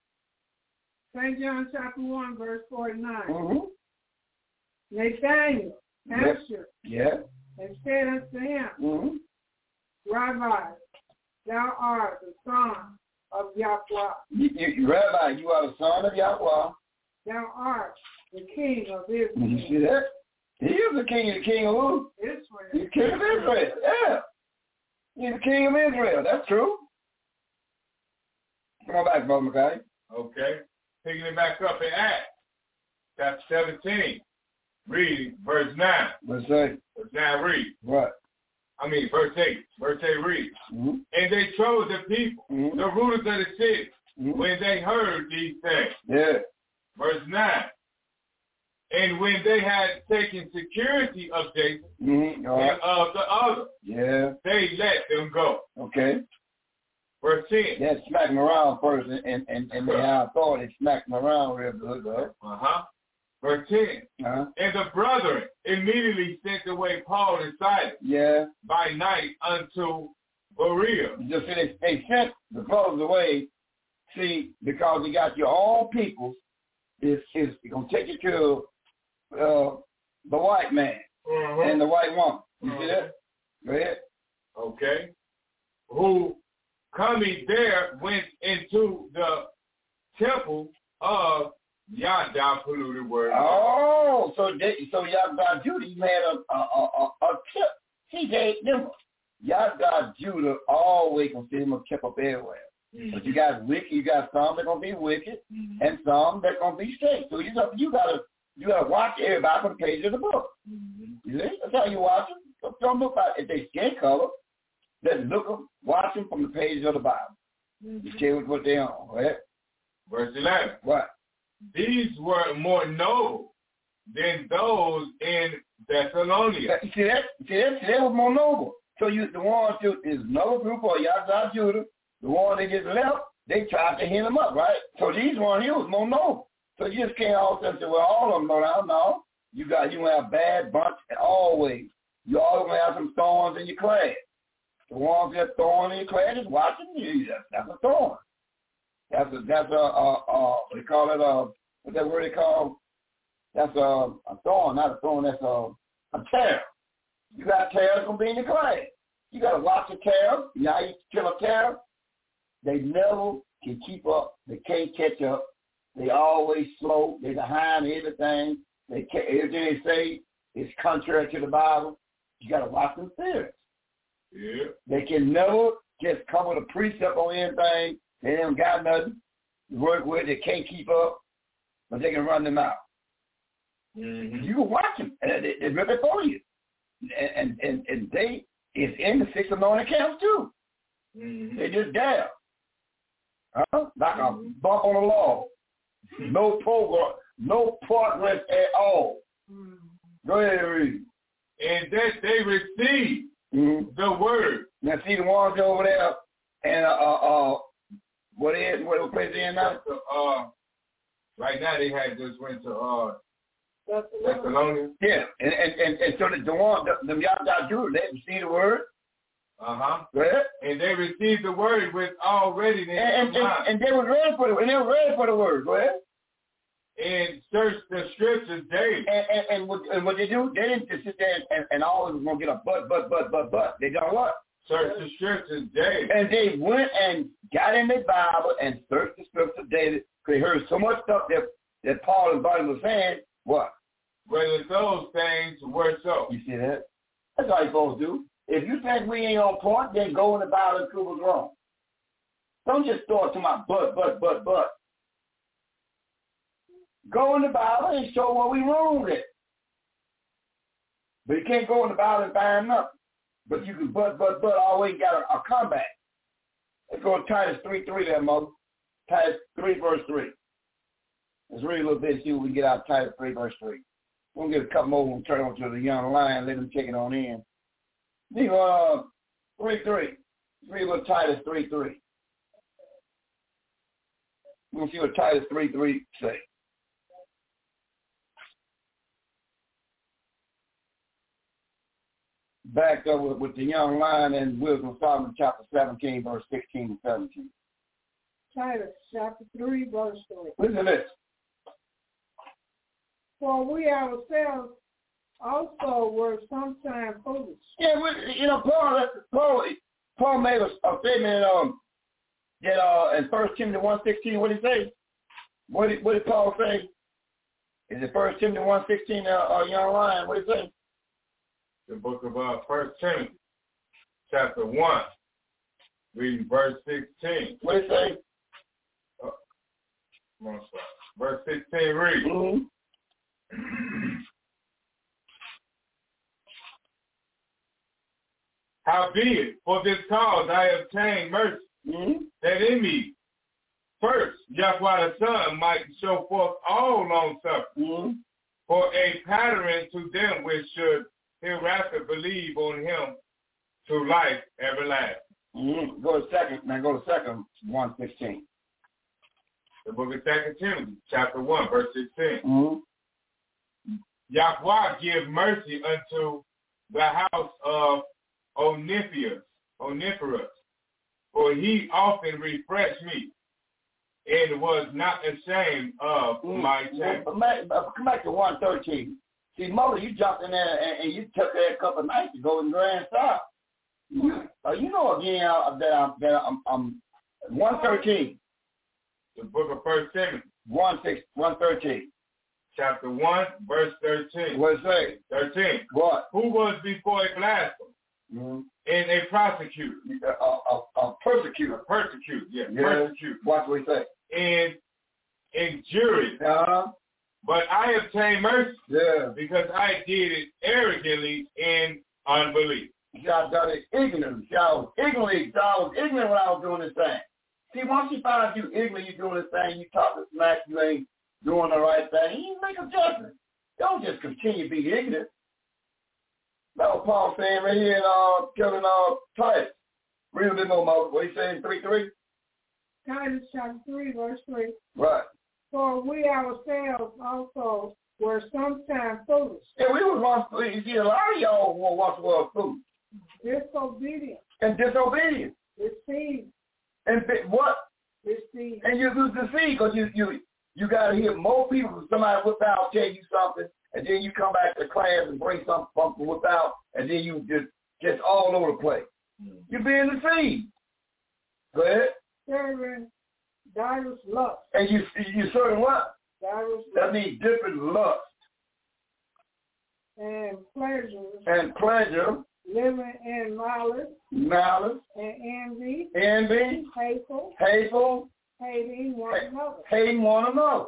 St. John, chapter 1, verse 49. Mm-hmm. Nathanael answered and said unto him, Mm-hmm. Rabbi, thou art the son of Yahweh. Rabbi, you are the son of Yahweh. Thou art the king of Israel. You see that? He is the king of who? Israel. He's the king of Israel. Yeah. He's the king of Israel. That's true. Come on back, Brother McKay. Okay. Picking it back up in Acts, chapter 17. Read verse 9. Verse 8. Verse 9 read. What? Verse 8. Verse 8 reads. Mm-hmm. And they chose the people, mm-hmm. the rulers of the city, mm-hmm. when they heard these things. Yeah. Verse 9. And when they had taken security of Jason mm-hmm. Right. and of the other, they let them go. Okay. Verse 10. They had to smack them around first, and they had authority to smack them around real good, though. Uh-huh. Verse 10. Uh-huh. And the brethren immediately sent away Paul and Silas by night unto Berea. Just they sent the brothers away, see, because you got your own people, it's going to take you to the white man and the white woman. You see that? Go ahead. Okay. Who coming there went into the temple of Yahweh polluted word. Oh, so Yahweh Judah had a tip. He gave them. Yahweh Judah always consider him a tip up everywhere. Mm-hmm. But you got wicked, you got some that gonna be wicked, mm-hmm. and some that gonna be straight. So you gotta watch everybody from the page of the book. Mm-hmm. You see? That's how you watch them. Don't look at if they skin color. Just watch them from the pages of the Bible. Mm-hmm. You care what they on, right? Verse 11. What? These were more noble than those in Thessalonica. See that? They were more noble. So the ones who is another group or Yahweh Judah, the one that just left, they tried to hit them up, right? So these ones here was more known. So you just can't all of a sudden say, well, all of them know now. No. You gonna have bad bunch always. You always gonna have some thorns in your class. The ones that thorn in your class is watching you. That's a thorn. That's what they call it, what's that word they call? That's a thorn, not a thorn, that's a tear. You got tares gonna be in your class. You gotta watch the tares. You know how you kill a tear? They never can keep up. They can't catch up. They always slow. They're behind everything. Everything they say is contrary to the Bible. You got to watch them serious. Yeah. They can never just come with a precept on anything. They haven't got nothing to work with. They can't keep up, but they can run them out. Mm-hmm. You can watch them. They're really for you. And they is in the 6 anointed camps too. Mm-hmm. They just there. Like a bump on the law. No progress at all. Go ahead and read. And that they receive the word. Now see the ones over there, and what place they in now? Right now they had just went to Thessalonians. Yeah, and so the ones, them Yahweh Judah, they receive the word. Uh-huh. Go ahead. And they received the word with already and they were ready for the word. And they were ready for the word. Go ahead. And search the scriptures daily. And what they do, they didn't just sit there and always was going to get a but. They done what? Search the scriptures daily. And they went and got in their Bible and searched the scriptures daily. They heard so much stuff that Paul and Barnabas were saying. What? Whether those things were so. You see that? That's all you're supposed to do. If you think we ain't on point, then go in the Bible and prove us wrong. Don't just throw it to my but. Go in the Bible and show what we wrong with. But you can't go in the Bible and find nothing. But you can but always got a comeback. Let's go to Titus 3:3 there, Mother. Titus 3 verse 3. Let's read a little bit and see what we get out of Titus 3 verse 3. We'll get a couple more and turn on to the young lion, let them take it on in. 3:3. Read what Titus 3:3. We'll see what Titus 3:3 say. Back up with the young lion and Wisdom of Solomon, chapter 17, verse 16 and 17. Titus chapter 3, verse 3. Listen to this. For we ourselves also were sometimes foolish. Yeah, Paul made a statement that in 1 Timothy 1:16, what did he say? What did Paul say? Is it 1 Timothy 1:16, young lion? What did he say? The book of 1 Timothy, chapter 1, reading verse 16. What did it say? Verse 16 reads. Mm-hmm. Howbeit, for this cause I obtained mercy, that in me first Yahweh the Son might show forth all long suffering, for a pattern to them which should hereafter believe on him to life everlasting. Go to second 1:16. The book of 2 Timothy, chapter 1, verse 16. Yahweh give mercy unto the house of Onesiphorus, for he often refreshed me, and was not ashamed of my shame. Come back to 1:13. See, Mother, you jumped in there and you took that a couple of nights ago in Grand South. You know again that I'm 1:13. The book of 1 Timothy. 1:13. Chapter 1, verse 13. What it say? 13. What? Who was before a blasphemer and a prosecutor. A persecutor. Persecute. Watch what he say. And injurious. But I obtained mercy because I did it arrogantly in unbelief. Y'all done it ignorantly. I was ignorant when I was doing this thing. See, once you find out you ignorant, you doing this thing, you talking smack, you ain't doing the right thing, you make a judgment. Don't just continue to be ignorant. That was Paul saying right here in Kevin Titus. Read a bit more, Moses. What he saying, 3:3? Titus chapter 3, verse 3. Right. For we ourselves also were sometimes foolish. Yeah, we was once foolish. You see, a lot of y'all once were foolish. Disobedient. And disobedient. Deceived. And what? Deceived. And you lose the seed because you got to hear more people. Somebody whip out, tell you something, and then you come back to class and bring something whip out, and then you just all over the place. You're being deceived. Go ahead. Serving diverse lusts. And you serving what? Diverse that means different lusts. And pleasures. And pleasure. Living in malice. Malice. And envy. Envy. Hateful. Hateful. Hating one another. Hating one another.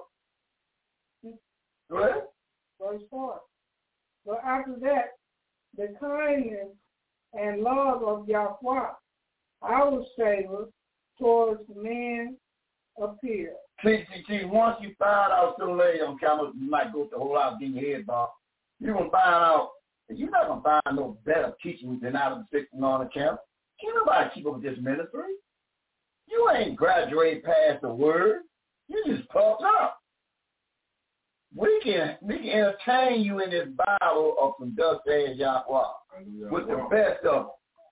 Go ahead. Verse 4. But after that, the kindness and love of Yahweh, our Savior, towards men appear. See, once you find out sooner or later on camera, you might go to the whole lot of getting your head bob. You're going to find out that you're not going to find no better teaching than out of the 16 on the camp. Can't nobody keep up with this ministry. You ain't graduated past the word. You just puffed up. We can entertain you in this Bible of some dust as Yahweh with the best of them.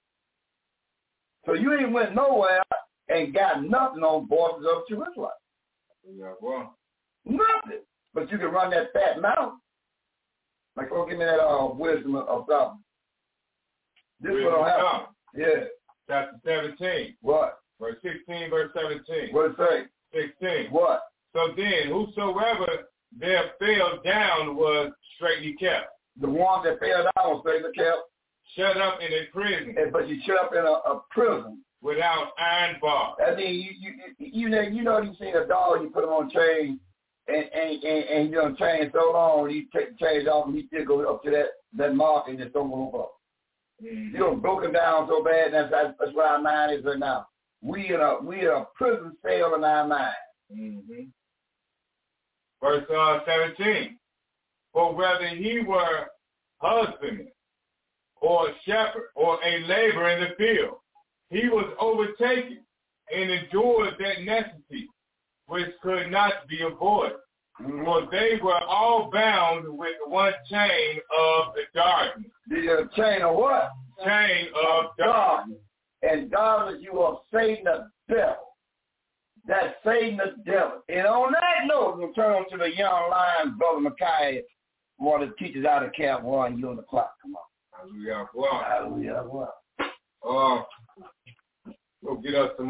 So you ain't went nowhere and got nothing on Voices of True Israelites. Nothing. But you can run that fat mouth. Like, oh, give me that wisdom of something. This is what don't happen. Yeah. Chapter 17. What? Verse 16, verse 17. What it say? 16. What? So then, whosoever there fell down was straightly kept. The ones that fell down was straightly kept. Shut up in a prison. But you shut up in a prison. Without iron bars. I mean, you know you seen a dog, you put him on chain, and you on chain so long, you take the chains off, and he still go up to that mark and just don't move up. Mm-hmm. You know, broken down so bad. That's where our mind is right now. We in a prison cell in our mind. Mm-hmm. Verse 17. For whether he were husbandman, or a shepherd, or a laborer in the field, he was overtaken and endured that necessity which could not be avoided. Mm-hmm. For they were all bound with one chain of the darkness. The chain of what? Chain of darkness. And darkness, you are Satan the devil. That's Satan the devil. And on that note, we'll turn on to the young lion, Brother Micaiah, one of the teachers out of Camp 1. You on the clock. Come on. Hallelujah. Wow. Hallelujah. Wow. Go get us some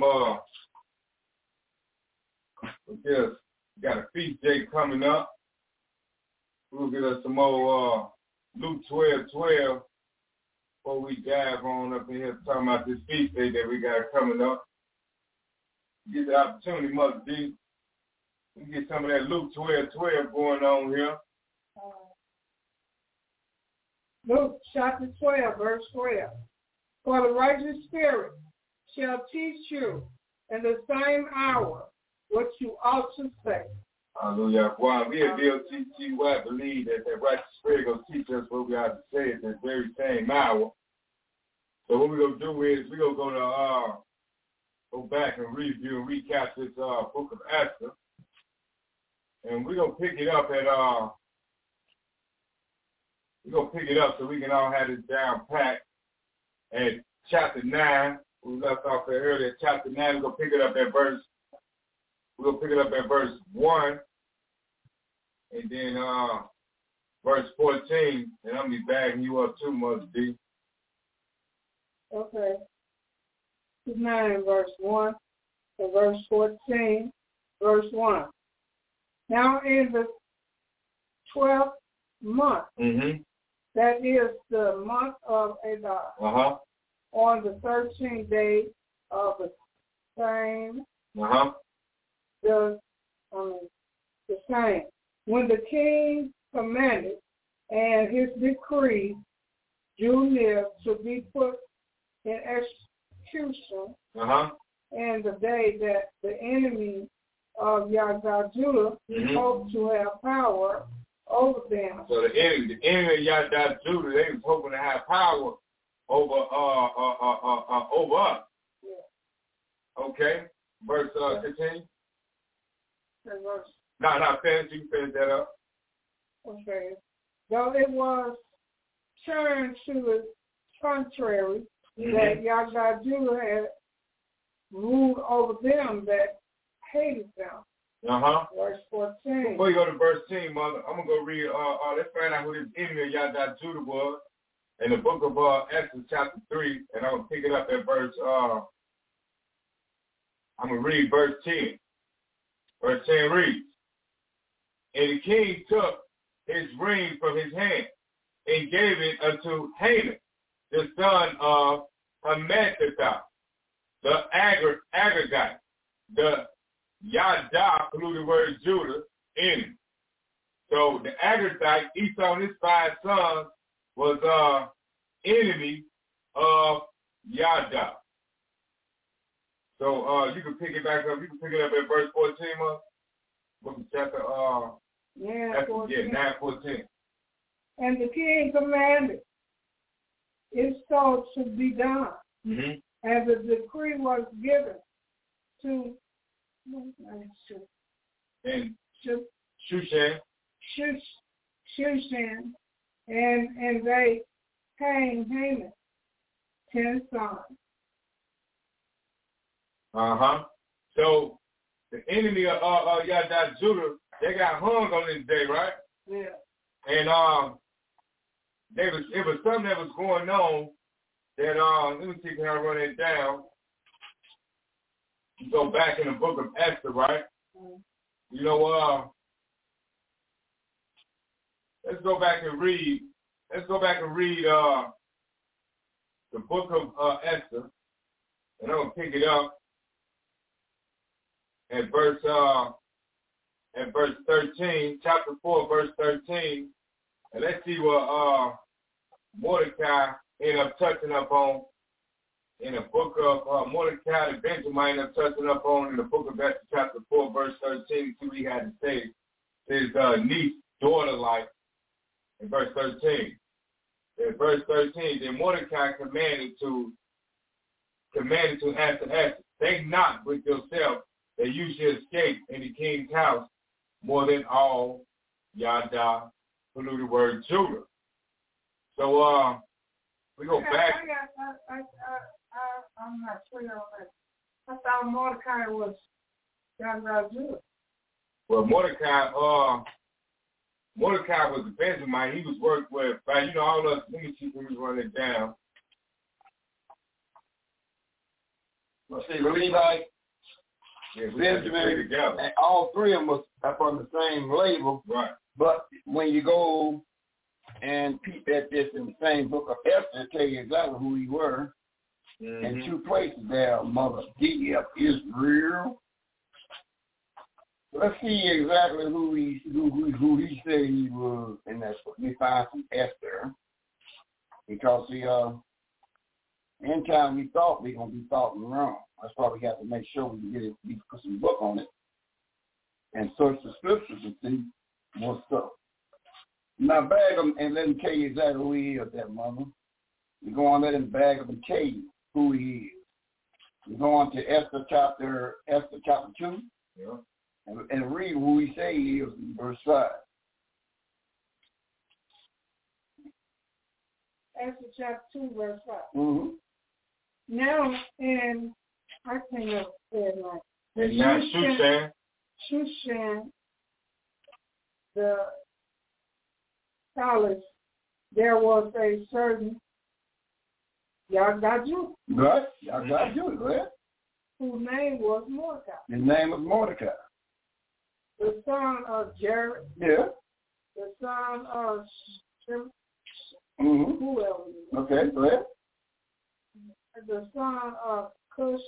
because got a feast day coming up. We'll get us some more Luke 12:12 before we dive on up in here talking about this feast day that we got coming up. Get the opportunity, Mother D. We get some of that Luke 12:12 going on here. Luke chapter 12, verse 12. For the righteous spirit shall teach you in the same hour what you ought to say. Hallelujah. Well, we at DLTTY believe that righteous spirit going to teach us what we ought to say at that very same hour. So what we're going to do is we're going to go back and review and recap this book of Esther. And we're going to pick it up at we're going to pick it up so we can all have this down packed at chapter 9. We left off there earlier. Chapter 9, we're going to pick it up at verse 1. And then verse 14. And I'm going to be backing you up too, Mother D. Okay. 9, verse 1 to verse 14, verse 1. Now in the 12th month, that is the month of Adar, on the 13th day of the same, the same, when the king commanded and his decree drew near to be put in execution, and the day that the enemy of Yahweh Judah hoped to have power over them. So the enemy of Yada Judah, they was hoping to have power over us. Yeah. Okay. Verse 15. No, finish. You finish that up. Okay. Though it was turned to the contrary, that Yada Judah had ruled over them that hated them. Verse 14. Before you go to verse 10, Mother, I'm going to go read, let's find out who this enemy of Yada Judah was in the book of Exodus chapter 3, and I'm going to pick it up at verse, I'm going to read verse 10. Verse 10 reads, and the king took his ring from his hand and gave it unto Haman, the son of Hammedatha, the Agagite, the Yada, polluted word Judah, enemy. So the Agagite, Esau and his 5 sons, was enemy of Yada. So you can pick it back up. You can pick it up at verse 14, book of chapter 14. 9:14. And the king commanded it so to be done. Mm-hmm. And the decree was given to Shushan, and they hanged Haman 10 sons. So the enemy of Yada Judah, they got hung on this day, right? Yeah. And it was something that was going on that let me see if I run it down. You go back in the book of Esther, right? Mm-hmm. You know, let's go back and read the book of Esther, and I'm gonna pick it up at verse 13, chapter 4, verse 13, and let's see what Mordecai ended up touching up on in the book of Mordecai, the Benjamin ended up touching up on in the book of Esther, chapter 4, verse 13. See what he had to say. His niece, daughter, like in verse 13. In verse 13, then Mordecai commanded to Esther, think not with yourself that you should escape in the king's house more than all Yada, polluted word Judah. So we go back. I'm not clear on that. I thought Mordecai was Yada Judah. Well, Mordecai was a Benjamin. He was worked with, all us. Let me see if we can run it down. Let's see, Levi, Benjamin, and all 3 of them was up on the same label. Right. But when you go and peep at this in the same book of Esther, it tell you exactly who he were. Mm-hmm. In 2 places there, Mother D of Israel. Let's see exactly who he said he was in that book. We find some Esther. Because anytime we thought we're going to be thought wrong. That's why we got to make sure we get it, we put some book on it and search the scriptures and see what's up. Now bag him and let him tell you exactly who he is, that Mother. You go on, let him bag him and tell you who he is. You go on to Esther chapter 2. Yeah. And read who he say he is in verse 5. Esther chapter 2, verse 5. Mm-hmm. Now, and I can't say it right. And now Shushan, the palace, there was a certain Yada Judah. Right, Yada Judah, right? Whose name was Mordecai. His name was Mordecai. The son of Jared. Yeah. The son of Mm-hmm. Who else? Okay, go ahead. The son of Kish.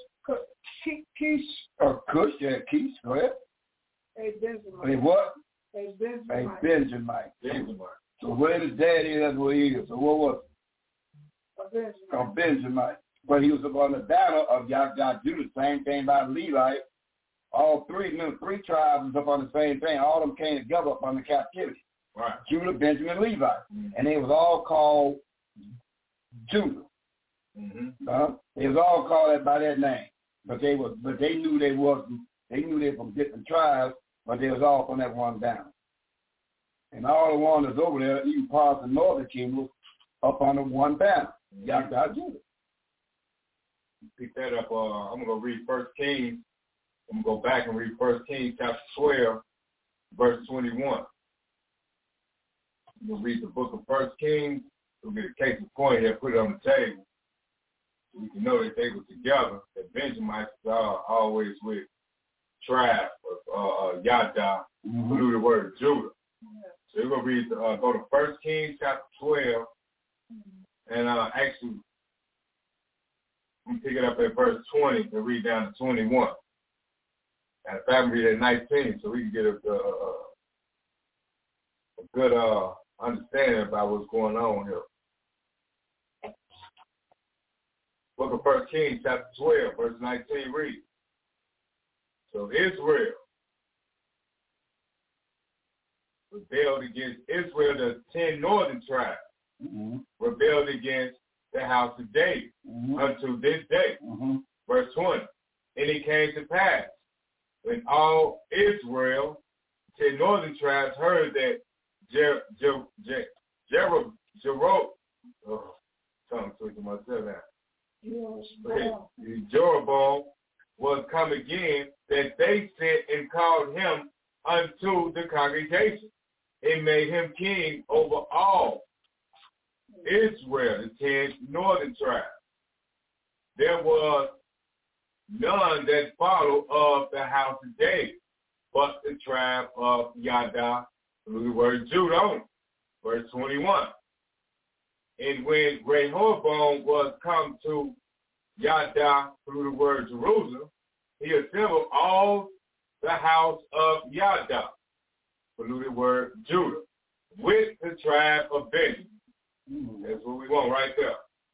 Cush, yeah, Kish, go ahead. A Benjamin. A what? A Benjamin. A Benjamin. So where his daddy is, where he is. So what was it? A Benjamin. But he was upon the banner of Yada Judah. Same thing about Levi. All 3 tribes was up on the same thing. All of them came together up on the captivity. Right. Judah, Benjamin, Levi. And they was all called Judah. They was all called that by that name. But they knew they were from different tribes, but they was all from that one down. And all the ones that's over there, even parts of the northern kingdom, was up on the one banner. Yahda Judah. Pick that up. I'm going to read 1 Kings. I'm going to go back and read 1 Kings chapter 12, verse 21. I'm going to read the book of 1 Kings. We'll get a case in point here, put it on the table. So we can know that they were together. That Benjamites are always with tribe of Yahda, who the word Judah. So we're going to read, go to 1 Kings chapter 12, and actually, we pick it up at verse 20 and read down to 21. And if I can read at 19, so we can get a good understanding about what's going on here. Book of 1 Kings chapter 12, verse 19 reads. So Israel rebelled against Israel, the 10 northern tribes, rebelled against the house of David unto this day. Verse 20. And it came to pass when all Israel, 10 northern tribes, heard that Jeroboam was come again, that they sent and called him unto the congregation and made him king over all Israel, the 10 northern tribes. There was none that followed of the house of David, but the tribe of Yahda, through the word Judah. Verse 21. And when Rehoboam was come to Yahda through the word Jerusalem, he assembled all the house of Yahda, through the word Judah, with the tribe of Benjamin. That's what we want right there.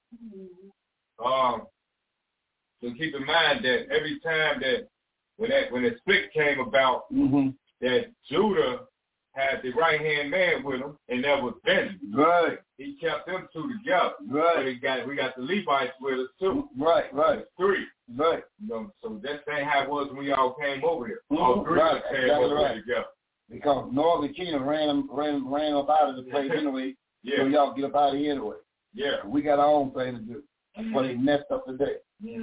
So keep in mind that every time that when the split came about, that Judah had the right-hand man with him, and that was Benjamin. Right. He kept them two together. Right. But we got the Levites with us too. Right. That's three. Right. You know, so that's how it was when we all came over here. All three of us came over together. Because Northern Kingdom ran up out of the place anyway. So y'all get up out of here anyway. Yeah. We got our own thing to do. That's why they messed up today.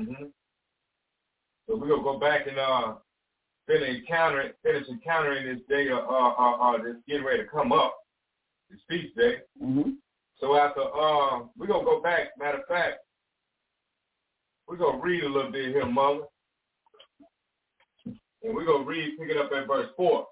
So we're gonna go back and finish encountering this day that's getting ready to come up, this feast day. So after we're gonna go back. Matter of fact, we're gonna read a little bit here, Mother, and we're gonna read, pick it up at verse 4,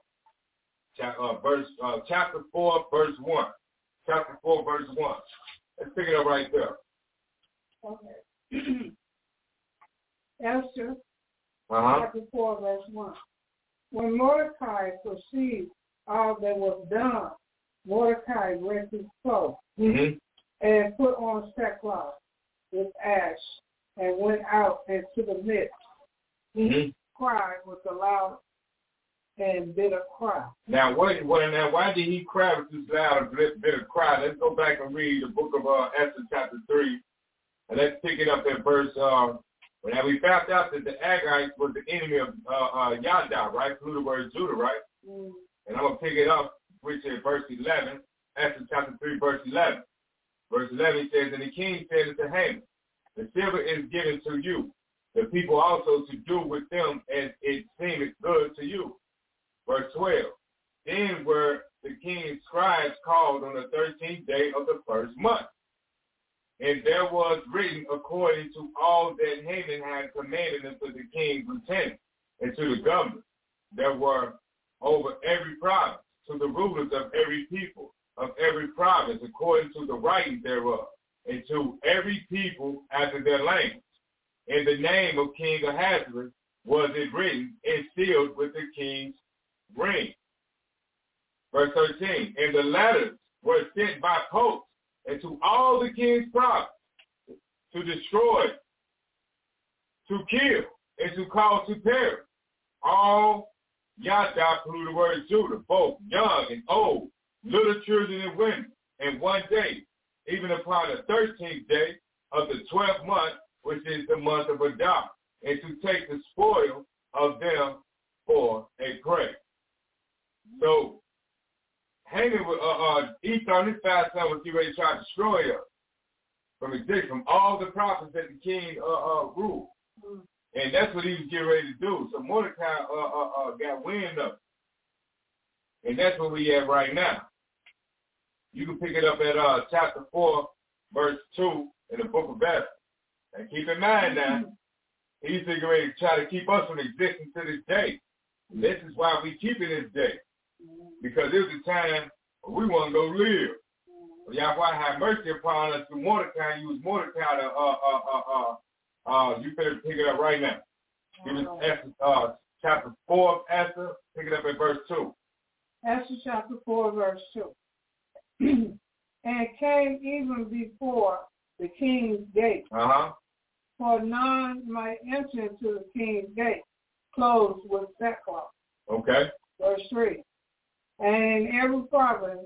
chapter 4, verse 1. Chapter 4, verse 1. Let's pick it up right there. Okay. Esther, chapter 4, verse 1. When Mordecai perceived all that was done, Mordecai rent his clothes and put on sackcloth with ash and went out into the midst. Cried with a loud and bitter cry. Now, why did he cry with this loud and bitter cry? Let's go back and read the book of Esther, chapter 3, and let's pick it up at verse. Now we found out that the Aggites was the enemy of Yahda, right? Through the word Judah, right? And I'm gonna pick it up, which is verse 11. Esther, chapter 3, verse 11. Verse 11 says, and the king said unto Haman, the silver is given to you, the people also to do with them as it seemeth good to you. Verse 12, then were the king's scribes called on the 13th day of the first month. And there was written according to all that Haman had commanded unto the king's lieutenant and to the governors that were over every province, to the rulers of every people, of every province, according to the writing thereof, and to every people after their language. In the name of King Ahasuerus was it written and sealed with the king's ring. Verse 13, and the letters were sent by post and to all the king's prophets to destroy, to kill, and to cause to perish all Yahda through the word Judah, both young and old, little children and women, in one day, even upon the 13th day of the 12th month, which is the month of Adar, and to take the spoil of them for a prey. So Haman Esau and his 5 sons was getting ready to try to destroy us from all the prophets that the king ruled. And that's what he was getting ready to do. So Mordecai got wind of it. And that's where we at right now. You can pick it up at chapter 4, verse 2 in the book of Esther. And keep in mind now, he's getting ready to try to keep us from existing to this day. And this is why we keep it this day. Because it was a time we want to go live. So Yahweh have mercy upon us through Mordecai. Use Mordecai to, you better pick it up right now. Give us Esther, chapter 4 of Esther. Pick it up at verse 2. Esther chapter 4, verse 2. And came even before the king's gate. For none might enter into the king's gate, clothed with sackcloth. Okay. Verse 3. And in every province,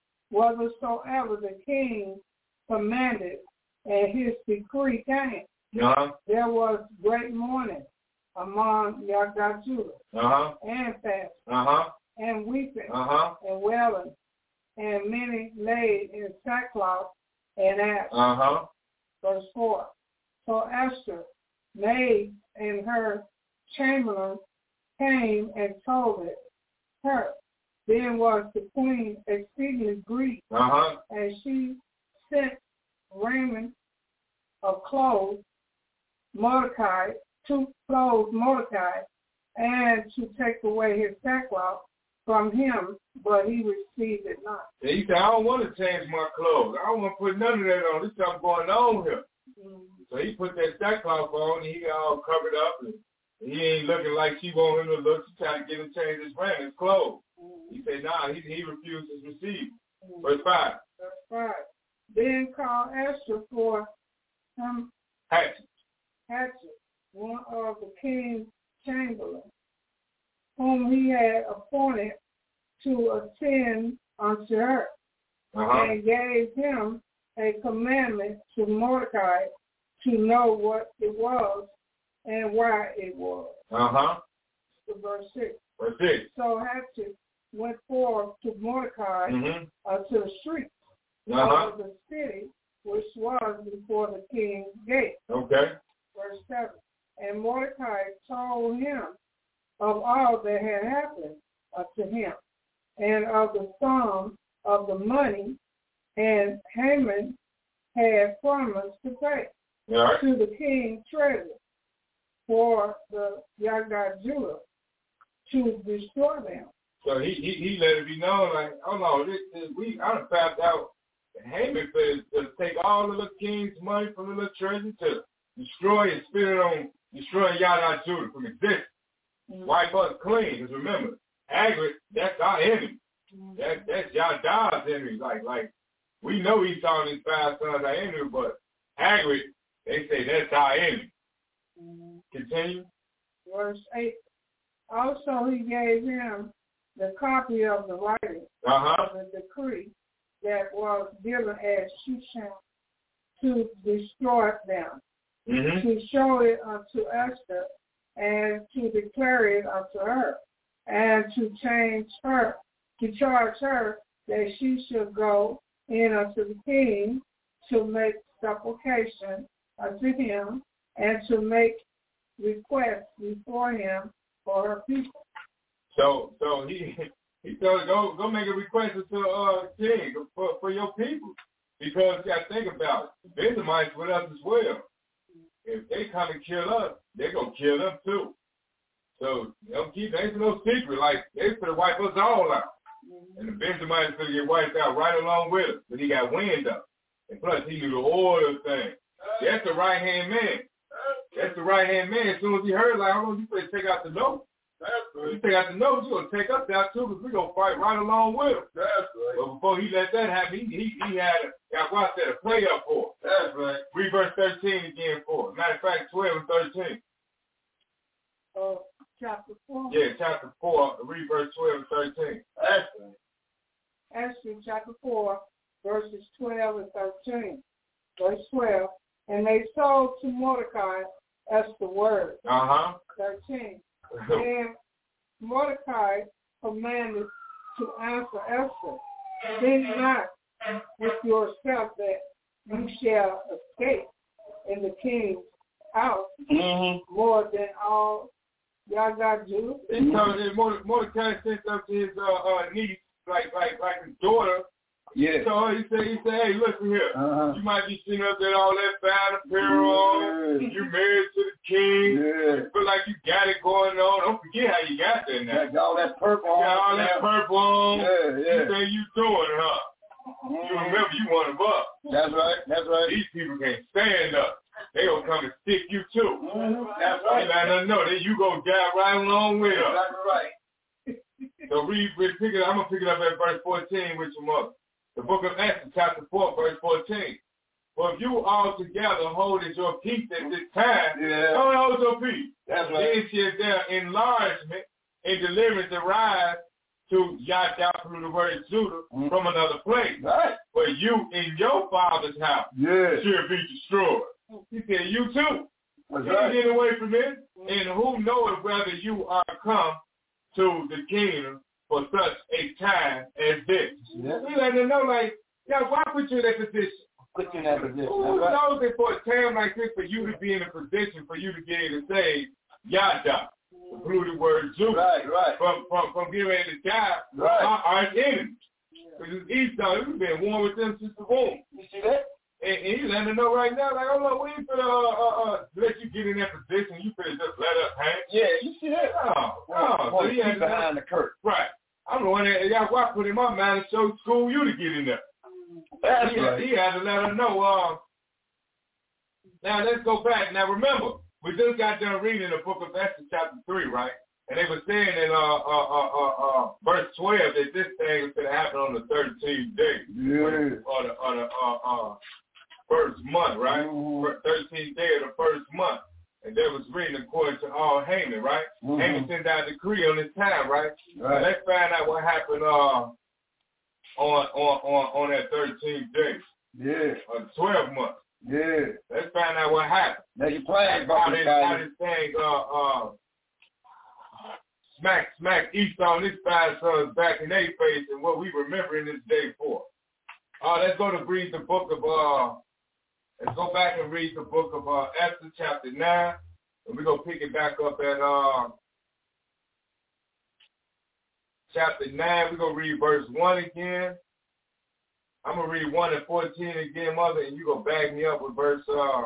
whatsoever the king commanded, and his decree came, there was great mourning among Yagda Judah, and fasting, and weeping, and wailing, and many laid in sackcloth and ashes. Verse 4. So Esther, maid and her chamberlain came and told it her. Then was the queen exceedingly grieved, and she sent raiment of clothes, Mordecai, to clothe Mordecai, and to take away his sackcloth from him, but he received it not. Yeah, he said, I don't want to change my clothes. I don't want to put none of that on. There's something going on here. So he put that sackcloth on, and he got all covered up, and he ain't looking like she want him to look. She trying to get him change his raiment, his clothes. He said, nah, he refused to receive. Verse 5. Verse 5. Then called Esther for him Hatshepsut, one of the king's chamberlains, whom he had appointed to attend unto her, and gave him a commandment to Mordecai to know what it was and why it was. So verse 6. Verse 6. So Hatshepsut went forth to Mordecai to the streets of the city, which was before the king's gate. Okay. Verse 7. And Mordecai told him of all that had happened unto him, and of the sum of the money, and Haman had promised to pay to the king's treasury for the Yagda Judah to destroy them. So he let it be known, like, oh no, I done found out Haman says to take all of the king's money from the little treasury to destroy and spend it on destroying Yagda Judah from existence. Wipe us clean, because remember, Agrit, that's our enemy. That's Yagda's enemy. Like we know Esau and his 5 sons are enemy, but Agrit, they say that's our enemy. Continue. Verse 8. Also he gave him the copy of the writing of the decree that was given at Shushan to destroy them, to show it unto Esther, and to declare it unto her, and to charge her that she should go in unto the king to make supplication unto him, and to make requests before him for her people. So he told her, go make a request to king for your people, because you got to think about it. The Benjamites with us as well. If they come and kill us, they're going to kill them too. So ain't no secret. Like, they could have wiped us all out. And the Benjamites could get wiped out right along with us. But he got wind of. And plus, he knew the order thing. That's the right-hand man. That's the right-hand man. As soon as he heard, like, how long you better take out the note? That's right. You take out the note, you're going to take us out too, because we're going to fight right along with him. That's right. But before he let that happen, he had a play up for it. That's right. Read verse 13 again for it. Matter of fact, 12 and 13. Chapter 4. Yeah, chapter 4, read verse 12 and 13. That's right. Esther chapter 4, verses 12 and 13. Verse 12, and they sold to Mordecai Esther's word. 13. And Mordecai commanded to answer Esther, think not with yourself that you shall escape in the king's house more than all y'all got Jews. Mordecai sent up to his niece, like his daughter. Yeah. So he said, hey, listen here. You might be sitting up there all that fine apparel. You married to the king. You feel like you got it going on. Don't forget how you got there now. Got all that purple on. Got all that purple on. You say you doing it, huh? You remember you one of us. That's right. These people can't stand up. They gonna come and stick you too. That's right. You let them know that you gonna die right along with them. That's right. So I'm gonna pick it up at verse 14 with your mother. The book of Esther, chapter 4, verse 14. For if you altogether hold at your peace at this time, don't hold your peace. That's right. Then shall their enlargement and deliverance arise to Yahdah through the word Judah from another place. Right. But you in your father's house shall be destroyed. He said, you too. That's you right. Get away from it. And who knoweth whether you are come to the kingdom for such a time as this? We let them know, like, why put you in that position? Put you in that position. Who knows that for a time like this, for you to be in a position for you to be able to say Yahdah through the word Judah. Right. From getting ready to die, our enemies. Because Esau, we've been warned with them since the womb. You see that? And he's letting them know right now, like, oh, look, we ain't gonna let you get in that position. You could just let us hang. Yeah, you see that? No. So he had behind the curtain. Right. I'm the one that I put in my mind to show school you to get in there. That's right. He had to let them know. Now, let's go back. Now, remember, we just got done reading the book of Esther, chapter 3, right? And they were saying in verse 12 that this thing was going to happen on the 13th day. Yeah. Or the first month, right? 13th day of the first month. And they was reading according to all Haman, right? Haman sent out a decree on this time, right? So let's find out what happened on that 13th day. Yeah. Or the 12th month. Yeah. Let's find out what happened. Now you playing how this thing smack Esau and his 5 sons back in their face and what we remember in this day for. Let's go to read the book of let's go back and read the book of Esther chapter 9, and we're gonna pick it back up at chapter 9. We're gonna read verse 1 again. I'm gonna read 1 and 14 again, mother, and you gonna back me up with verse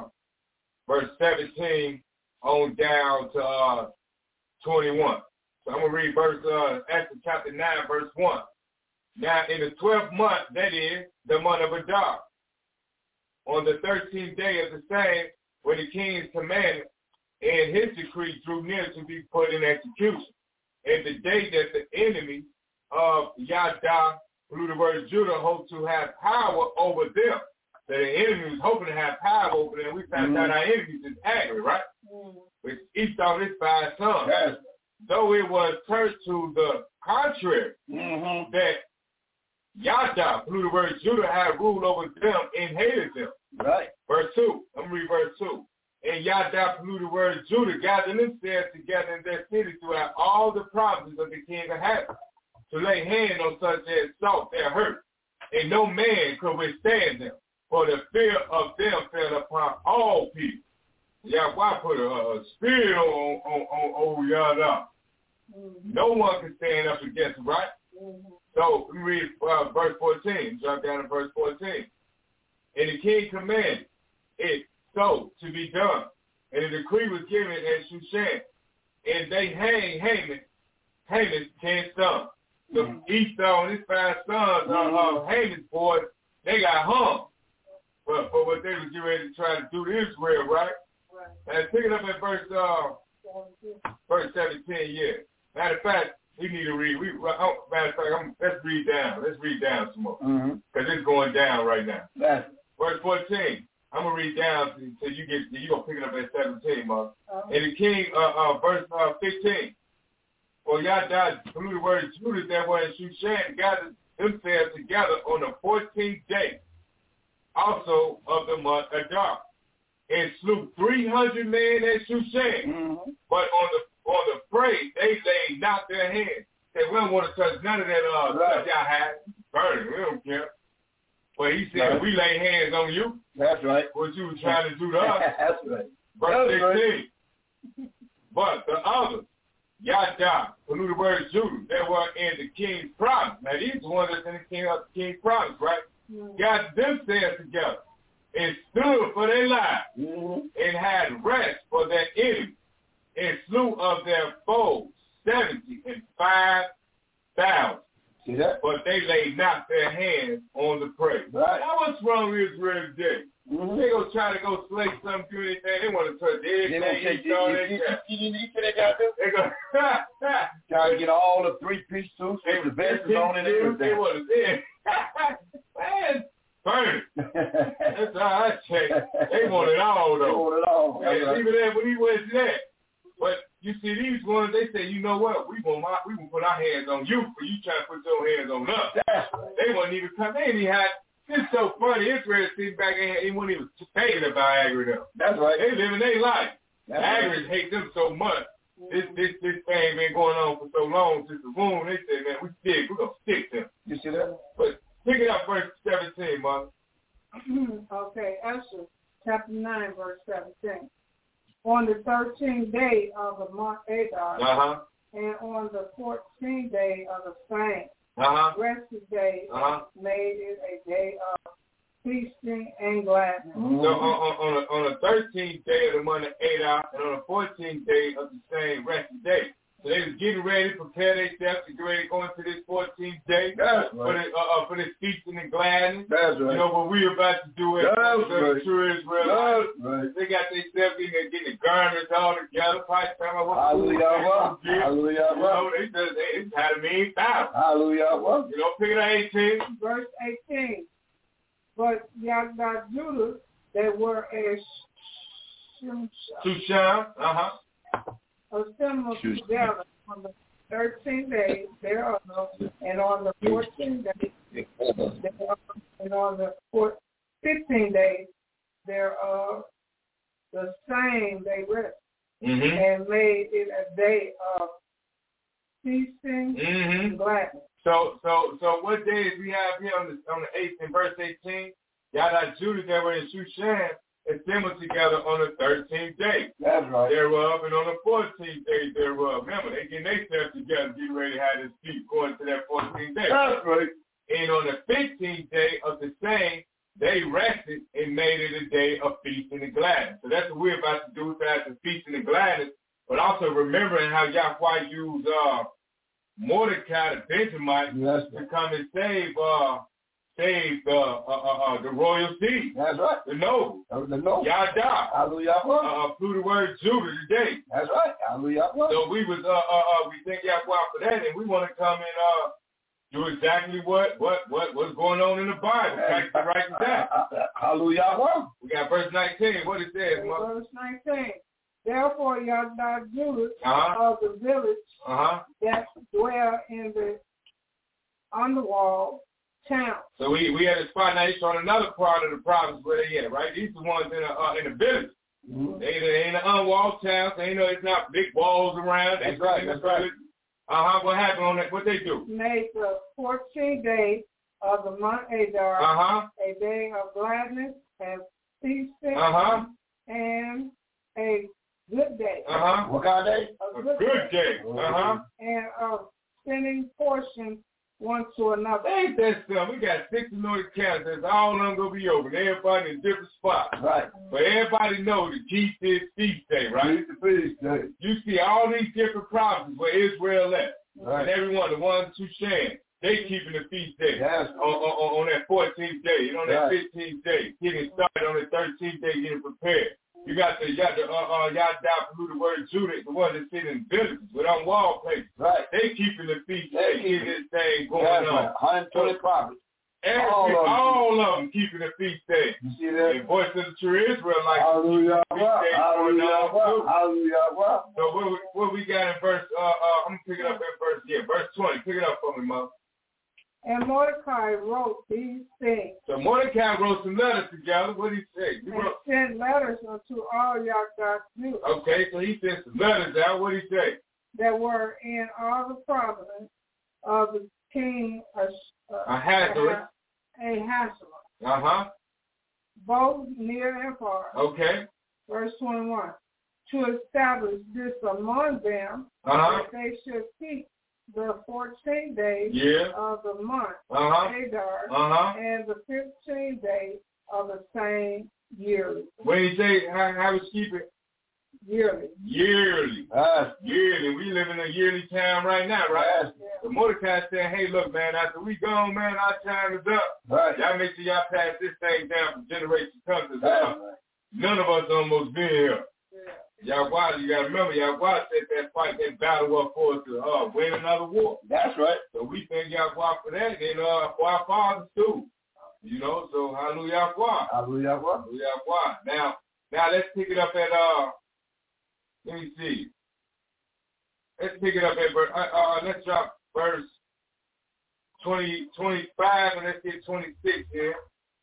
17 on down to 21. So I'm going to read Esther chapter 9, verse 1. Now, in the 12th month, that is, the month of Adar, on the 13th day of the same, when the king's commandment and his decree drew near to be put in execution, and the day that the enemy of Yahdah, through the word Judah, hoped to have power over them. So the enemy was hoping to have power over them. We found out our enemies is angry, right? With Esau and his 5 sons. Yes. Though it was turned to the contrary, that Yahdah, through the word Judah, had ruled over them and hated them. Right. Verse 2. I'm going to read verse 2. And Yahdah, through the word Judah, gathered themselves together in their city throughout all the provinces of the king of heaven, to lay hand on such as sought their hurt. And no man could withstand them, for the fear of them fell upon all people. Yahweh put a spirit on Yahdah. No one can stand up against it, right? So we read verse 14. Jump down to verse 14. And the king commanded it so to be done. And the decree was given at Shushan. And they hang Haman's 10 sons. So Esau and his 5 sons of Haman's boys, they got hung. But for what they was getting ready to try to do to Israel, right? And pick it up at verse 17, yeah. Matter of fact, we need to read. Let's read down. Let's read down some more. Because it's going down right now. Verse 14. I'm going to read down until you're going to pick it up at 17, Mark. And the king, verse 15. For Yahdah, through the word Judah that were in Shushan, gathered themselves together on the 14th day, also of the month Adar, and slew 300 men at Shushan. But on the fray, they laid not their hands. They we don't want to touch none of that stuff y'all had. Burn it. We don't care. But he said, we lay hands on you. That's right. What you were trying to do to us. That's right. Verse 16. But the others, Yada, who the word Judah, they were in the king's province. Now these are the ones that's in the king's province, right? Got themselves together and stood for their lives and had rest for their enemies and slew of their foes 75,000. See that? But they laid not their hands on the prey. Right. Now what's wrong with Israel today? They gonna try to go slay something, do anything. They want to touch everything. They gonna try to get all the 3-piece suits with the vests on and everything. They want to say, man, burn it. That's how I check. They want it all though. They want it all. And even that when he went to that. But you see these ones, they say, you know what? We gonna put our hands on you for you trying to put your hands on us. They wouldn't even come. They ain't even had. It's so funny. Israel sitting back and he wasn't even thinking about Agri though. That's right. They living their life. Agri hate them so much. This thing been going on for so long since the womb. They say, man, we're gonna stick them. You see that? But pick it up, verse 17, Mother. Okay, Esther, chapter 9, verse 17. On the 13th day of the month Adar, and on the 14th day of the same, rest day made it a day of feasting and gladness. So on the 13th day of the month of Adar, and on the 14th day of the same rest day. So they was getting ready to prepare themselves to get ready to go into this 14th day for this feasting and gladness. That's right. You know what we're about to do it. That's true Israel. They got themselves in there getting the garments all together. Hallelujah. Hallelujah. You know, they had a mean thousand. Hallelujah. You know, pick it up 18. Verse 18. But Yada Judah, they were a Shushan. assembled together on the 13th day thereof, and on the 14th day thereof, and on the 15th day thereof, the same day rest, and made it a day of feasting and gladness. So what days we have here on the 8th in verse 18? Yada Judah, they were in Shushan, assembled together on the 13th day. That's right. Thereof, and on the 14th day thereof. Remember, they getting themselves together, getting ready to have this feast going to that 14th day. That's right. And on the 15th day of the same, they rested and made it a day of feasting and gladness. So that's what we're about to do, fast and feasting and gladness, but also remembering how Yahweh used Mordecai the Benjamite to come and save the royal seed. That's right. The noble. Yada. Hallelujah. Through the word Judah today. That's right. Hallelujah. So we was we thank Yahweh for that, and we want to come and do exactly what's going on in the Bible. Right to that. Hallelujah. We got verse 19. What it says, Mother? Verse 19. Therefore, Yada Judah of the village that dwell in the underwall town. So we had a spot. Now he's on another part of the province where they at, right? These are the ones in the village. They ain't an unwalled town. So it's not big walls around. That's right. What happened on that? What they do? Made the 14th day of the month Adar a day of gladness and feasting and a good day. What kind of day? A good day. And of sending portions one to another. Ain't that something? We got 6 anointed counties. All of them going to be open. Everybody in different spots. Right. But everybody know to keep this feast day, right? Keep the feast day. You see all these different provinces where Israel at. Right. And everyone, the ones who share, they keeping the feast day on that 14th day. And on that 15th day, getting started on the 13th day, getting prepared. You got the Yada through the word Judah, the one that sit in villages with on wall places. Right. They keeping the feast. They keeping this thing going on. 120 prophets. All of them keeping the feast day. You see that? And voice of the true Israel like Hallelujah. Hallelujah. So what we got in verse? I'm gonna pick it up in verse 20. Pick it up for me, Mom. And Mordecai wrote these things. So Mordecai wrote some letters together. What did he say? He sent letters unto all God's Jews. Okay, so he sent some letters out. What did he say? That were in all the province of the king Ahasuerus. Both near and far. Okay. Verse 21. To establish this among them, that they should keep the 14 days of the month, Adar, and the 15 days of the same year. When you say how we keep it? Yearly. Yearly. Yearly. We live in a yearly time right now, right? Yeah. So Mordecai said, hey, look, man, after we gone, man, our time is up. Right. Y'all make sure y'all pass this thing down from generation to generation. None of us almost been here. Yahweh, you got to remember, Yahweh said that fight, that battle up for us to win another war. That's right. So we thank Yahweh for that, and for our fathers too. You know, so hallelujah, Yahweh. Hallelujah, Yahweh. Now let's pick it up at, let me see. Let's pick it up at, let's drop verse 25, and let's get 26 here.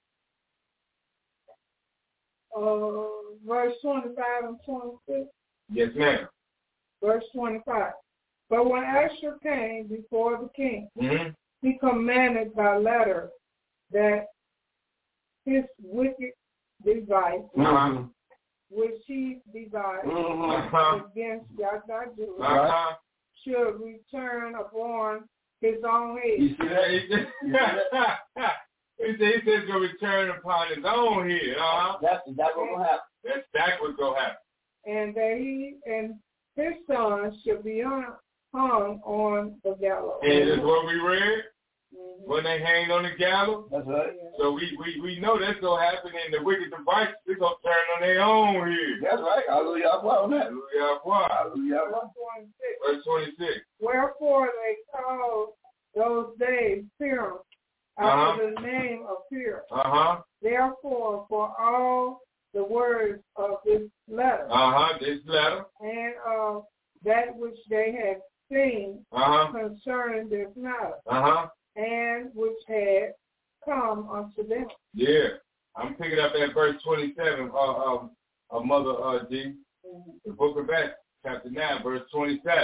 Verse 25 and 26? Yes, ma'am. Verse 25. But when Esther came before the king, he commanded by letter that his wicked device, which he devised against Yahweh Judah, should return upon his own head. You see that? He said he's going to return upon his own head. That's what's going to happen. That's what's going to happen. And that he and his son should be hung on the gallows. And that's what we read when they hanged on the gallows. That's right. So we know that's going to happen, and the wicked devices, they're going to turn on their own head. That's right. Hallelujah. Hallelujah. Verse 26. Wherefore they called those days Purim, after the name of Pur. Therefore, for all the words of this letter, and of that which they had seen concerning this matter, and which had come unto them. Yeah, I'm picking up at verse 27 of Mother D, the book of Acts, chapter 9, verse 27.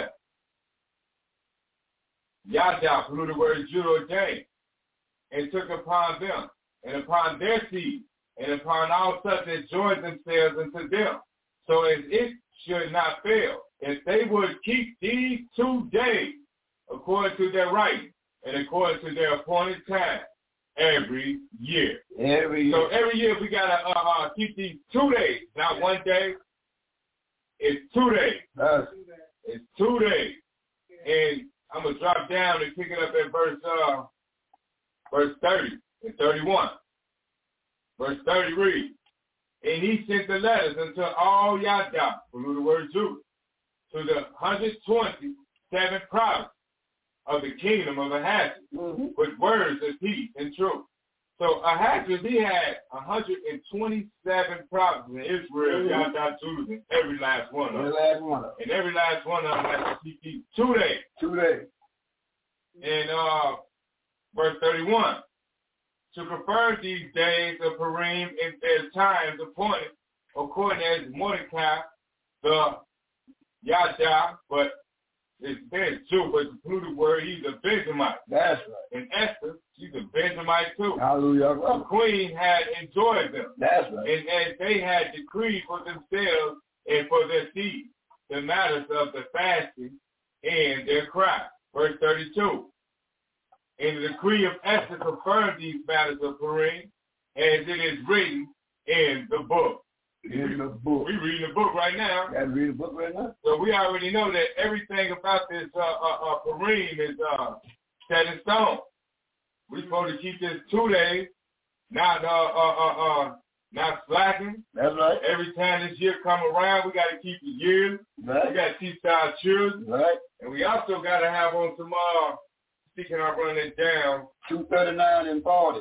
Yahweh, who the word Judah ordained, and took upon them, and upon their seed, and upon all such that joined themselves unto them, so as it should not fail, if they would keep these 2 days according to their writing, and according to their appointed time, every year. So every year we got to keep these 2 days, not 1 day. It's 2 days. It's 2 days. And I'm going to drop down and pick it up at verse 30 and 31. Verse 30 reads, and he sent the letters unto all Yahweh, who the word Judah, to the 127 provinces of the kingdom of Ahasuerus, with words of peace and truth. So Ahasuerus, he had 127 provinces in Israel, Yahweh Judah, every last one of them. And every last one of them had to keep 2 days. 2 days. And verse 31, to confirm these days of Purim in their times appointed, according as Mordecai, the Yahweh, but there's Jew, but the polluted word, he's a Benjamite. That's right. And Esther, she's a Benjamite too. Hallelujah. The queen had enjoyed them. That's right. And as they had decreed for themselves and for their seed the matters of the fasting and their cry. Verse 32. And the decree of Esther confirmed these matters of Purim, as it is written in the book. In the book. We're reading the book right now. Got to read the book right now. So we already know that everything about this Purim is set in stone. We're supposed to keep this 2 days, not slacking. That's right. Every time this year come around, we got to keep the year. Right. We got to teach our children. Right. And we also got to have on some speaking of running it down, 239 and 40.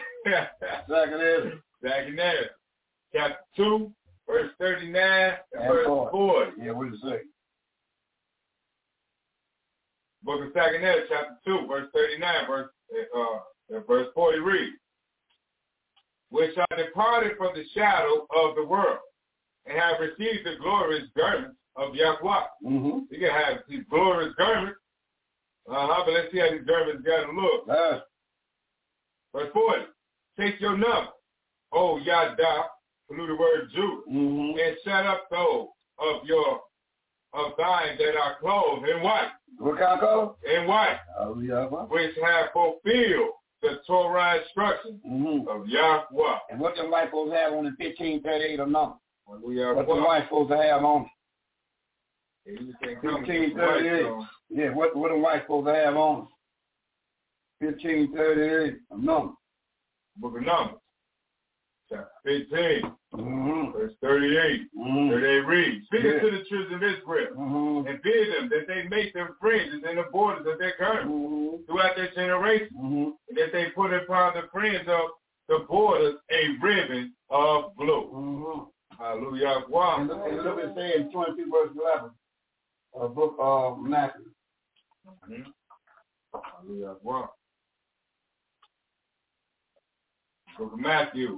Zechariah. Chapter 2, verse 39 and verse 40. Yeah, what does it say? Book of Zechariah, chapter 2, verse 39, verse verse 40 reads, which are departed from the shadow of the world, and have received the glorious garments of Yahweh. Mm-hmm. You can have these glorious garments. But let's see how these garments got to look. Verse 40, take your number, O Yada, through the word Judah, and set up those of thine that are clothed in white. What kind of color? In white. Which have fulfilled the Torah instruction of Yahweh. And what them white folks have on the 1538 or number? What them white folks have on it? 1538. Yeah, what them white folks have on it? 1538 or number. Book of Numbers. Chapter 15, verse 38. 38 reads, speak to the children of Israel, and bid them that they make them fringes in the borders of their garments throughout their generations, and that they put upon the fringe of the borders a ribbon of blue. Hallelujah. Wow. And look what it says in 22 verse 11, book of Matthew. Hallelujah. Wow. Book of Matthew.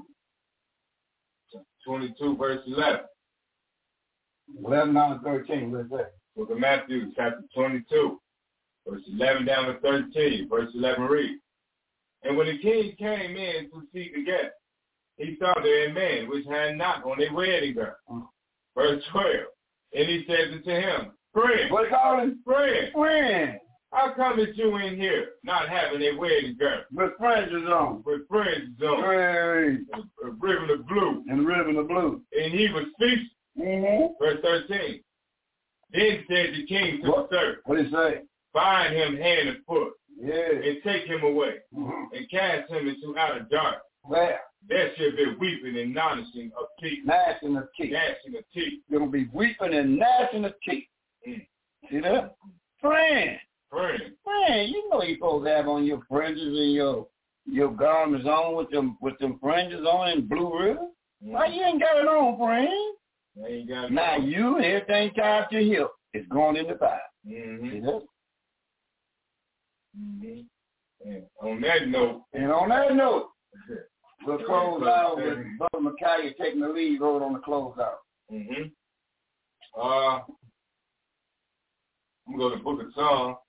22, verse 11. 11 down to 13, what's that? Book of Matthew, chapter 22, verse 11 down to 13. Verse 11 reads, and when the king came in to seek a guest, he saw there a man which had not on a wedding garment. Verse 12, and he said unto him, friend, what call him? Friend, how come that you in here not having a wedding garment? With fringes on. With fringes on. A ribbon of blue. And a ribbon of blue. And he was speechless. Verse 13. Then said the king to the servant. What did he say? Bind him hand and foot. Yeah. And take him away. And cast him into outer darkness. Where? There shall be weeping and gnashing of teeth. Gnashing of teeth. Gnashing of teeth. There will be weeping and gnashing of teeth. See that? Friend, you know you're supposed to have on your fringes and your garments on with them fringes on and blue ribbon. Why you ain't got it on, friend? Now you, everything tied to your hip is going in the fire. See that? And on that note, we'll close out with Brother Micaiah taking the lead road on the closeout. I'm going to go to the book of Psalms.